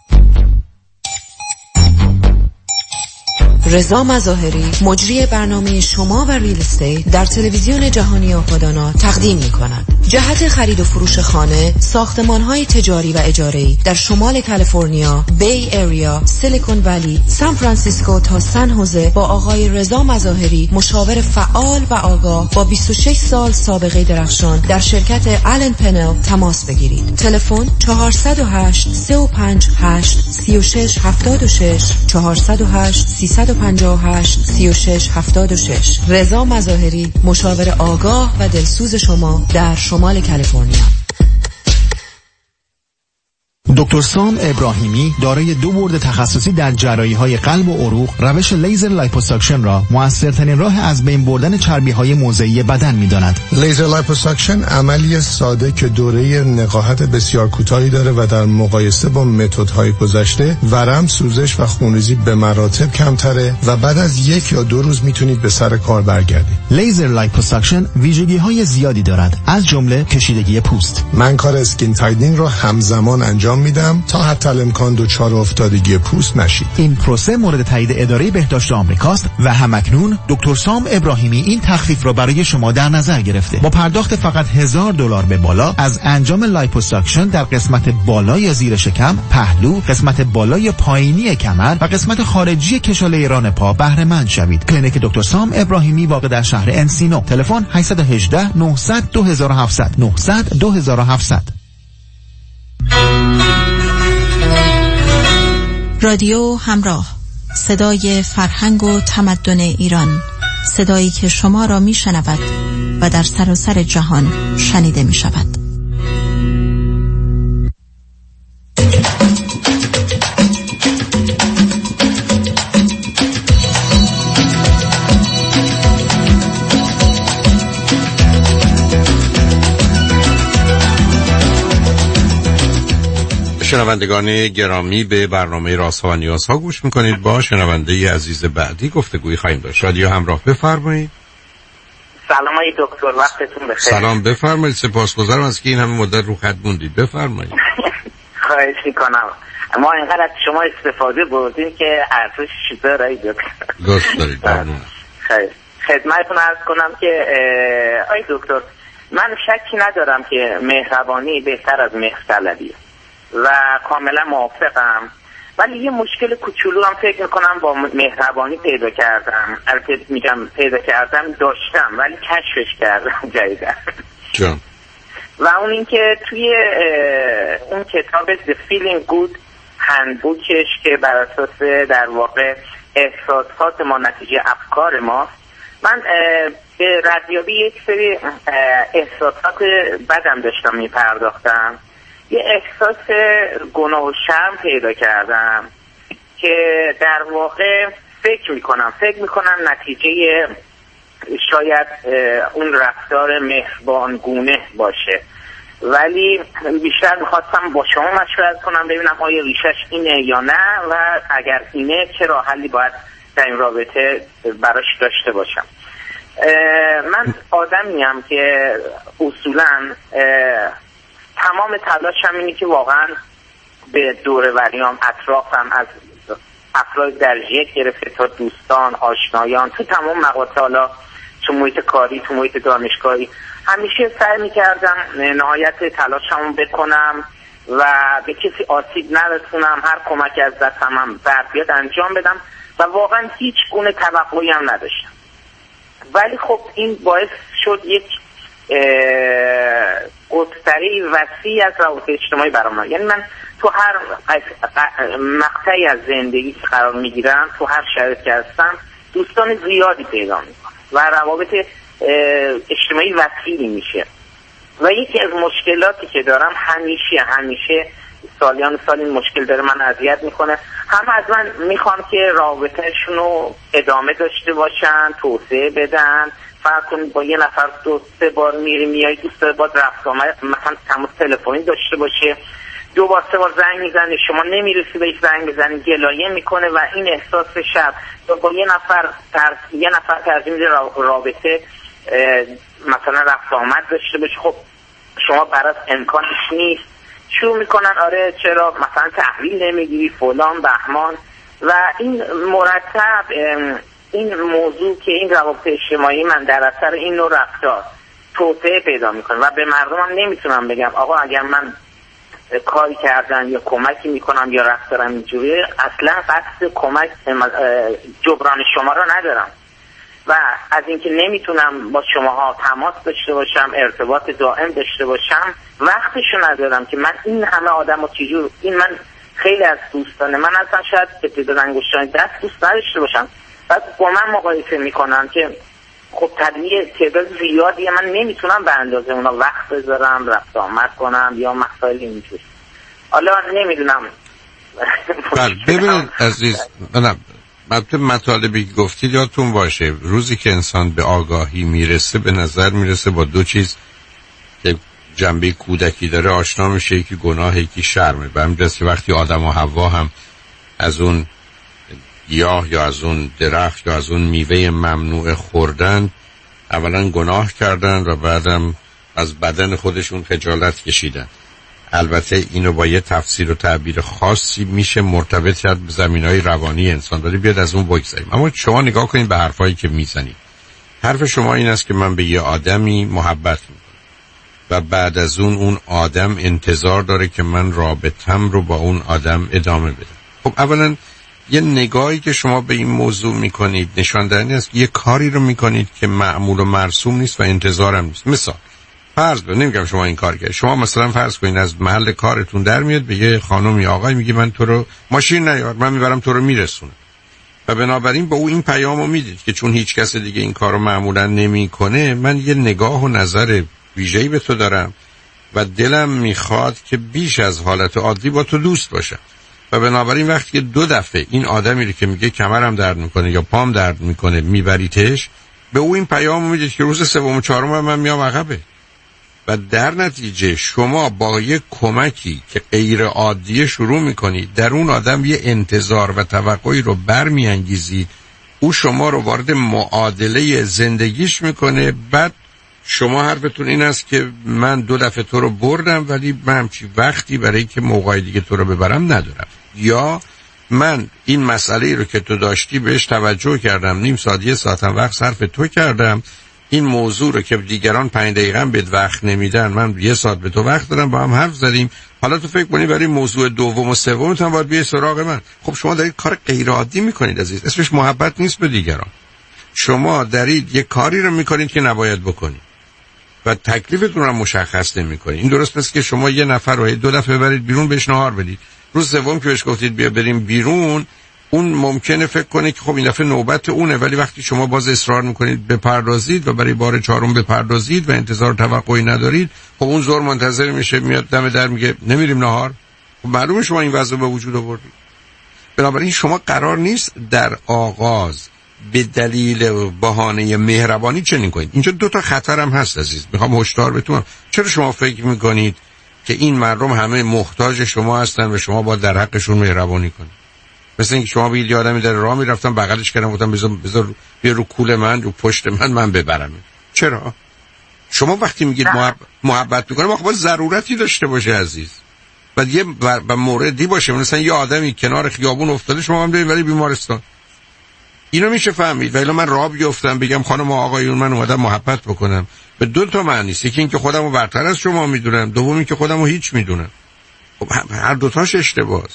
رضا مظاهری مجری برنامه شما و ریل استیت در تلویزیون جهانی آبادان تقدیم می‌کند. جهت خرید و فروش خانه، ساختمان‌های تجاری و اجاره‌ای در شمال کالیفرنیا، بی ایریا، سیلیکون ولی، سان فرانسیسکو تا سن هوزه با آقای رضا مظاهری، مشاور فعال و آگاه با 26 سال سابقه درخشان در شرکت آلن پنل تماس بگیرید. تلفن 408 358 3676 408 358 3676. رضا مظاهری، مشاور آگاه و دلسوز شما در شمال کالیفرنیا. دکتر سام ابراهیمی دارای 2 بورد تخصصی در جراحی‌های قلب و عروق، روش لیزر لایپوساکشن را موثرترین راه از بین بردن چربی‌های موضعی بدن می‌داند. لیزر لایپوساکشن عملی ساده که دوره نقاهت بسیار کوتاهی داره و در مقایسه با متدهای گذشته ورم، سوزش و خونریزی به مراتب کمتره و بعد از 1 یا 2 روز میتونید به سر کار برگردید. لیزر لایپوساکشن ویژگی‌های زیادی دارد، از جمله کشیدگی پوست. من کار اسکین تایدینگ رو همزمان انجام میدم تا حتی الامکان دچار افتادگی پوست نشید. این پروسه مورد تایید اداره بهداشت آمریکاست و همکنون دکتر سام ابراهیمی این تخفیف را برای شما در نظر گرفته. با پرداخت فقط $1000 به بالا از انجام لایپوساکشن در قسمت بالای زیر شکم، پهلو، قسمت بالای پایینی کمر و قسمت خارجی کشاله ران پا بهره مند شوید. کلینیک دکتر سام ابراهیمی واقع در شهر انسینو. تلفن 818 900 2700 900 2700. رادیو همراه، صدای فرهنگ و تمدن ایران، صدایی که شما را میشنود و در سراسر جهان شنیده می شود. شنوندگان گرامی، به برنامه رازها و نیازها گوش میکنید. با شنونده عزیز بعدی گفتگوی خواهیم داشت. رادیو همراه، بفرمایید. سلام ای دکتر، وقتتون بخیر. سلام، بفرمایید. سپاسگزارم از که این همه مدت رو خط موندید. بفرمایید. خواهش میکنم. ما اینقدر از شما استفاده بردیم که ارزش چیزا رایی دکتر. دوست دارید. خدمتتون عرض کنم که ای دکتر، من شکی ندارم که مهربانی بهتر از مهرطلبیه و کاملا موافقم، ولی یه مشکل کوچولو هم فکر میکنم با مهربانی پیدا کردم. البته میگم پیدا کردم، داشتم ولی کشفش کردم جدیداً. جان. و اون این که توی اون کتاب The Feeling Good هندبوکش که بر اساس در واقع احساسات ما نتیجه افکار ما، من به ردیابی یک سری احساسات بدم داشتم میپرداختم. یه احساس گناه و شرم پیدا کردم که در واقع فکر میکنم نتیجه شاید اون رفتار مهربانگونه باشه، ولی بیشتر میخواستم با شما مشورت کنم ببینم آیا ریشش اینه یا نه و اگر اینه چه راه حلی باید در این رابطه براش داشته باشم. من آدمیم که اصولاً تمام تلاشم اینه که واقعا به دور وریام، اطرافم، از افراد درجه گرفته تا دوستان، آشنایان، تو تمام مقاطع، حالا تو محیط کاری، تو محیط دانشگاهی، همیشه سعی میکردم نهایت تلاشمو بکنم و به کسی آسیب نرسونم، هر کمک از دستم هم بیاد انجام بدم و واقعا هیچ گونه توقعی هم نداشتم. ولی خب این باعث شد یک گستره وسیع از روابط اجتماعی برام من. یعنی من تو هر مقطعی از زندگی که قرار میگیرم، تو هر شرایطی که هستم، دوستان زیادی پیدا میکنم و روابط اجتماعی وسیعی میشه. و یکی از مشکلاتی که دارم همیشه سالیان سال این مشکل داره من اذیت میکنه، هم از من میخوان که رابطهشون رو ادامه داشته باشن، توسعه بدن. فرض کنید با یه نفر 2-3 بار میای، دوست داره با رفت آمد مثلا تماس تلفنی داشته باشه، 2-3 بار زنگ میزنه، شما نمیرسی بهش زنگ بزنی، گلایه میکنه و این احساس شب با یه نفر ترجیح میده رابطه مثلا رفت آمد داشته باشه. خب شما براش امکانش نیست، شروع میکنن آره چرا مثلا تحویل نمیگیری فلان بهمان، و این مرتب این موضوع که این روابط اجتماعی من در اثر این نوع رفتار توسعه پیدا میکنه و به مردمم نمیتونم بگم آقا اگر من کاری کردم یا کمکی میکنم یا رفتارم اینجوریه، اصلا قصد کمک جبران شما را ندارم و از اینکه نمیتونم با شماها تماس داشته باشم، ارتباط دائم داشته باشم، وقتشو ندارم که من این همه آدمو چجور، این من خیلی از دوستان من اصلا شاید به تعداد انگشتان دست دوست نداشته باشم، بعد با من مقایسه میکنم که خب طبیعی تعداد زیادیه، من نمیتونم به اندازه اونا وقت بذارم، رفت آمد کنم یا مسائل اینجوری. حالا نمیدونم. ببینید عزیز، مطالبی گفتید یادتون باشه روزی که انسان به آگاهی میرسه به نظر میرسه با دو چیز که جنبه کودکی داره آشنا میشه، یکی گناه یکی شرمه. به همین جاست که وقتی آدم و حوا هم از اون گیاه یا از اون درخت یا از اون میوه ممنوع خوردن، اولا گناه کردن و بعدم از بدن خودشون خجالت کشیدن. البته اینو با یه تفسیر و تعبیر خاصی میشه مرتبط کرد به زمینهای روانی انسان، ولی بیاد از اون بگذاریم. اما شما نگاه کنید به حرفایی که میزنید. حرف شما این است که من به یه آدمی محبت میکنم و بعد از اون آدم انتظار داره که من رابطم رو با اون آدم ادامه بدم. خب اولا یه نگاهی که شما به این موضوع میکنید نشان دهنده است که یه کاری رو میکنید که معمول و مرسوم نیست و انتظارم نیست. مثال فرض کنید، نمیگم شما این کار کنید، شما مثلا فرض کنید از محل کارتون در میاد به یه خانم یا آقای میگه من تو رو ماشین نیار، من میبرم تو رو میرسونم، و بنابراین به او این پیامو میدید که چون هیچ کس دیگه این کارو معمولا نمیکنه، من یه نگاه و نظر ویژه‌ای به تو دارم و دلم میخواد که بیش از حالت عادی با تو دوست باشم. و بنابراین وقتی که 2 دفعه این آدمی رو که میگه کمرم درد میکنه یا پام درد میکنه میبریتش، به او این پیامو میدید که روز 3 و 4 من میام عقبه. و در نتیجه شما با یک کمکی که غیر عادی شروع میکنید در اون آدم یه انتظار و توقعی رو برمیانگیزید، او شما رو وارد معادله زندگیش میکنه. بعد شما حرفتون این است که من 2 دفعه تو رو بردم ولی من همچی وقتی برای که موقعی دیگه تو رو ببرم ندارم، یا من این مسئله رو که تو داشتی بهش توجه کردم، نیم ساعت 1 ساعتم وقت صرف تو کردم، این موضوع رو که دیگران 5 دقیقه هم بهت وقت نمیدن من 1 ساعت به تو وقت دارم، با هم حرف زدیم، حالا تو فکر کنی برای موضوع دوم و سوم هم باید بیای سراغ من. خب شما دارید کار غیر عادی میکنید عزیز، اسمش محبت نیست به دیگران. شما دارید یه کاری رو میکنید که نباید بکنید و تکلیفتون رو مشخص نمیکنید. این درست نیست که شما یه نفر رو 2 دفعه ببرید بیرون بهش نهار بدید، روز سوم که بهش گفتید بیا بریم بیرون، اون ممکنه فکر کنه که خب این دفعه نوبت اونه، ولی وقتی شما باز اصرار میکنید بپردازید و برای بار 4 بپردازید و انتظار توقعی ندارید، خب اون زور منتظر میشه، میاد دم در میگه نمیریم نهار. خب معلومه شما این وضع به وجود آوردید. بنابراین شما قرار نیست در آغاز به دلیل بهانه مهربانی چنین کنید. اینجا 2 تا خطر هم هست عزیز، میخوام هشدار بهتون. چرا شما فکر میکنید که این مردم همه محتاج شما هستن و شما باید در حقشون مهربانی کنید؟ مثل اینکه شما بگید یه آدمی در راه میرفتم بغلش کردم گفتم بذار بیا رو کول من، رو پشت من ببرم. چرا؟ شما وقتی میگید محبت میکنه ما خب ضرورتی داشته باشه عزیز، بعد یه موردی باشه. مثلا یه آدمی کنار خیابون افتاده شما هم برید ولی بیمارستان، اینو میشه فهمید. ولی من راه بیفتم بگم خانم و آقایون من اومدم محبت بکنم، به 2 تا معنی است. یکی اینکه خودمو برتر از شما میدونم، دوم اینکه خودمو هیچ میدونم. خب هر 2 تاش اشتباهه.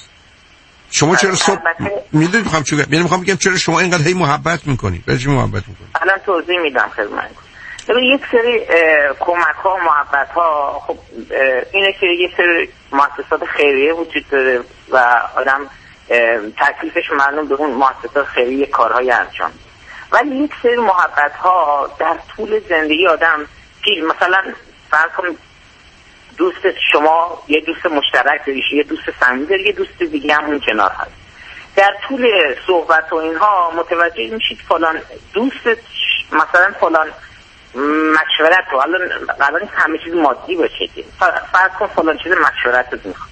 شما چرا میدونید میخوام چیکار کنم؟ یعنی میخوام بگم چرا شما اینقدر هی محبت میکنید؟ برای چی محبت میکنید؟ الان توضیح میدم خدمتتون. ببین یک سری کمک ها و محبت ها، خب اینه که یک سری مؤسسات خیریه وجود داره و آدم تکلیفش معلوم به اون مؤسسات خیریه کارهای انجام، ولی یک سری محبت ها در طول زندگی آدم پیش، مثلا فرض کن دوست شما یه دوست مشترک داری، یه دوست صمیمی داری، یه دوست دیگه هم اون کنار هست، در طول صحبت و اینها متوجه میشید فلان دوست مثلا فلان مشورت رو الان همه چیز مادی باشه که فرض کن فلان چیز مشورت رو میخواد،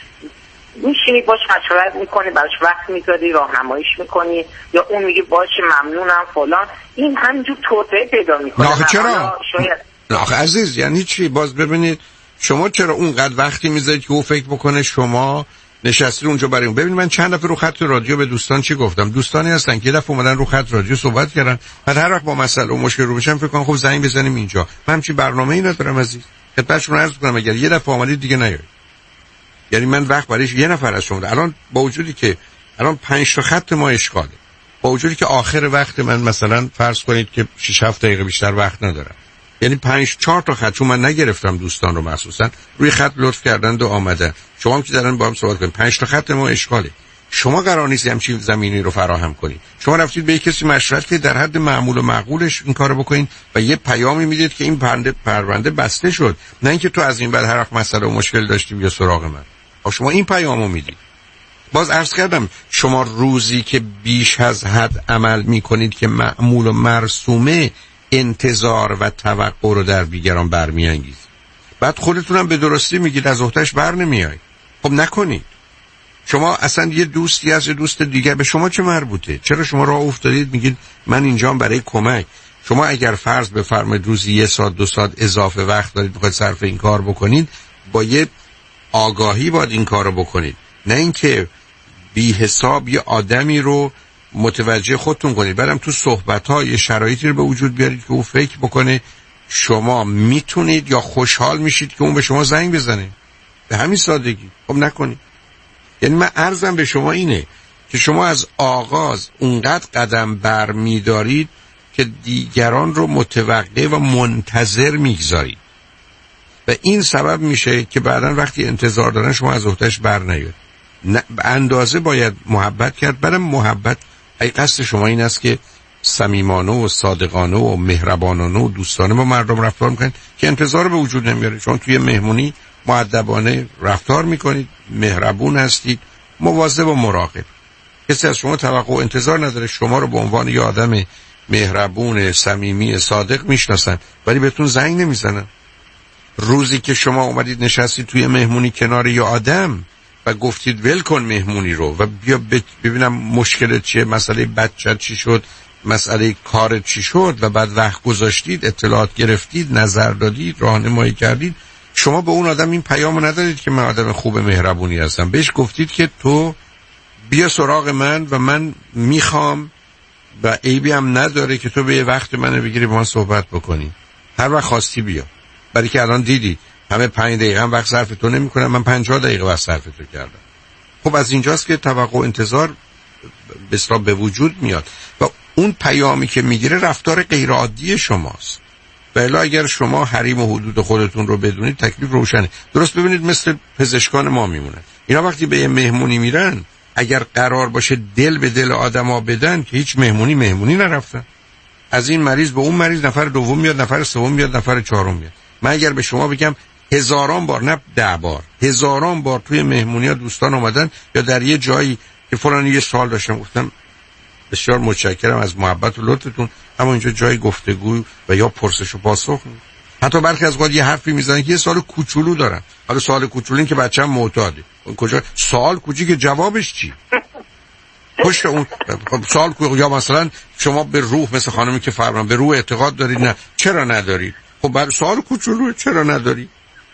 میشینی باش مشورت میکنی، براش وقت میذاری، راهنماییش میکنی، یا اون میگه باشه ممنونم فلان، این همینجور توطئه پیدا میکنه. نه چرا؟ نه عزیز یعنی چی؟ باز ببینید شما چرا اونقدر وقتی میذارید که او فکر بکنه شما نشستی اونجا برای اون؟ ببین من چند دفعه رو خط رادیو به دوستان چی گفتم، دوستانی هستن که دفعه اومدن رو خط رادیو صحبت کردن، بعد هر وقت با مسئله و مشکل رو بشن فکر کنم خب زنگ بزنیم اینجا. من همچین برنامه‌ای ندارم عزیز، خدمتتون عرض کنم اگر یه دفعه اومدید دیگه نیایید. یعنی من وقت برایش یه نفر از شما الان با وجودی که الان 5 تا خط ما اشغاله، با وجودی که آخر وقت من مثلا فرض کنید که 6-7 دقیقه بیشتر وقت ندارم، یعنی 5-4 تا خط، چون من نگرفتم دوستان رو مخصوصا روی خط لطف کردند و آمدن، شما هم که دارن با هم صحبت کنید 5 تا خط ما اشغاله. شما قرار نیست همچین زمینی رو فراهم کنید. شما رفتید به کسی مشورت که در حد معمول و معقولش این کارو بکنین و یه پیامی میدید که این پرونده بسته شد، نه اینکه تو از این بعد هر وقت مسئله و مشکل داشتی بیا سراغ من. شما این پیامو میدید. باز عرض کردم شما روزی که بیش از حد عمل میکنید که معمول و مرسومه، انتظار و توقع رو در دیگران برمیانگیزید. بعد خودتونم به درستی میگید از عهده‌اش بر نمیای. خب نکنید. شما اصلا یه دوستی از یه دوست دیگه به شما چه مربوطه؟ چرا شما راه افتادید میگید من اینجام برای کمک؟ شما اگر فرض بفرمایید روزی 1 ساعت 2 ساعت اضافه وقت دارید بخواید صرف این کار بکنید، با یه آگاهی باید این کارو بکنید، نه اینکه بی حساب یه آدمی رو متوجه خودتون کنید. بعدم تو صحبت‌ها یه شرایطی رو به وجود بیارید که او فکر بکنه شما میتونید یا خوشحال میشید که اون به شما زنگ بزنه. به همین سادگی. خب نکنید. یعنی من عرضم به شما اینه که شما از آغاز اونقدر قدم بر میدارید که دیگران رو متوقع و منتظر میگذارید و این سبب میشه که بعداً وقتی انتظار دارن شما از عهده‌اش بر نیایید. به اندازه باید محبت کرد. برای محبت ای قصد شما این است که صمیمانه و صادقانه و مهربانانه و دوستانه با مردم رفتار میکنید که انتظار به وجود نمیاره. چون توی مهمونی مؤدبانه رفتار میکنید، مهربون هستید، مواظب و مراقب. کسی از شما توقع و انتظار نداره شما رو به عنوان یه آدم مهربون، صمیمی، صادق میشناسن ولی بهتون زنگ نمیزنن. روزی که شما اومدید نشستید توی مهمونی کنار یه آدم و گفتید ول کن مهمونی رو و بیا ببینم مشکلت چیه، مسئله بچت چی شد، مسئله کارت چی شد و بعد وقت گذاشتید، اطلاعات گرفتید، نظر دادید، راهنمایی کردید، شما به اون آدم این پیامو ندادید که من آدم خوب مهربونی هستم. بهش گفتید که تو بیا سراغ من و من میخوام و عیبی هم نداره که تو به یه وقت منو بگیری با من صحبت بکنی، هر وقت خواستی بیا. برای که الان دیدی همه 5 دقیقه هم وقت صرف تو نمی‌کنن، من 50 دقیقه وقت صرف تو کردم. خب از اینجاست که توقع و انتظار به وجود میاد و اون پیامی که میگیره رفتار غیر عادی شماست. ولی اگر شما حریم و حدود خودتون رو بدونید تکلیف روشنه. درست ببینید مثل پزشکان ما میمونن، اینا وقتی به یه مهمونی میرن اگر قرار باشه دل به دل آدما بدن که هیچ مهمونی نرفتن. از این مریض به اون مریض نفر دوم میاد، نفر سوم میاد، نفر چهارم میاد. من اگر به شما بگم هزاران بار، نه 10 بار، هزاران بار توی مهمونی‌ها دوستان اومدن یا در یه جایی که فلان یه سوال داشتم گفتم بسیار متشکرم از محبت و لطفتون اما اینجا جای گفتگو و یا پرسش و پاسخ نیست. حتی برخی از اوقات یه حرفی میزنن که یه سوال کوچولو دارن. حالا سوال کوچولو این که بچه‌م معتاده. کجا سوال کوچیک جوابش چی؟ پشت اون سوال یا مثلا شما به روح مثل خانمی که فرمان به روح اعتقاد دارید؟ نه. چرا ندارید؟ خب برای سوال کوچولو چرا نداری؟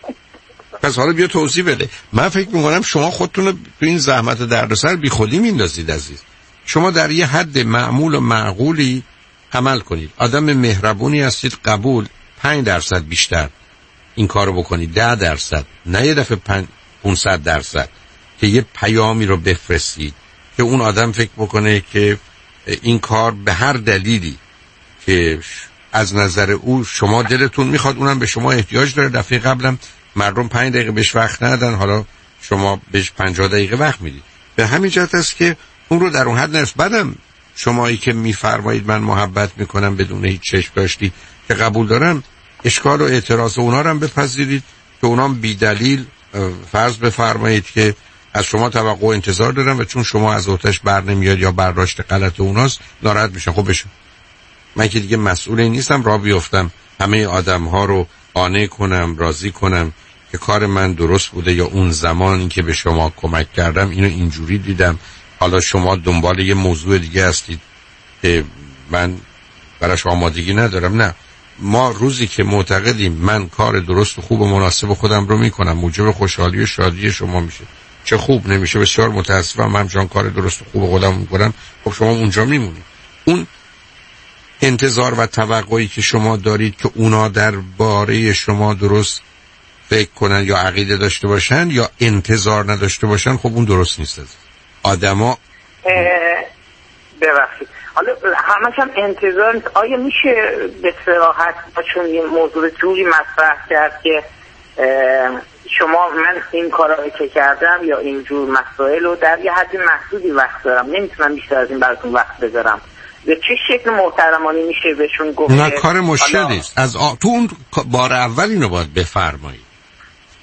پس حالا بیا توضیح بده. من فکر میکنم شما خودتون رو تو این زحمت و دردسر بی خودی میندازید عزیز. شما در یه حد معمول و معقولی عمل کنید. آدم مهربونی هستید، قبول. 5% بیشتر این کارو بکنید، 10%، نه یه دفعه 500% که یه پیامی رو بفرستید که اون آدم فکر بکنه که این کار به هر دلیلی که از نظر او شما دلتون میخواد، اونم به شما احتیاج داره. دفعه قبلم مردم 5 دقیقه بهش وقت ندادن، حالا شما بهش 50 دقیقه وقت میدید. به همین جهت است که اون رو در اون حد نرس. بعدم شمایی که میفرمایید من محبت میکنم بدون هیچ چشم داشتی که قبول دارم، اشکال و اعتراض اونا رو هم بپذیرید که اونام بی دلیل فرض بفرمایید که از شما توقع و انتظار دارم و چون شما از عهده‌اش بر نمیاد یا برداشت غلط اوناست ناراحت میشن. خب بشم من که دیگه مسئول این نیستم راه بیفتم همه آدم‌ها رو قانع کنم، راضی کنم که کار من درست بوده یا اون زمانی که به شما کمک کردم اینو اینجوری دیدم، حالا شما دنبال یه موضوع دیگه هستید که من براش آمادگی ندارم. نه، ما روزی که معتقدیم من کار درست و خوب و مناسب خودم رو میکنم موجب خوشحالی و شادی شما میشه، چه خوب نمیشه بسیار متاسفم، من همچنان کار درست و خوب خودم میکنم، خب شما اونجا میمونید. اون انتظار و توقعی که شما دارید که اونا درباره شما درست فکر کنن یا عقیده داشته باشن یا انتظار نداشته باشن، خب اون درست نیست. آدما ببخشید حالا همش هم انتظار نیست. آیا میشه به صراحت چون یه موضوع جوری مطرح کرد که شما من این کارا که کردم یا اینجور مسائل رو در یه حد محدودی وقت دارم، نمیتونم بیشتر از این براتون وقت بذارم، به چه شکل محترمانه میشه بهشون گفت؟ نه کار مشکلی است. تو اون بار اول اینو باید بفرمایید.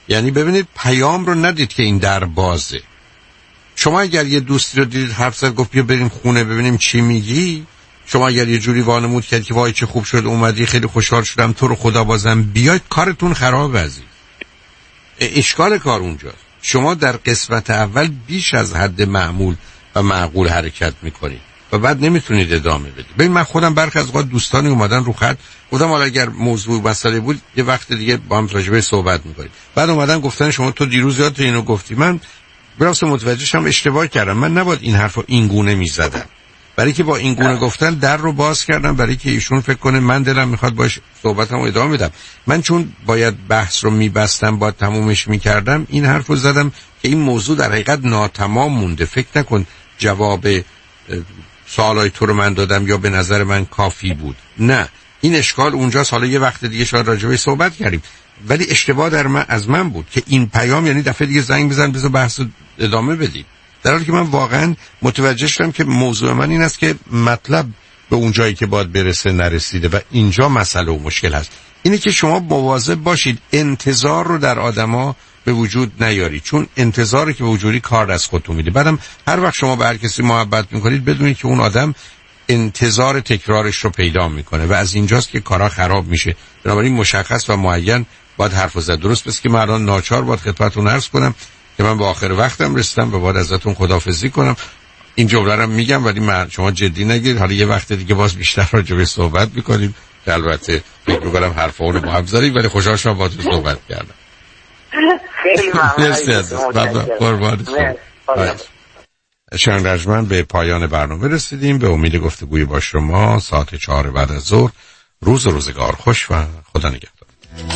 یعنی ببینید پیام رو ندید که این در بازه. شما اگر یه دوستی رو دیدید حرف زد گفت بیا بریم خونه ببینیم چی میگی، شما اگر یه جوری وانمود کردید که وای چه خوب شد اومدی خیلی خوشحال شدم تو رو خدا بازم بیاید، کارتون خراب عزیز. اشکال کار اونجاست. شما در قسمت اول بیش از حد معمول و معقول حرکت میکنید و بعد نمیتونید ادامه بدید. ببین من خودم برخی از اوقات دوستانی اومدن رو خط گفتم حالا اگر موضوع مسئله بود یه وقت دیگه با هم راجع بهش صحبت میکنیم، بعد اومدن گفتن شما تو دیروز یادت اینو گفتی. من براست متوجه شدم اشتباه کردم، من نباید این حرفو این گونه میزدم، برای که با این گونه گفتن در رو باز کردم برای که ایشون فکر کنه من دلم میخواد باش صحبتمو ادامه بدم. من چون باید بحث رو میبستم باید تمومش میکردم این حرفو زدم که این موضوع در حقیقت ناتمام مونده، فکر نکن جواب سوالای تو رو من دادم یا به نظر من کافی بود. نه، این اشکال اونجاست. حالا یه وقت دیگه شاید راجع بهش صحبت کردیم، ولی اشتباه در من از من بود که این پیام یعنی دفعه دیگه زنگ بزن بذار بحث رو ادامه بدیم، در حالی که من واقعا متوجه شدم که موضوع من این است که مطلب به اون جایی که باید برسه نرسیده و اینجا مسئله و مشکل هست. اینه که شما مواظب باشید انتظار رو در آدما به وجود نیاری، چون انتظاری که به وجودی کار از خودتون میده. بعدم هر وقت شما به هر کسی محبت میکنید بدونید که اون آدم انتظار تکرارش رو پیدا میکنه و از اینجاست که کارا خراب میشه. بنابراین مشخص و معین باید حرف زد. درست پس که من الان ناچار باید خدمتتون عرض کنم که من به آخر وقتم رسیدم و باید ازتون خداحافظی کنم. این جمله رو میگم ولی شما جدی نگیرید، حالا یه وقت دیگه باز بیشتر راجع به صحبت میکنیم که البته فکر میکنم حرفا رو با هم زدیم، ولی خوشحال شدم باهاتون صحبت کردم. خیلی ممنون. مرسی عزیز. قربان شما. شنوندگان به پایان برنامه رسیدیم. به امید گفتگوی با شما ساعت 4 بعد از ظهر. روز و روزگار خوش و خدا نگهدار.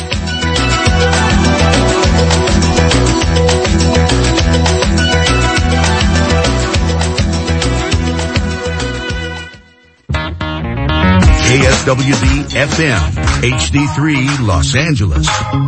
KSWZ FM HD3 Los Angeles.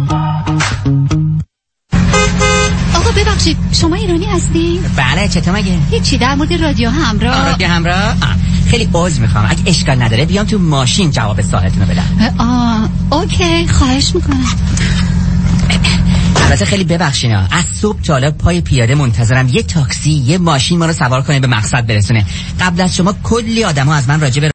آقا ببخشید شما ایرانی هستی؟ بله چطور مگه؟ هیچی در مورد رادیو همراه. رادیو همراه؟ خیلی عذر میخوام اگه اشکال نداره بیام تو ماشین جواب سوالتون رو بدم. اوکی خواهش میکنم. البته خیلی ببخشید از صبح تا حالا پای پیاده منتظرم یه تاکسی یه ماشین ما رو سوار کنه به مقصد برسونه. قبل از شما کلی آدما از من راجع به